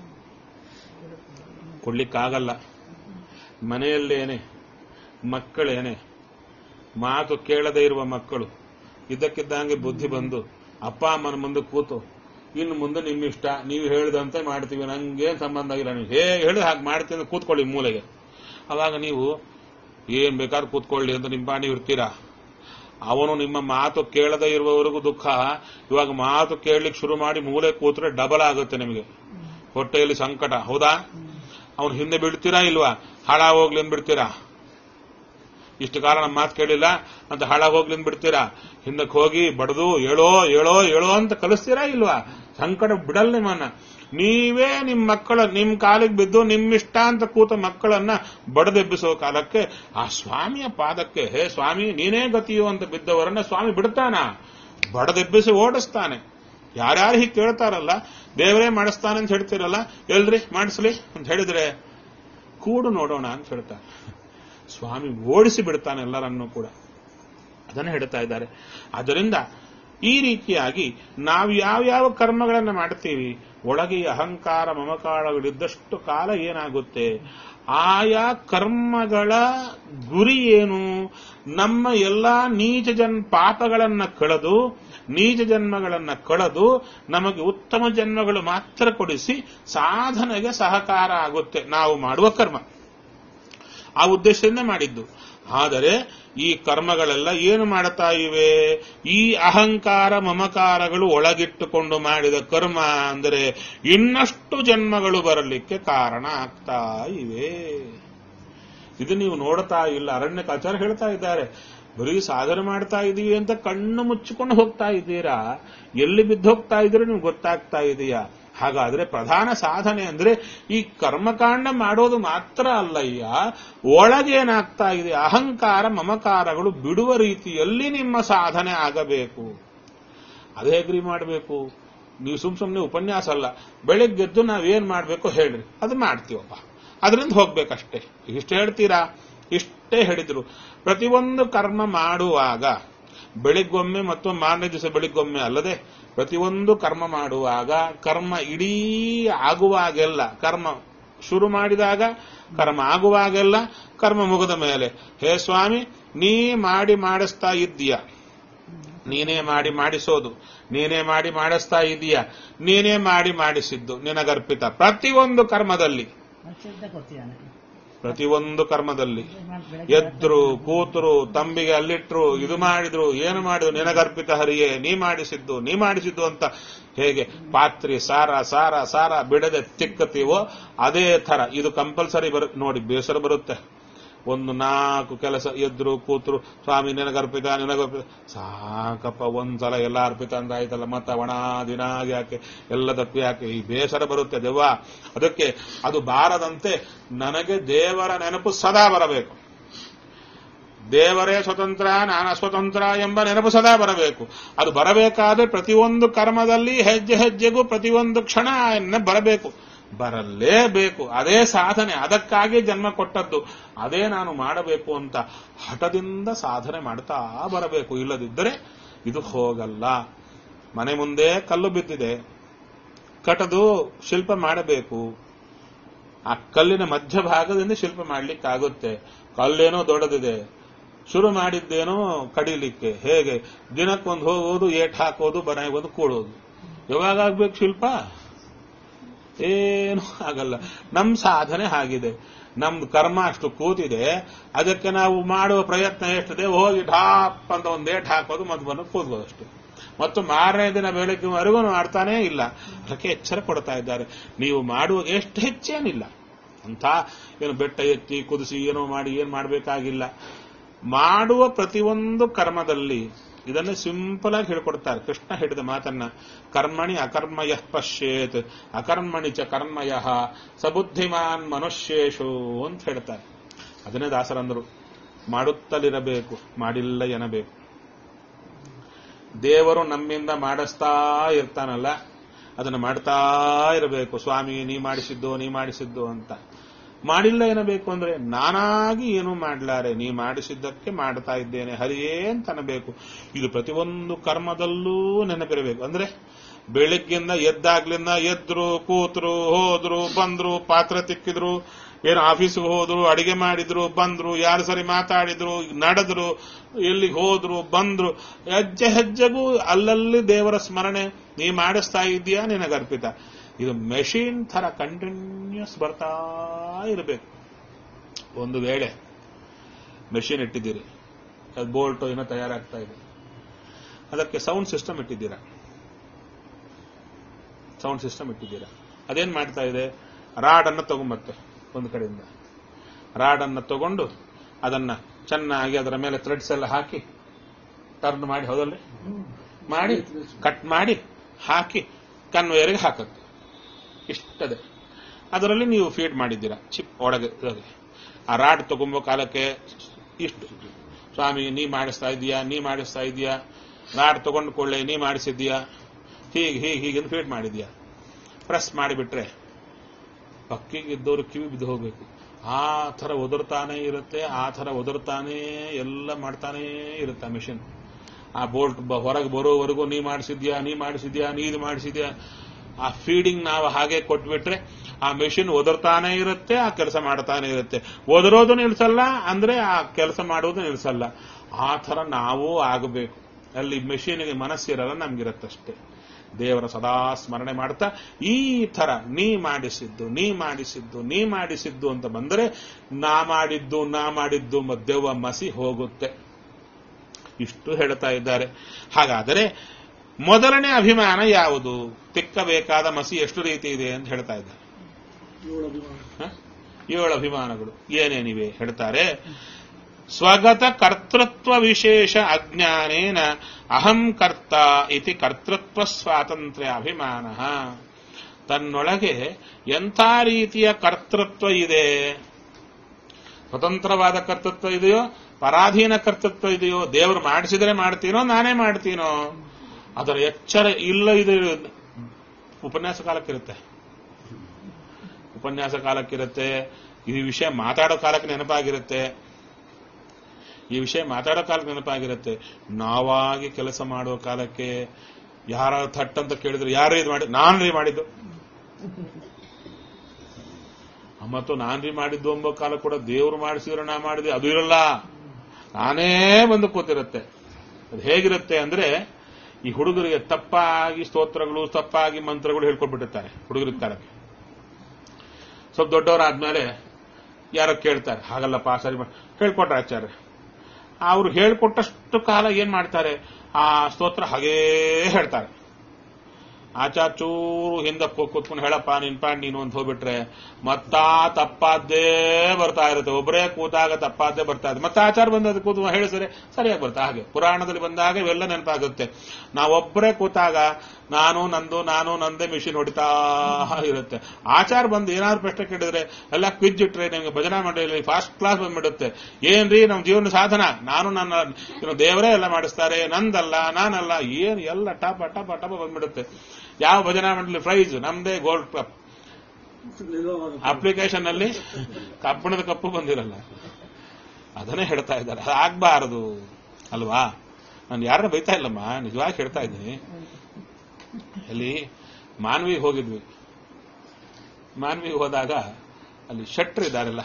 ಕೊಡ್ಲಿಕ್ಕಾಗಲ್ಲ. ಮನೆಯಲ್ಲೇನೆ ಮಕ್ಕಳೇನೆ, ಮಾತು ಕೇಳದೇ ಇರುವ ಮಕ್ಕಳು ಇದ್ದಕ್ಕಿದ್ದಂಗೆ ಬುದ್ಧಿ ಬಂದು ಅಪ್ಪ ಅಮ್ಮನ ಮುಂದೆ ಕೂತು ಇನ್ನು ಮುಂದೆ ನಿಮ್ಮಿಷ್ಟ, ನೀವು ಹೇಳಿದಂತೆ ಮಾಡ್ತೀವಿ, ನಂಗೇನ್ ಸಂಬಂಧ ಇಲ್ಲ, ನೀವು ಹೇಗೆ ಹೇಳಿದ್ರೆ ಹಾಗೆ ಮಾಡ್ತೀವಿ ಅಂತ ಕೂತ್ಕೊಳ್ಳಿ ಮೂಲೆಗೆ. ಅವಾಗ ನೀವು ಏನ್ ಬೇಕಾದ್ರೂ ಕೂತ್ಕೊಳ್ಳಿ ಅಂತ ನಿಮ್ಮ ಪಾಡಿ ಇರ್ತೀರಾ. ಅವನು ನಿಮ್ಮ ಮಾತು ಕೇಳದೇ ಇರುವವರೆಗೂ ದುಃಖ. ಇವಾಗ ಮಾತು ಕೇಳಲಿಕ್ಕೆ ಶುರು ಮಾಡಿ ಮೂಲೆ ಕೂತ್ರೆ ಡಬಲ್ ಆಗುತ್ತೆ ನಿಮಗೆ, ಹೊಟ್ಟೆಯಲ್ಲಿ ಸಂಕಟ. ಹೌದಾ? ಅವನು ಹಿಂದೆ ಬಿಡ್ತೀರಾ ಇಲ್ವಾ? ಹಾಳಾಗ ಹೋಗ್ಲಿ ಅಂದ್ಬಿಡ್ತೀರಾ. ಇಷ್ಟು ಕಾಲ ನಮ್ಮ ಮಾತು ಕೇಳಿಲ್ಲ ಅಂತ ಹಾಳಾಗ ಹೋಗ್ಲಿ ಅಂದ್ಬಿಡ್ತೀರಾ. ಹಿಂದಕ್ಕೆ ಹೋಗಿ ಬಡದು ಏಳೋ ಏಳೋ ಏಳೋ ಅಂತ ಕಲಿಸ್ತೀರಾ ಇಲ್ವಾ? ಸಂಕಟ ಬಿಡಲ್ ನಿಮ್ಮನ್ನ. ನೀವೇ ನಿಮ್ಮ ಮಕ್ಕಳ ನಿಮ್ ಕಾಲಿಗೆ ಬಿದ್ದು ನಿಮ್ಮಿಷ್ಟ ಅಂತ ಕೂತ ಮಕ್ಕಳನ್ನ ಬಡದೆಬ್ಬಿಸೋ ಕಾಲಕ್ಕೆ ಆ ಸ್ವಾಮಿಯ ಪಾದಕ್ಕೆ ಹೇ ಸ್ವಾಮಿ ನೀನೇ ಗತಿಯೋ ಅಂತ ಬಿದ್ದವರನ್ನ ಸ್ವಾಮಿ ಬಿಡ್ತಾನ, ಬಡದೆಬ್ಬಿಸಿ ಓಡಿಸ್ತಾನೆ. ಯಾರ್ಯಾರು ಹೀಗೆ ಕೇಳ್ತಾರಲ್ಲ, ದೇವರೇ ಮಾಡಿಸ್ತಾನೆ ಅಂತ ಹೇಳ್ತಿರಲ್ಲ, ಎಲ್ರಿ ಮಾಡಿಸ್ಲಿ ಅಂತ ಹೇಳಿದ್ರೆ ಕೂಡು ನೋಡೋಣ ಅಂತ ಹೇಳ್ತಾರೆ. ಸ್ವಾಮಿ ಓಡಿಸಿ ಬಿಡ್ತಾನೆ ಎಲ್ಲರನ್ನೂ ಕೂಡ. ಅದನ್ನು ಹೇಳ್ತಾ ಇದ್ದಾರೆ. ಆದ್ದರಿಂದ ಈ ರೀತಿಯಾಗಿ ನಾವು ಯಾವ್ಯಾವ ಕರ್ಮಗಳನ್ನು ಮಾಡ್ತೀವಿ, ಒಳಗೆ ಅಹಂಕಾರ ಮಮಕಾರಗಳಿದ್ದಷ್ಟು ಕಾಲ ಏನಾಗುತ್ತೆ, ಆಯಾ ಕರ್ಮಗಳ ಗುರಿ ಏನು? ನಮ್ಮ ಎಲ್ಲಾ ನೀಚ ಜನ್ ಪಾಪಗಳನ್ನ ಕಳೆದು ನೀಚ ಜನ್ಮಗಳನ್ನ ಕಳೆದು ನಮಗೆ ಉತ್ತಮ ಜನ್ಮಗಳು ಮಾತ್ರ ಕೊಡಿಸಿ ಸಾಧನೆಗೆ ಸಹಕಾರ ಆಗುತ್ತೆ ನಾವು ಮಾಡುವ ಕರ್ಮ. ಆ ಉದ್ದೇಶದಿಂದ ಮಾಡಿದ್ದು. ಆದರೆ ಈ ಕರ್ಮಗಳೆಲ್ಲ ಏನು ಮಾಡುತ್ತಾ ಇವೆ? ಈ ಅಹಂಕಾರ ಮಮಕಾರಗಳು ಒಳಗಿಟ್ಟುಕೊಂಡು ಮಾಡಿದ ಕರ್ಮ ಅಂದರೆ ಇನ್ನಷ್ಟು ಜನ್ಮಗಳು ಬರಲಿಕ್ಕೆ ಕಾರಣ ಆಗ್ತಾ ಇವೆ. ಇದು ನೀವು ನೋಡ್ತಾ ಇಲ್ಲ. ಅರಣ್ಯಕಾಚಾರ ಹೇಳ್ತಾ ಇದ್ದಾರೆ, ಬರೀ ಸಾಧನೆ ಮಾಡ್ತಾ ಇದೀವಿ ಅಂತ ಕಣ್ಣು ಮುಚ್ಚಿಕೊಂಡು ಹೋಗ್ತಾ ಇದ್ದೀರಾ, ಎಲ್ಲಿ ಬಿದ್ದು ಹೋಗ್ತಾ ಇದ್ರೆ ನಿಮ್ಗೆ ಗೊತ್ತಾಗ್ತಾ ಇದೆಯಾ? ಹಾಗಾದ್ರೆ ಪ್ರಧಾನ ಸಾಧನೆ ಅಂದ್ರೆ ಈ ಕರ್ಮಕಾಂಡ ಮಾಡೋದು ಮಾತ್ರ ಅಲ್ಲಯ್ಯ, ಒಳಗೇನಾಗ್ತಾ ಇದೆ ಅಹಂಕಾರ ಮಮಕಾರಗಳು ಬಿಡುವ ರೀತಿಯಲ್ಲಿ ನಿಮ್ಮ ಸಾಧನೆ ಆಗಬೇಕು. ಅದೇ ಅಗ್ರಿ ಮಾಡಬೇಕು. ನೀವು ಸುಮ್ ಸುಮ್ನೆ ಉಪನ್ಯಾಸ ಅಲ್ಲ, ಬೆಳಗ್ಗೆದ್ದು ನಾವೇನ್ ಮಾಡ್ಬೇಕು ಹೇಳ್ರಿ, ಅದು ಮಾಡ್ತೀವಪ್ಪ, ಅದರಿಂದ ಹೋಗ್ಬೇಕಷ್ಟೇ. ಇಷ್ಟು ಹೇಳ್ತೀರಾ? ಇಷ್ಟೇ ಹೇಳಿದ್ರು. ಪ್ರತಿಯೊಂದು ಕರ್ಮ ಮಾಡುವಾಗ ಬೆಳಿಗ್ಗೊಮ್ಮೆ ಮತ್ತು ಮಾರನೇ ದಿವಸ ಬೆಳಿಗ್ಗೊಮ್ಮೆ ಅಲ್ಲದೆ ಪ್ರತಿಯೊಂದು ಕರ್ಮ ಮಾಡುವಾಗ ಕರ್ಮ ಇಡೀ ಆಗುವಾಗೆಲ್ಲ, ಕರ್ಮ ಶುರು ಮಾಡಿದಾಗ, ಕರ್ಮ ಆಗುವಾಗೆಲ್ಲ, ಕರ್ಮ ಮುಗಿದ ಮೇಲೆ, ಹೇ ಸ್ವಾಮಿ ನೀ ಮಾಡಿ ಮಾಡಿಸ್ತಾ ಇದ್ದೀಯ, ನೀನೇ ಮಾಡಿ ಮಾಡಿಸೋದು, ನೀನೇ ಮಾಡಿ ಮಾಡಿಸ್ತಾ ಇದೀಯ, ನೀನೇ ಮಾಡಿ ಮಾಡಿಸಿದ್ದು ನಿನಗರ್ಪಿತ. ಪ್ರತಿಯೊಂದು ಕರ್ಮದಲ್ಲಿ ಪ್ರತಿಯೊಂದು ಕರ್ಮದಲ್ಲಿ ಎದ್ರು ಕೂತರು, ತಂಬಿಗೆ ಅಲ್ಲಿಟ್ರು, ಇದು ಮಾಡಿದ್ರು, ಏನು ಮಾಡಿದ್ರು, ನಿನಗರ್ಪಿತ ಹರಿಯೇ, ನೀ ಮಾಡಿಸಿದ್ದು ನೀ ಮಾಡಿಸಿದ್ದು ಅಂತ ಹೇಗೆ ಪಾತ್ರೆ ಸಾರ ಸಾರ ಸಾರ ಬಿಡದೆ ತಿಕ್ಕತೀವೋ ಅದೇ ತರ ಇದು ಕಂಪಲ್ಸರಿ ಬರುತ್ತೆ ನೋಡಿ. ಬೇಸರ ಬರುತ್ತೆ. ಒಂದು ನಾಲ್ಕು ಕೆಲಸ ಎದ್ರು ಕೂತರು, ಸ್ವಾಮಿ ನಿನಗರ್ಪಿತ ನಿನಗರ್ಪಿತ, ಸಾಕಪ್ಪ ಒಂದ್ಸಲ ಎಲ್ಲ ಅರ್ಪಿತ ಅಂದಾಯ್ತಲ್ಲ, ಮತ್ತ ಒಣ ದಿನ ಯಾಕೆ ಎಲ್ಲ ತಪ್ಪಿ ಯಾಕೆ, ಈ ಬೇಸರ ಬರುತ್ತೆ ದೆವ್ವ. ಅದಕ್ಕೆ ಅದು ಬಾರದಂತೆ ನನಗೆ ದೇವರ ನೆನಪು ಸದಾ ಬರಬೇಕು. ದೇವರೇ ಸ್ವತಂತ್ರ, ನಾನು ಸ್ವತಂತ್ರ ಎಂಬ ನೆನಪು ಸದಾ ಬರಬೇಕು. ಅದು ಬರಬೇಕಾದ್ರೆ ಪ್ರತಿಯೊಂದು ಕರ್ಮದಲ್ಲಿ ಹೆಜ್ಜೆ ಹೆಜ್ಜೆಗೂ ಪ್ರತಿಯೊಂದು ಕ್ಷಣ ಬರಬೇಕು, ಬರಲೇಬೇಕು. ಅದೇ ಸಾಧನೆ, ಅದಕ್ಕಾಗಿ ಜನ್ಮ ಕೊಟ್ಟದ್ದು, ಅದೇ ನಾನು ಮಾಡಬೇಕು ಅಂತ ಹಠದಿಂದ ಸಾಧನೆ ಮಾಡ್ತಾ ಬರಬೇಕು. ಇಲ್ಲದಿದ್ದರೆ ಇದು ಹೋಗಲ್ಲ. ಮನೆ ಮುಂದೆ ಕಲ್ಲು ಬಿದ್ದಿದೆ, ಕಟದು ಶಿಲ್ಪ ಮಾಡಬೇಕು. ಆ ಕಲ್ಲಿನ ಮಧ್ಯಭಾಗದಿಂದ ಶಿಲ್ಪ ಮಾಡ್ಲಿಕ್ಕಾಗುತ್ತೆ. ಕಲ್ಲೇನೋ ದೊಡ್ಡದಿದೆ, ಶುರು ಮಾಡಿದ್ದೇನೋ ಕಡಿಲಿಕ್ಕೆ. ಹೇಗೆ ದಿನಕ್ಕೊಂದು ಹೋಗೋದು, ಏಟ್ ಹಾಕೋದು, ಮನೆಗೆ ಬಂದು ಕೂಡೋದು. ಯಾವಾಗ ಆಗ್ಬೇಕು ಶಿಲ್ಪ? ಏನು ಆಗಲ್ಲ. ನಮ್ ಸಾಧನೆ ಆಗಿದೆ, ನಮ್ದು ಕರ್ಮ ಅಷ್ಟು ಕೂತಿದೆ. ಅದಕ್ಕೆ ನಾವು ಮಾಡುವ ಪ್ರಯತ್ನ ಎಷ್ಟಿದೆ, ಹೋಗಿ ಢಾಪ್ ಅಂತ ಒಂದು ಏಟ್ ಹಾಕೋದು, ಮತ್ತೆ ಬಂದು ಕೂತ್ಕೋದು ಅಷ್ಟೇ. ಮತ್ತು ಮಾರನೇ ದಿನ ಬೆಳಗ್ಗೆವರೆಗೂ ಮಾಡ್ತಾನೇ ಇಲ್ಲ. ಅದಕ್ಕೆ ಎಚ್ಚರ ಕೊಡ್ತಾ ಇದ್ದಾರೆ, ನೀವು ಮಾಡುವ ಎಷ್ಟು ಹೆಚ್ಚೇನಿಲ್ಲ ಅಂತ ಏನು ಬೆಟ್ಟ ಎತ್ತಿ ಕುದಿಸಿ ಏನೋ ಮಾಡಿ ಏನ್ ಮಾಡಬೇಕಾಗಿಲ್ಲ. ಮಾಡುವ ಪ್ರತಿಯೊಂದು ಕರ್ಮದಲ್ಲಿ ಇದನ್ನೇ ಸಿಂಪಲ್ ಆಗಿ ಹೇಳ್ಕೊಡ್ತಾರೆ. ಕೃಷ್ಣ ಹೇಳಿದ ಮಾತನ್ನ, ಕರ್ಮಣಿ ಅಕರ್ಮಯ ಪಶ್ಯೇತ್ ಅಕರ್ಮಣಿ ಚ ಕರ್ಮಯ ಸಬುದ್ಧಿಮಾನ್ ಮನುಷ್ಯೇಶು ಅಂತ ಹೇಳ್ತಾರೆ. ಅದನ್ನೇ ದಾಸರಂದರು, ಮಾಡುತ್ತಲಿರಬೇಕು, ಮಾಡಿಲ್ಲ ಎನ್ನಬೇಕು. ದೇವರು ನಮ್ಮಿಂದ ಮಾಡಿಸ್ತಾ ಇರ್ತಾನಲ್ಲ, ಅದನ್ನು ಮಾಡ್ತಾ ಇರಬೇಕು. ಸ್ವಾಮಿ ನೀ ಮಾಡಿಸಿದ್ದು ನೀ ಮಾಡಿಸಿದ್ದು ಅಂತ. ಮಾಡಿಲ್ಲ ಏನಬೇಕು ಅಂದ್ರೆ, ನಾನಾಗಿ ಏನೂ ಮಾಡ್ಲಾರೆ, ನೀ ಮಾಡಿಸಿದ್ದಕ್ಕೆ ಮಾಡ್ತಾ ಇದ್ದೇನೆ ಹರಿಯೇ ಅಂತ ಅನ್ನಬೇಕು. ಇದು ಪ್ರತಿಯೊಂದು ಕರ್ಮದಲ್ಲೂ ನೆನಪಿರಬೇಕು. ಅಂದ್ರೆ ಬೆಳಿಗ್ಗೆಯಿಂದ ಎದ್ದಾಗ್ಲಿಂದ ಎದ್ರು, ಕೂತರು, ಹೋದ್ರು, ಬಂದ್ರು, ಪಾತ್ರ ತಿಕ್ಕಿದ್ರು, ಏನು ಆಫೀಸ್ಗೆ ಹೋದ್ರು, ಅಡಿಗೆ ಮಾಡಿದ್ರು, ಬಂದ್ರು, ಯಾರು ಸರಿ ಮಾತಾಡಿದ್ರು, ನಡೆದ್ರು, ಎಲ್ಲಿಗೆ ಹೋದ್ರು, ಬಂದ್ರು, ಹೆಜ್ಜೆ ಹೆಜ್ಜೆಗೂ ಅಲ್ಲಲ್ಲಿ ದೇವರ ಸ್ಮರಣೆ. ನೀ ಮಾಡಿಸ್ತಾ ಇದೀಯಾ, ನಿನಗರ್ಪಿತ. ಇದು ಮೆಷಿನ್ ತರ ಕಂಟಿನ್ಯೂಸ್ ಬರ್ತಾ ಇರಬೇಕು. ಒಂದು ವೇಳೆ ಮೆಷಿನ್ ಇಟ್ಟಿದ್ದೀರಿ, ಅದು ಬೋಲ್ಟು ಏನೋ ತಯಾರಾಗ್ತಾ ಇದೆ, ಅದಕ್ಕೆ ಸೌಂಡ್ ಸಿಸ್ಟಮ್ ಇಟ್ಟಿದ್ದೀರಾ, ಸೌಂಡ್ ಸಿಸ್ಟಮ್ ಇಟ್ಟಿದ್ದೀರಾ, ಅದೇನ್ ಮಾಡ್ತಾ ಇದೆ, ರಾಡನ್ನು ತಗೊಂಬತ್ತೆ ಒಂದು ಕಡೆಯಿಂದ. ರಾಡನ್ನು ತಗೊಂಡು ಅದನ್ನ ಚೆನ್ನಾಗಿ ಅದರ ಮೇಲೆ ಥ್ರೆಡ್ಸ್ ಎಲ್ಲ ಹಾಕಿ ಟರ್ನ್ ಮಾಡಿ, ಹೌದಲ್ಲಿ ಮಾಡಿ ಕಟ್ ಮಾಡಿ ಹಾಕಿ ಕನ್ವೇಯರ್ಗೆ ಹಾಕತ್ತೆ. ಇಷ್ಟದೆ ಅದರಲ್ಲಿ ನೀವು ಫೀಡ್ ಮಾಡಿದ್ದೀರಾ ಚಿಪ್ ಒಳಗೆ. ಆ ರಾಡ್ ತಗೊಂಬೋ ಕಾಲಕ್ಕೆ ಇಷ್ಟು, ಸ್ವಾಮಿ ನೀ ಮಾಡಿಸ್ತಾ ಇದೀಯಾ, ನೀ ಮಾಡಿಸ್ತಾ ಇದೀಯಾ, ರಾಡ್ ತಗೊಂಡು ಕೊಳ್ಳೆ ನೀ ಮಾಡಿಸಿದ್ದೀಯಾ, ಹೀಗೆ ಹೀಗೆ ಹೀಗೆ ಫೀಡ್ ಮಾಡಿದ್ಯಾ. ಪ್ರೆಸ್ ಮಾಡಿಬಿಟ್ರೆ ಪಕ್ಕಿಗಿದ್ದವರು ಕಿವಿ ಬಿದ್ದು ಹೋಗ್ಬೇಕು. ಆ ಥರ ಒದರ್ತಾನೆ ಇರುತ್ತೆ, ಆ ಥರ ಒದರ್ತಾನೆ ಎಲ್ಲ ಮಾಡ್ತಾನೇ ಇರುತ್ತೆ ಮಿಷಿನ್. ಆ ಬೋಲ್ಟ್ ಹೊರಗೆ ಬರೋವರೆಗೂ ನೀ ಮಾಡಿಸಿದ್ಯಾ, ನೀ ಮಾಡಿಸಿದ್ಯಾ, ನೀ ಇದು ಮಾಡಿಸಿದ್ಯಾ. ಆ ಫೀಡಿಂಗ್ ನಾವು ಹಾಗೆ ಕೊಟ್ಬಿಟ್ರೆ ಆ ಮೆಷಿನ್ ಒದರ್ತಾನೆ ಇರುತ್ತೆ, ಆ ಕೆಲಸ ಮಾಡ್ತಾನೆ ಇರುತ್ತೆ. ಒದರೋದು ನಿಲ್ಸಲ್ಲ ಅಂದ್ರೆ ಆ ಕೆಲಸ ಮಾಡೋದು ನಿಲ್ಸಲ್ಲ. ಆ ಥರ ನಾವು ಆಗಬೇಕು. ಅಲ್ಲಿ ಮೆಷಿನ್ಗೆ ಮನಸ್ಸಿರಲ್ಲ, ನಮ್ಗಿರತ್ತಷ್ಟೇ. ದೇವರ ಸದಾ ಸ್ಮರಣೆ ಮಾಡ್ತಾ ಈ ಥರ ನೀ ಮಾಡಿಸಿದ್ದು ನೀ ಮಾಡಿಸಿದ್ದು ನೀ ಮಾಡಿಸಿದ್ದು ಅಂತ ಬಂದರೆ ನಾ ಮಾಡಿದ್ದು ನಾ ಮಾಡಿದ್ದು ಮದ್ದೆವ್ವ ಮಸಿ ಹೋಗುತ್ತೆ. ಇಷ್ಟು ಹೇಳ್ತಾ ಇದ್ದಾರೆ. ಹಾಗಾದರೆ ಮೊದಲನೇ ಅಭಿಮಾನ ಯಾವುದು? ತಿಕ್ಕಬೇಕಾದ ಮಸಿ ಎಷ್ಟು ರೀತಿ ಇದೆ ಅಂತ ಹೇಳ್ತಾ ಇದ್ದಾರೆ. ಏಳು ಅಭಿಮಾನಗಳು ಏನೇನಿವೆ ಹೇಳ್ತಾರೆ. ಸ್ವಗತ ಕರ್ತೃತ್ವ ವಿಶೇಷ ಅಜ್ಞಾನೇನ ಅಹಂ ಕರ್ತ ಇತಿ ಕರ್ತೃತ್ವ ಸ್ವಾತಂತ್ರ್ಯ ಅಭಿಮಾನ. ತನ್ನೊಳಗೆ ಎಂಥ ರೀತಿಯ ಕರ್ತೃತ್ವ ಇದೆ? ಸ್ವತಂತ್ರವಾದ ಕರ್ತೃತ್ವ ಇದೆಯೋ, ಪರಾಧೀನ ಕರ್ತೃತ್ವ ಇದೆಯೋ, ದೇವರು ಮಾಡಿಸಿದರೆ ಮಾಡ್ತೀನೋ, ನಾನೇ ಮಾಡ್ತೀನೋ, ಅದರ ಎಚ್ಚರ ಇಲ್ಲ. ಇದು ಉಪನ್ಯಾಸ ಕಾಲಕ್ಕಿರುತ್ತೆ, ಉಪನ್ಯಾಸ ಕಾಲಕ್ಕಿರುತ್ತೆ, ಈ ವಿಷಯ ಮಾತಾಡೋ ಕಾಲಕ್ಕೆ ನೆನಪಾಗಿರುತ್ತೆ, ಈ ವಿಷಯ ಮಾತಾಡೋ ಕಾಲಕ್ಕೆ ನೆನಪಾಗಿರುತ್ತೆ. ನಾವಾಗಿ ಕೆಲಸ ಮಾಡುವ ಕಾಲಕ್ಕೆ ಯಾರ ಥಟ್ ಅಂತ ಕೇಳಿದ್ರು, ಯಾರು ಇದು ಮಾಡಿ, ನಾನ್ ರೀ ಮಾಡಿದ್ದು, ಮತ್ತು ನಾನ್ ರೀ ಮಾಡಿದ್ದು ಎಂಬ ಕಾಲ ಕೂಡ ದೇವರು ಮಾಡಿಸಿದ್ರೆ ನಾ ಮಾಡಿದೆ ಅದು ಇರಲ್ಲ, ನಾನೇ ಬಂದು ಕೂತಿರುತ್ತೆ. ಅದು ಹೇಗಿರುತ್ತೆ ಅಂದ್ರೆ, ಈ ಹುಡುಗರಿಗೆ ತಪ್ಪಾಗಿ ಸ್ತೋತ್ರಗಳು ತಪ್ಪಾಗಿ ಮಂತ್ರಗಳು ಹೇಳ್ಕೊಟ್ಬಿಟ್ಟಿರ್ತಾರೆ ಹುಡುಗರಿರ್ತಾರೆ. ಸ್ವಲ್ಪ ದೊಡ್ಡವರಾದ್ಮೇಲೆ ಯಾರೋ ಕೇಳ್ತಾರೆ, ಹಾಗಲ್ಲಪ್ಪ ಸರಿ ಹೇಳ್ಕೊಟ್ರೆ ಆಚಾರ್ಯ. ಅವರು ಹೇಳ್ಕೊಟ್ಟಷ್ಟು ಕಾಲ ಏನ್ ಮಾಡ್ತಾರೆ, ಆ ಸ್ತೋತ್ರ ಹಾಗೇ ಹೇಳ್ತಾರೆ. ಆಚಾರ ಚೂರು ಹಿಂದೆ ಕೂತ್ಕೊಂಡು ಹೇಳಪ್ಪ ನಿನ್ ಪಾಂಡ್ ನೀನು ಅಂತ ಹೋಗ್ಬಿಟ್ರೆ ಮತ್ತಾ ತಪ್ಪಾದ್ದೇ ಬರ್ತಾ ಇರುತ್ತೆ. ಒಬ್ಬರೇ ಕೂತಾಗ ತಪ್ಪಾದ್ದೇ ಬರ್ತಾ ಇದೆ. ಮತ್ತೆ ಆಚಾರ ಬಂದ ಕೂತು ಹೇಳಿಸಿದ್ರೆ ಸರಿಯಾಗಿ ಬರ್ತಾ. ಹಾಗೆ ಪುರಾಣದಲ್ಲಿ ಬಂದಾಗ ಇವೆಲ್ಲ ನೆನಪಾಗುತ್ತೆ. ನಾವೊಬ್ಬರೇ ಕೂತಾಗ ನಾನು ನಂದು ನಾನು ನಂದೇ ಮಿಷಿನ್ ಹೊಡಿತಾ ಇರುತ್ತೆ. ಆಚಾರ ಬಂದು ಏನಾದ್ರು ಪ್ರಶ್ನೆ ಕೇಳಿದ್ರೆ ಎಲ್ಲ ಕ್ವಿಜ್ ಇಟ್ರೆ ನಿಮ್ಗೆ ಭಜನಾ ಮಂಡಳಿ ಫಾಸ್ಟ್ ಕ್ಲಾಸ್ ಬಂದ್ಬಿಡುತ್ತೆ. ಏನ್ರಿ ನಮ್ ಜೀವನ ಸಾಧನ, ನಾನು ನನ್ನ ದೇವರೇ ಎಲ್ಲ ಮಾಡಿಸ್ತಾರೆ, ನಂದಲ್ಲ ನಾನಲ್ಲ, ಏನ್ ಎಲ್ಲ ಟಪ ಟಪ ಟಪ ಬಂದ್ಬಿಡುತ್ತೆ. ಯಾವ ಭಜನಾ ಮಂಡಳಿ ಪ್ರೈಸ್ ನಮ್ದೇ ಗೋಲ್ಡ್ ಕಪ್. ಅಪ್ಲಿಕೇಶನ್ ಅಲ್ಲಿ ಕಬ್ಬಿಣದ ಕಪ್ಪು ಬಂದಿರಲ್ಲ. ಅದನ್ನೇ ಹೇಳ್ತಾ ಇದ್ದಾರೆ. ಅದಾಗಬಾರದು ಅಲ್ವಾ? ನಾನು ಯಾರನ್ನ ಬೈತಾ ಇಲ್ಲಮ್ಮ, ನಿಜವಾಗಿ ಹೇಳ್ತಾ ಇದ್ದೀನಿ. ಅಲ್ಲಿ ಮಾನ್ವಿಗೆ ಹೋಗಿದ್ವಿ. ಮಾನ್ವಿಗೆ ಹೋದಾಗ ಅಲ್ಲಿ ಶೆಟ್ರ್ ಇದ್ದಾರಲ್ಲ,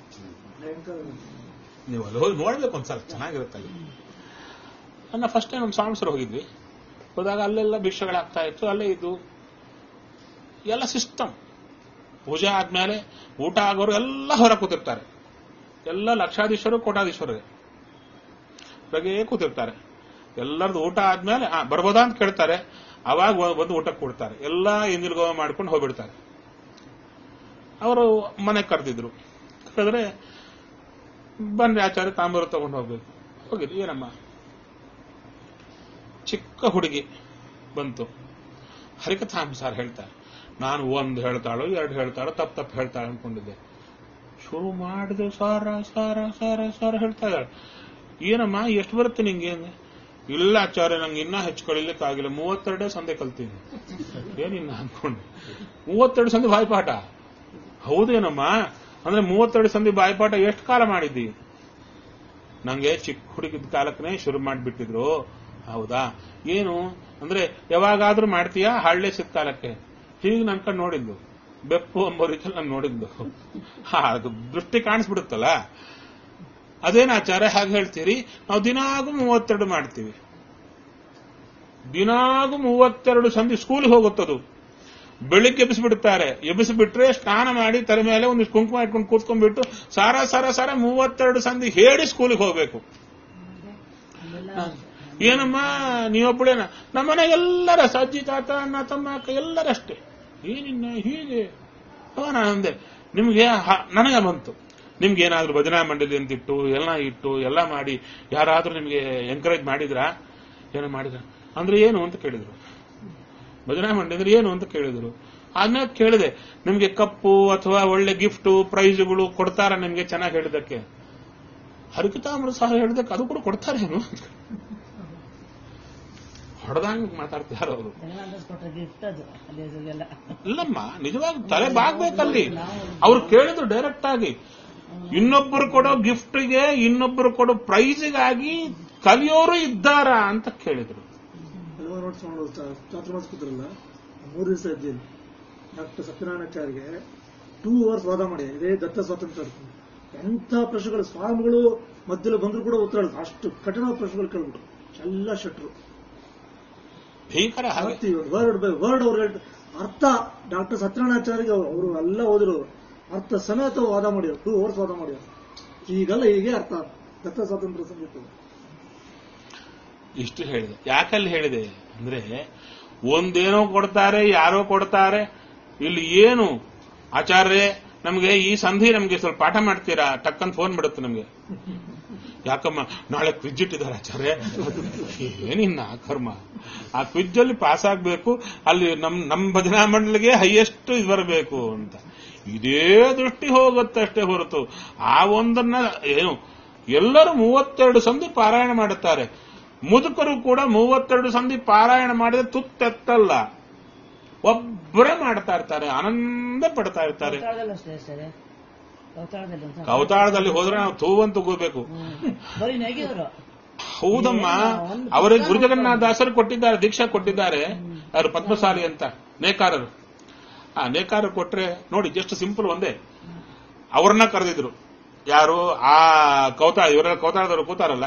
ನೀವು ಅಲ್ಲಿ ಹೋಗಿ ನೋಡ್ಬೇಕು ಒಂದ್ಸಲ, ಚೆನ್ನಾಗಿರುತ್ತೆ ಅಲ್ಲಿ. ನನ್ನ ಫಸ್ಟ್ ಟೈಮ್ ನಮ್ಮ ಸ್ವಾಮಿಸರು ಹೋಗಿದ್ವಿ. ಹೋದಾಗ ಅಲ್ಲೆಲ್ಲ ಭಿಕ್ಷೆಗಳಾಗ್ತಾ ಇತ್ತು. ಅಲ್ಲೇ ಇದ್ದು ಎಲ್ಲ ಸಿಸ್ಟಮ್. ಪೂಜೆ ಆದ್ಮೇಲೆ ಊಟ ಆಗೋರು ಎಲ್ಲ ಹೊರ ಕೂತಿರ್ತಾರೆ. ಎಲ್ಲ ಲಕ್ಷಾಧೀಶರು ಕೋಟಾಧೀಶರಿಗೆ ಬಗ್ಗೆ ಕೂತಿರ್ತಾರೆ. ಎಲ್ಲರದು ಊಟ ಆದ್ಮೇಲೆ ಆ ಬರ್ಬೋದಾ ಅಂತ ಕೇಳ್ತಾರೆ. ಅವಾಗ ಒಂದು ಊಟಕ್ಕೆ ಕೊಡ್ತಾರೆ. ಎಲ್ಲ ಇಂದಿಲ್ಗೋ ಮಾಡ್ಕೊಂಡು ಹೋಗ್ಬಿಡ್ತಾರೆ. ಅವರು ಮನೆಗೆ ಕರೆದಿದ್ರು. ಕರೆದ್ರೆ ಬನ್ನಿ ಆಚಾರ್ಯ ತಾಂಬೂರು ತಗೊಂಡು ಹೋಗ್ಬೇಕು. ಹೋಗಿದ್ವಿ. ಏನಮ್ಮ ಚಿಕ್ಕ ಹುಡುಗಿ ಬಂತು. ಹರಿಕಥಾಂಸಾರ ಹೇಳ್ತಾರೆ. ನಾನು ಒಂದು ಹೇಳ್ತಾಳೋ ಎರಡು ಹೇಳ್ತಾಳೋ ತಪ್ಪು ತಪ್ಪು ಹೇಳ್ತಾಳೆ ಅನ್ಕೊಂಡಿದ್ದೆ. ಶುರು ಮಾಡಿದೆ ಸಾರ ಸಾರ ಸಾರ ಸಾರ ಹೇಳ್ತಾ ಇದ್ದಾಳೆ. ಏನಮ್ಮ ಎಷ್ಟು ಬರುತ್ತೆ ನಿಂಗೆ? ಇಲ್ಲ ಆಚಾರ್ಯ ನಂಗೆ ಇನ್ನ ಹೆಚ್ಚು ಕಳಿಲಿಕ್ಕಾಗಿಲ್ಲ, ಮೂವತ್ತೆರಡೇ ಸಂಧೆ ಕಲ್ತೀನಿ. ಏನಿನ್ನ ಅನ್ಕೊಂಡು ಮೂವತ್ತೆರಡು ಸಂಧಿ ಬಾಯ್ಪಾಠ. ಹೌದೇನಮ್ಮ? ಅಂದ್ರೆ ಮೂವತ್ತೆರಡು ಸಂಧಿ ಬಾಯ್ಪಾಠ ಎಷ್ಟು ಕಾಲ ಮಾಡಿದ್ದಿ? ನಂಗೆ ಚಿಕ್ಕ ಹುಡುಗಿದ ಕಾಲಕ್ಕನೇ ಶುರು ಮಾಡಿಬಿಟ್ಟಿದ್ರು. ಹೌದಾ? ಏನು ಅಂದ್ರೆ ಯಾವಾಗಾದ್ರೂ ಮಾಡ್ತೀಯಾ? ಹಳ್ಳೆ ಸಿಕ್ಕ ಕಾಲಕ್ಕೆ ಹೀಗೆ ನನ್ ಕಣ್ ನೋಡಿದ್ದು, ಬೆಪ್ಪು ಎಂಬ ರೀತಿಯಲ್ಲಿ ನಾನು ನೋಡಿದ್ದು. ಹಾ, ಅದು ದೃಷ್ಟಿ ಕಾಣಿಸ್ಬಿಡುತ್ತಲ್ಲ. ಅದೇನು ಆಚಾರ್ಯ ಹಾಗೆ ಹೇಳ್ತೀರಿ? ನಾವು ದಿನಾಗೂ ಮೂವತ್ತೆರಡು ಮಾಡ್ತೀವಿ. ದಿನಾಗೂ ಮೂವತ್ತೆರಡು ಸಂಧಿ ಸ್ಕೂಲ್ಗೆ ಹೋಗುತ್ತದು. ಬೆಳಿಗ್ಗೆ ಎಬ್ಬಿಸ್ಬಿಡ್ತಾರೆ. ಎಬ್ಬಿಸ್ಬಿಟ್ರೆ ಸ್ನಾನ ಮಾಡಿ ತಲೆ ಮೇಲೆ ಒಂದು ಕುಂಕುಮ ಇಟ್ಕೊಂಡು ಕೂತ್ಕೊಂಡ್ಬಿಟ್ಟು ಸಾರ ಸಾರ ಸಾರ ಮೂವತ್ತೆರಡು ಸಂಧಿ ಹೇಳಿ ಸ್ಕೂಲಿಗೆ ಹೋಗ್ಬೇಕು. ಏನಮ್ಮ ನೀವೊಬ್ಬಳೇನ? ನಮ್ಮನೆ ಎಲ್ಲರ ಸಜ್ಜಿ ತಾತ ಅಣ್ಣ ತಮ್ಮ ಅಕ್ಕ ಎಲ್ಲರಷ್ಟೇ. ಏನಿನ್ನ ಹೀಗೆ? ನಾನಂದೆ ನಿಮ್ಗೆ ನನಗೆ ಬಂತು. ನಿಮ್ಗೆ ಏನಾದ್ರೂ ಭಜನಾ ಮಂಡಳಿ ಅಂತಿಟ್ಟು ಎಲ್ಲ ಇಟ್ಟು ಎಲ್ಲ ಮಾಡಿ ಯಾರಾದ್ರೂ ನಿಮ್ಗೆ ಎಂಕರೇಜ್ ಮಾಡಿದ್ರಾ? ಏನೋ ಮಾಡಿದ್ರ ಅಂದ್ರೆ ಏನು ಅಂತ ಕೇಳಿದ್ರು. ಭಜನಾ ಮಂಡಳಿ ಅಂದ್ರೆ ಏನು ಅಂತ ಕೇಳಿದ್ರು. ಆದ್ಮೇಲೆ ಕೇಳಿದೆ, ನಿಮ್ಗೆ ಕಪ್ಪು ಅಥವಾ ಒಳ್ಳೆ ಗಿಫ್ಟು ಪ್ರೈಜ್ಗಳು ಕೊಡ್ತಾರ ನಿಮ್ಗೆ ಚೆನ್ನಾಗಿ ಹೇಳಿದಕ್ಕೆ? ಹರಿಕಥಾಮೃತ ಸಹ ಹೇಳಿದಕ್ಕೆ ಅದು ಕೂಡ ಕೊಡ್ತಾರೇನು? ಹೊಡೆದಂಗ್ ಮಾತಾಡ್ತಿದಾರ ಅವರು. ಇಲ್ಲಮ್ಮ, ನಿಜವಾಗಿ ತಲೆ ಬಾಗ್ಬೇಕಲ್ಲಿ. ಅವ್ರು ಕೇಳಿದ್ರು ಡೈರೆಕ್ಟ್ ಆಗಿ. ಇನ್ನೊಬ್ಬರು ಕೊಡೋ ಗಿಫ್ಟ್ಗೆ ಇನ್ನೊಬ್ಬರು ಕೊಡೋ ಪ್ರೈಸ್ಗಾಗಿ ಕಲಿಯೋರು ಇದ್ದಾರ ಅಂತ ಕೇಳಿದ್ರು. ಚಾತುರ್ಮಾಸ ಕೂತ್ರಲ್ಲ, ಮೂರು ದಿವಸ ಇದ್ದೀನಿ. ಡಾಕ್ಟರ್ ಸತ್ಯನಾರಾಯಣಾಚಾರ್ಯಗೆ ಟೂ ಅವರ್ಸ್ ವಾದ ಮಾಡಿ ಇದೇ ದತ್ತ ಸ್ವಾತಂತ್ರ್ಯ. ಎಂಥ ಪ್ರಶ್ನೆಗಳು ಸ್ವಾಮಿಗಳು ಮಧ್ಯದಲ್ಲಿ ಬಂದ್ರು ಕೂಡ ಉತ್ತರ ಹೇಳಿದ್ರು. ಅಷ್ಟು ಕಠಿಣ ಪ್ರಶ್ನೆಗಳು ಕೇಳ್ಬಿಟ್ರು ಎಲ್ಲ ಶೆಟ್ರು. ಭೀಕರ ವರ್ಡ್ ಬೈ ವರ್ಡ್ ಅವ್ರು ಅರ್ಥ ಡಾಕ್ಟರ್ ಸತ್ಯನಾರಾಯಣಾಚಾರ್ಯಗೆ ಅವರು ಎಲ್ಲ ಓದಿರು ಅರ್ಥ ಸಮೇತ ವಾದ ಮಾಡ್ಯಾರ. ಟೂ ಅವರ್ಸ್ ವಾದ ಮಾಡ್ಯಾರ. ಈಗಲ್ಲ ಹೀಗೆ ಅರ್ಥ ದತ್ತ ಸ್ವಾತಂತ್ರ್ಯ ಸಂಗೀತ. ಇಷ್ಟು ಹೇಳಿದೆ. ಯಾಕಲ್ಲಿ ಹೇಳಿದೆ ಅಂದ್ರೆ ಒಂದೇನೋ ಕೊಡ್ತಾರೆ, ಯಾರೋ ಕೊಡ್ತಾರೆ. ಇಲ್ಲಿ ಏನು ಆಚಾರ್ಯ ನಮ್ಗೆ ಈ ಸಂಧಿ ನಮ್ಗೆ ಸ್ವಲ್ಪ ಪಾಠ ಮಾಡ್ತೀರಾ? ಟಕ್ಕಂತ ಫೋನ್ ಬಿಡುತ್ತೆ ನಮ್ಗೆ. ಯಾಕಮ್ಮ ನಾಳೆ ಕ್ವಿಜ್ ಇಟ್ಟಿದ್ದಾರೆ ಆಚಾರ್ಯ. ಏನಿನ್ನ ಕರ್ಮ. ಆ ಕ್ವಿಜ್ ಅಲ್ಲಿ ಪಾಸ್ ಆಗ್ಬೇಕು, ಅಲ್ಲಿ ನಮ್ ನಮ್ ಭಜನಾ ಮಂಡಳಿಗೆ ಹೈಯೆಸ್ಟ್ ಇದು ಬರಬೇಕು ಅಂತ ಇದೇ ದೃಷ್ಟಿ ಹೋಗುತ್ತಷ್ಟೇ ಹೊರತು ಆ ಒಂದನ್ನ ಏನು ಎಲ್ಲರೂ ಮೂವತ್ತೆರಡು ಸಂಧಿ ಪಾರಾಯಣ ಮಾಡುತ್ತಾರೆ. ಮುದುಕರು ಕೂಡ ಮೂವತ್ತೆರಡು ಸಂಧಿ ಪಾರಾಯಣ ಮಾಡಿದ್ರೆ ತುತ್ತೆತ್ತಲ್ಲ, ಒಬ್ಬರೇ ಮಾಡ್ತಾ ಇರ್ತಾರೆ, ಆನಂದ ಪಡ್ತಾ ಇರ್ತಾರೆ. ಕವತಾಳದಲ್ಲಿ ಹೋದ್ರೆ ನಾವು ತೂವಂತ ಹೋಗ್ಬೇಕು. ಹೌದಮ್ಮ, ಅವರಿಗೆ ಗುರುಜಗನ್ನಾಥದಾಸರು ಕೊಟ್ಟಿದ್ದಾರೆ, ದೀಕ್ಷಾ ಕೊಟ್ಟಿದ್ದಾರೆ. ಅವರು ಪದ್ಮಸಾಲಿ ಅಂತ ನೇಕಾರರು. ಆ ನೇಕಾರರು ಕೊಟ್ರೆ ನೋಡಿ ಎಷ್ಟು ಸಿಂಪಲ್. ಒಂದೇ ಅವ್ರನ್ನ ಕರೆದಿದ್ರು. ಯಾರು? ಆ ಕವತಾಳ, ಇವರೆಲ್ಲ ಕವತಾಳದವರು ಕೂತಾರಲ್ಲ,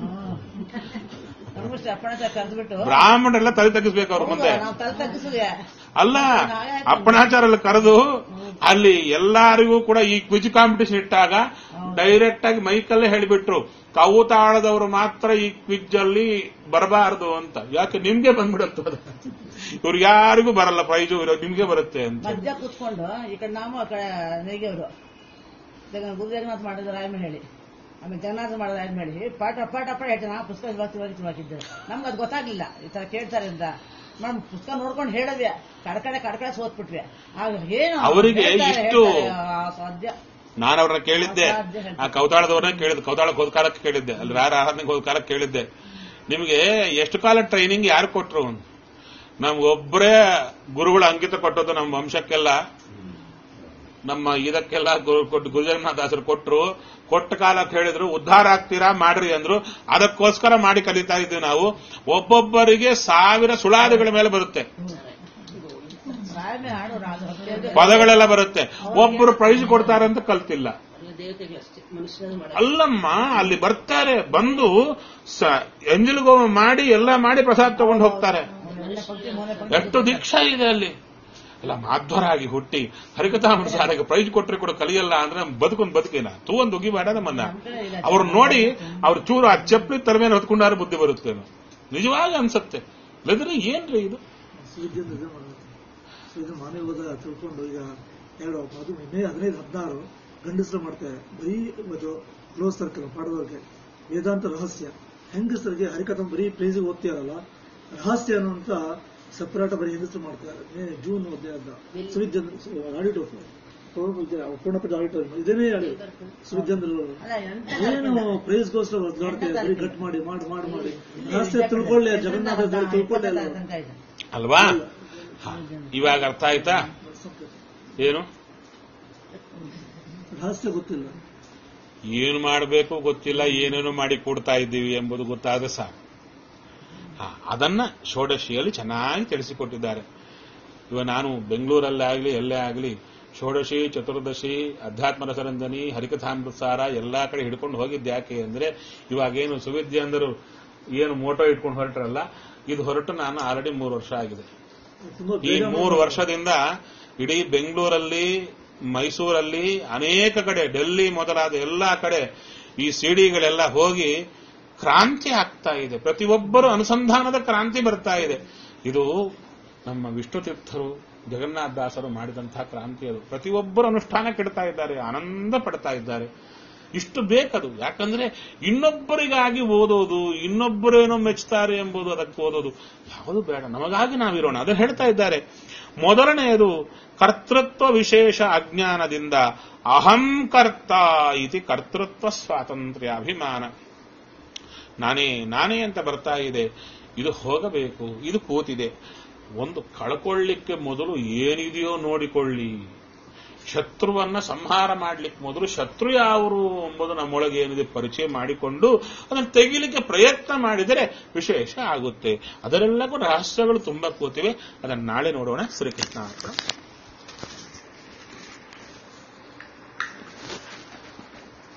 ಬ್ರಾಹ್ಮಣರೆಲ್ಲ ತಲೆ ತಗ್ಗಿಸ್ಬೇಕು ಅವ್ರ ಮುಂದೆ. ಅಲ್ಲ, ಅಪ್ಪಣಾಚಾರಲ್ಲಿ ಕರೆದು ಅಲ್ಲಿ ಎಲ್ಲರಿಗೂ ಕೂಡ ಈ ಕ್ವಿಜ್ ಕಾಂಪಿಟೇಷನ್ ಇಟ್ಟಾಗ ಡೈರೆಕ್ಟ್ ಆಗಿ ಮೈಕಲ್ಲೇ ಹೇಳಿಬಿಟ್ರು ಕೌತಾಳದವರು ಮಾತ್ರ ಈ ಕ್ವಿಜ್ ಅಲ್ಲಿ ಬರಬಾರದು ಅಂತ. ಯಾಕೆ ನಿಮ್ಗೆ ಬಂದ್ಬಿಡುತ್ತೆ ಅದು, ಇವ್ರು ಯಾರಿಗೂ ಬರಲ್ಲ ಪ್ರೈಜು, ನಿಮ್ಗೆ ಬರುತ್ತೆ ಅಂತ. ಮಧ್ಯ ಕೂತ್ಕೊಂಡು ಈ ಕಡೆ ನಾವು ಆ ಕಡೆ ನೇಗಿಯವರು ಗುರು ಜಗನ್ನಾಥ್ ಮಾಡಿದ ರಾಯಮ ಹೇಳಿ, ಆಮೇಲೆ ಜಗನ್ನಾಥ ಮಾಡಿದ ರಾಯಮ ಹೇಳಿ ಪಾಠ ಪಾಠ ಪಾಠ ಹೇಳ್ತಾರೆ. ನಾವು ಪುಸ್ತಕ ಹಾಕಿದ್ದೆ, ನಮ್ಗೆ ಅದು ಗೊತ್ತಾಗ್ಲಿಲ್ಲ ಈ ತರ ಕೇಳ್ತಾರೆ ಅಂತ. ನಾವು ಪುಸ್ತಕ ನೋಡ್ಕೊಂಡು ಹೇಳಿದ್ವಿ, ಕಡ್ಕಡೆ ಕಡ್ಕಡೆ ಸೋತ್ಬಿಟ್ವಿ. ಆಗ ಏನು ಅವರಿಗೆ ಇಷ್ಟು ಸಾಧ್ಯ. ನಾನು ಅವ್ರನ್ನ ಕೇಳಿದ್ದೆ, ಆ ಕೌತಾಳದವ್ರನ್ನ ಕೇಳಿದ್ದೆ, ಕೌತಾಳಕ್ಕೆ ಹೋದ ಕಾಲಕ್ಕೆ ಕೇಳಿದ್ದೆ, ಅಲ್ಲಿ ರಾರ ಆರಾಧನೆಗೆ ಹೋದ ಕಾಲಕ್ಕೆ ಕೇಳಿದ್ದೆ, ನಿಮಗೆ ಎಷ್ಟು ಕಾಲ ಟ್ರೈನಿಂಗ್ ಯಾರು ಕೊಟ್ರು? ನಮ್ಗೊಬ್ಬರೇ ಗುರುಗಳ ಅಂಕಿತ ಕೊಟ್ಟದ್ದು ನಮ್ಮ ವಂಶಕ್ಕೆಲ್ಲ, ನಮ್ಮ ಇದಕ್ಕೆಲ್ಲ ಗುರುಜಗನ್ನಾಥ ದಾಸರು ಕೊಟ್ರು. ಕೊಟ್ಟ ಕಾಲಕ್ಕೆ ಹೇಳಿದ್ರು ಉದ್ಧಾರ ಆಗ್ತೀರಾ ಮಾಡ್ರಿ ಅಂದ್ರು. ಅದಕ್ಕೋಸ್ಕರ ಮಾಡಿ ಕಲಿತಾ ಇದ್ವಿ ನಾವು. ಒಬ್ಬೊಬ್ಬರಿಗೆ ಸಾವಿರ ಸುಳಾದಿಗಳ ಮೇಲೆ ಬರುತ್ತೆ, ಪದಗಳೆಲ್ಲ ಬರುತ್ತೆ. ಒಬ್ಬರು ಪ್ರೈಸ್ ಕೊಡ್ತಾರಂತ ಕಲ್ತಿಲ್ಲ. ಅಲ್ಲಮ್ಮ, ಅಲ್ಲಿ ಬರ್ತಾರೆ, ಬಂದು ಎಂಜಲ್ಗೋಮ ಮಾಡಿ ಎಲ್ಲ ಮಾಡಿ ಪ್ರಸಾದ ತಗೊಂಡು ಹೋಗ್ತಾರೆ. ಎಷ್ಟು ದೀಕ್ಷಾ ಇದೆ ಅಲ್ಲಿ. ಎಲ್ಲ ಮಾಧ್ವರಾಗಿ ಹುಟ್ಟಿ ಹರಿಕಥಾಮೃತಸಾರಕ್ಕೆ ಪ್ರೈಜ್ ಕೊಟ್ಟರೆ ಕೂಡ ಕಲಿಯಲ್ಲ ಅಂದ್ರೆ ಬದುಕೊಂದು ಬದುಕಿನ ತೂ ಒಂದು ಉಗಿಬೇಡ ನಮ್ಮನ್ನ. ಅವ್ರು ನೋಡಿ ಅವ್ರ ಚೂರು ಆ ಚಪ್ಪಲಿ ತರ ಮೇಲೆ ಹೊತ್ಕೊಂಡಾರು ಬುದ್ಧಿ ಬರುತ್ತೇನೋ, ನಿಜವಾಗಿ ಅನ್ಸತ್ತೆ. ಇಲ್ಲದ್ರೆ ಏನ್ರಿ ಇದು ಇದು ಮನೆ ಹೋದ ತಿಳ್ಕೊಂಡು ಈಗ ಎರಡು ಅದು ಮೇ ಹದಿನೈದು ಹದಿನಾರು ಗಂಡಸರು ಮಾಡ್ತಾರೆ. ಬರೀ ಇದು ಕ್ಲೋಸ್ ಸರ್ಕಲ್ ಪಾಡದವ್ರಿಗೆ ವೇದಾಂತ ರಹಸ್ಯ. ಹೆಂಗಸರಿಗೆ ಹರಿಕಥಂ ಬರೀ ಪ್ರೇಜಿಗೆ ಓದ್ತಿರಲ್ಲ, ರಹಸ್ಯ ಅನ್ನುವಂತ ಸಪರೇಟ್ ಬರೀ ಹೆಂಗಸರು ಮಾಡ್ತಾರೆ. ಜೂನ್ ಹದಿನೈದು ಸುವಿದ್ಯಂದ್ರ ಆಡಿಟೋರಿಯಂ ಪೂರ್ಣಪದ ಆಡಿಟೋರಿಯಂ ಇದೇನೇ ಹೇಳಿ ಸುವಿದ್ಯಂದ್ರ ಏನು ಪ್ರೈಸ್ಗೋಸ್ಕರ ಒದ್ದಾಡ್ತಾರೆ. ಬರೀ ಕಟ್ ಮಾಡಿ ಮಾಡಿ ಮಾಡಿ ಮಾಡಿ ರಹಸ್ಯ ತಿಳ್ಕೊಳ್ಳಿ, ಜಗನ್ನಾಥ ತಿಳ್ಕೊಳ್ಳಿ ಅಲ್ವಾ? ಇವಾಗ ಅರ್ಥ ಆಯ್ತಾ? ಏನು ರಹಸ್ಯ ಗೊತ್ತಿಲ್ಲ, ಏನು ಮಾಡಬೇಕು ಗೊತ್ತಿಲ್ಲ, ಏನೇನು ಮಾಡಿ ಕೊಡ್ತಾ ಇದ್ದೀವಿ ಎಂಬುದು ಗೊತ್ತಾದ ಸಾಕು. ಹಾ, ಅದನ್ನ ಷೋಡಶಿಯಲ್ಲಿ ಚೆನ್ನಾಗಿ ತಿಳಿಸಿಕೊಟ್ಟಿದ್ದಾರೆ. ಇವ ನಾನು ಬೆಂಗಳೂರಲ್ಲೇ ಆಗಲಿ ಎಲ್ಲೇ ಆಗಲಿ ಷೋಡಶಿ, ಚತುರ್ದಶಿ, ಅಧ್ಯಾತ್ಮ ರಸರಂಜನಿ, ಹರಿಕಥಾಮೃತಸಾರ ಎಲ್ಲಾ ಕಡೆ ಹಿಡ್ಕೊಂಡು ಹೋಗಿದ್ದು ಯಾಕೆ ಅಂದ್ರೆ ಇವಾಗೇನು ಸುವಿದ್ಯಂದರು ಏನು ಮೋಟೋ ಇಟ್ಕೊಂಡು ಹೊರಟ್ರಲ್ಲ, ಇದು ಹೊರಟು ನಾನು ಆಲ್ರೆಡಿ ಮೂರು ವರ್ಷ ಆಗಿದೆ. ಈ ಮೂರು ವರ್ಷದಿಂದ ಇಡೀ ಬೆಂಗಳೂರಲ್ಲಿ, ಮೈಸೂರಲ್ಲಿ, ಅನೇಕ ಕಡೆ, ಡೆಲ್ಲಿ ಮೊದಲಾದ ಎಲ್ಲಾ ಕಡೆ ಈ ಸಿಡಿಗಳೆಲ್ಲ ಹೋಗಿ ಕ್ರಾಂತಿ ಆಗ್ತಾ ಇದೆ. ಪ್ರತಿಯೊಬ್ಬರು ಅನುಸಂಧಾನದ ಕ್ರಾಂತಿ ಬರ್ತಾ ಇದೆ. ಇದು ನಮ್ಮ ವಿಷ್ಣು ತೀರ್ಥರು, ಜಗನ್ನಾಥ ದಾಸರು ಮಾಡಿದಂತಹ ಕ್ರಾಂತಿ. ಅದು ಪ್ರತಿಯೊಬ್ಬರು ಅನುಷ್ಠಾನ ಕೆಡ್ತಾ ಇದ್ದಾರೆ, ಆನಂದ ಪಡ್ತಾ ಇದ್ದಾರೆ. ಇಷ್ಟು ಬೇಕದು. ಯಾಕಂದ್ರೆ ಇನ್ನೊಬ್ಬರಿಗಾಗಿ ಓದೋದು, ಇನ್ನೊಬ್ಬರೇನೋ ಮೆಚ್ಚುತ್ತಾರೆ ಎಂಬುದು, ಅದಕ್ಕೆ ಓದೋದು ಯಾವುದು ಬೇಡ, ನಮಗಾಗಿ ನಾವಿರೋಣ. ಅದು ಹೇಳ್ತಾ ಇದ್ದಾರೆ. ಮೊದಲನೆಯದು ಕರ್ತೃತ್ವ ವಿಶೇಷ ಅಜ್ಞಾನದಿಂದ ಅಹಂ ಕರ್ತ ಇತಿ ಕರ್ತೃತ್ವ ಸ್ವಾತಂತ್ರ್ಯ ಅಭಿಮಾನ. ನಾನೇ ನಾನೇ ಅಂತ ಬರ್ತಾ ಇದೆ, ಇದು ಹೋಗಬೇಕು, ಇದು ಕೂತಿದೆ. ಒಂದು ಕಳ್ಕೊಳ್ಳಿಕ್ಕೆ ಮೊದಲು ಏನಿದೆಯೋ ನೋಡಿಕೊಳ್ಳಿ. ಶತ್ರುವನ್ನ ಸಂಹಾರ ಮಾಡಲಿಕ್ಕೆ ಮೊದಲು ಶತ್ರು ಯಾವರು ಎಂಬುದು ನಮ್ಮೊಳಗೆ ಏನಿದೆ ಪರಿಚಯ ಮಾಡಿಕೊಂಡು ಅದನ್ನು ತೆಗಿಲಿಕ್ಕೆ ಪ್ರಯತ್ನ ಮಾಡಿದರೆ ವಿಶೇಷ ಆಗುತ್ತೆ. ಅದರೆಲ್ಲಕ್ಕೂ ರಹಸ್ಯಗಳು ತುಂಬಾ ಕೂತಿವೆ. ಅದನ್ನು ನಾಳೆ ನೋಡೋಣ. ಶ್ರೀಕೃಷ್ಣ.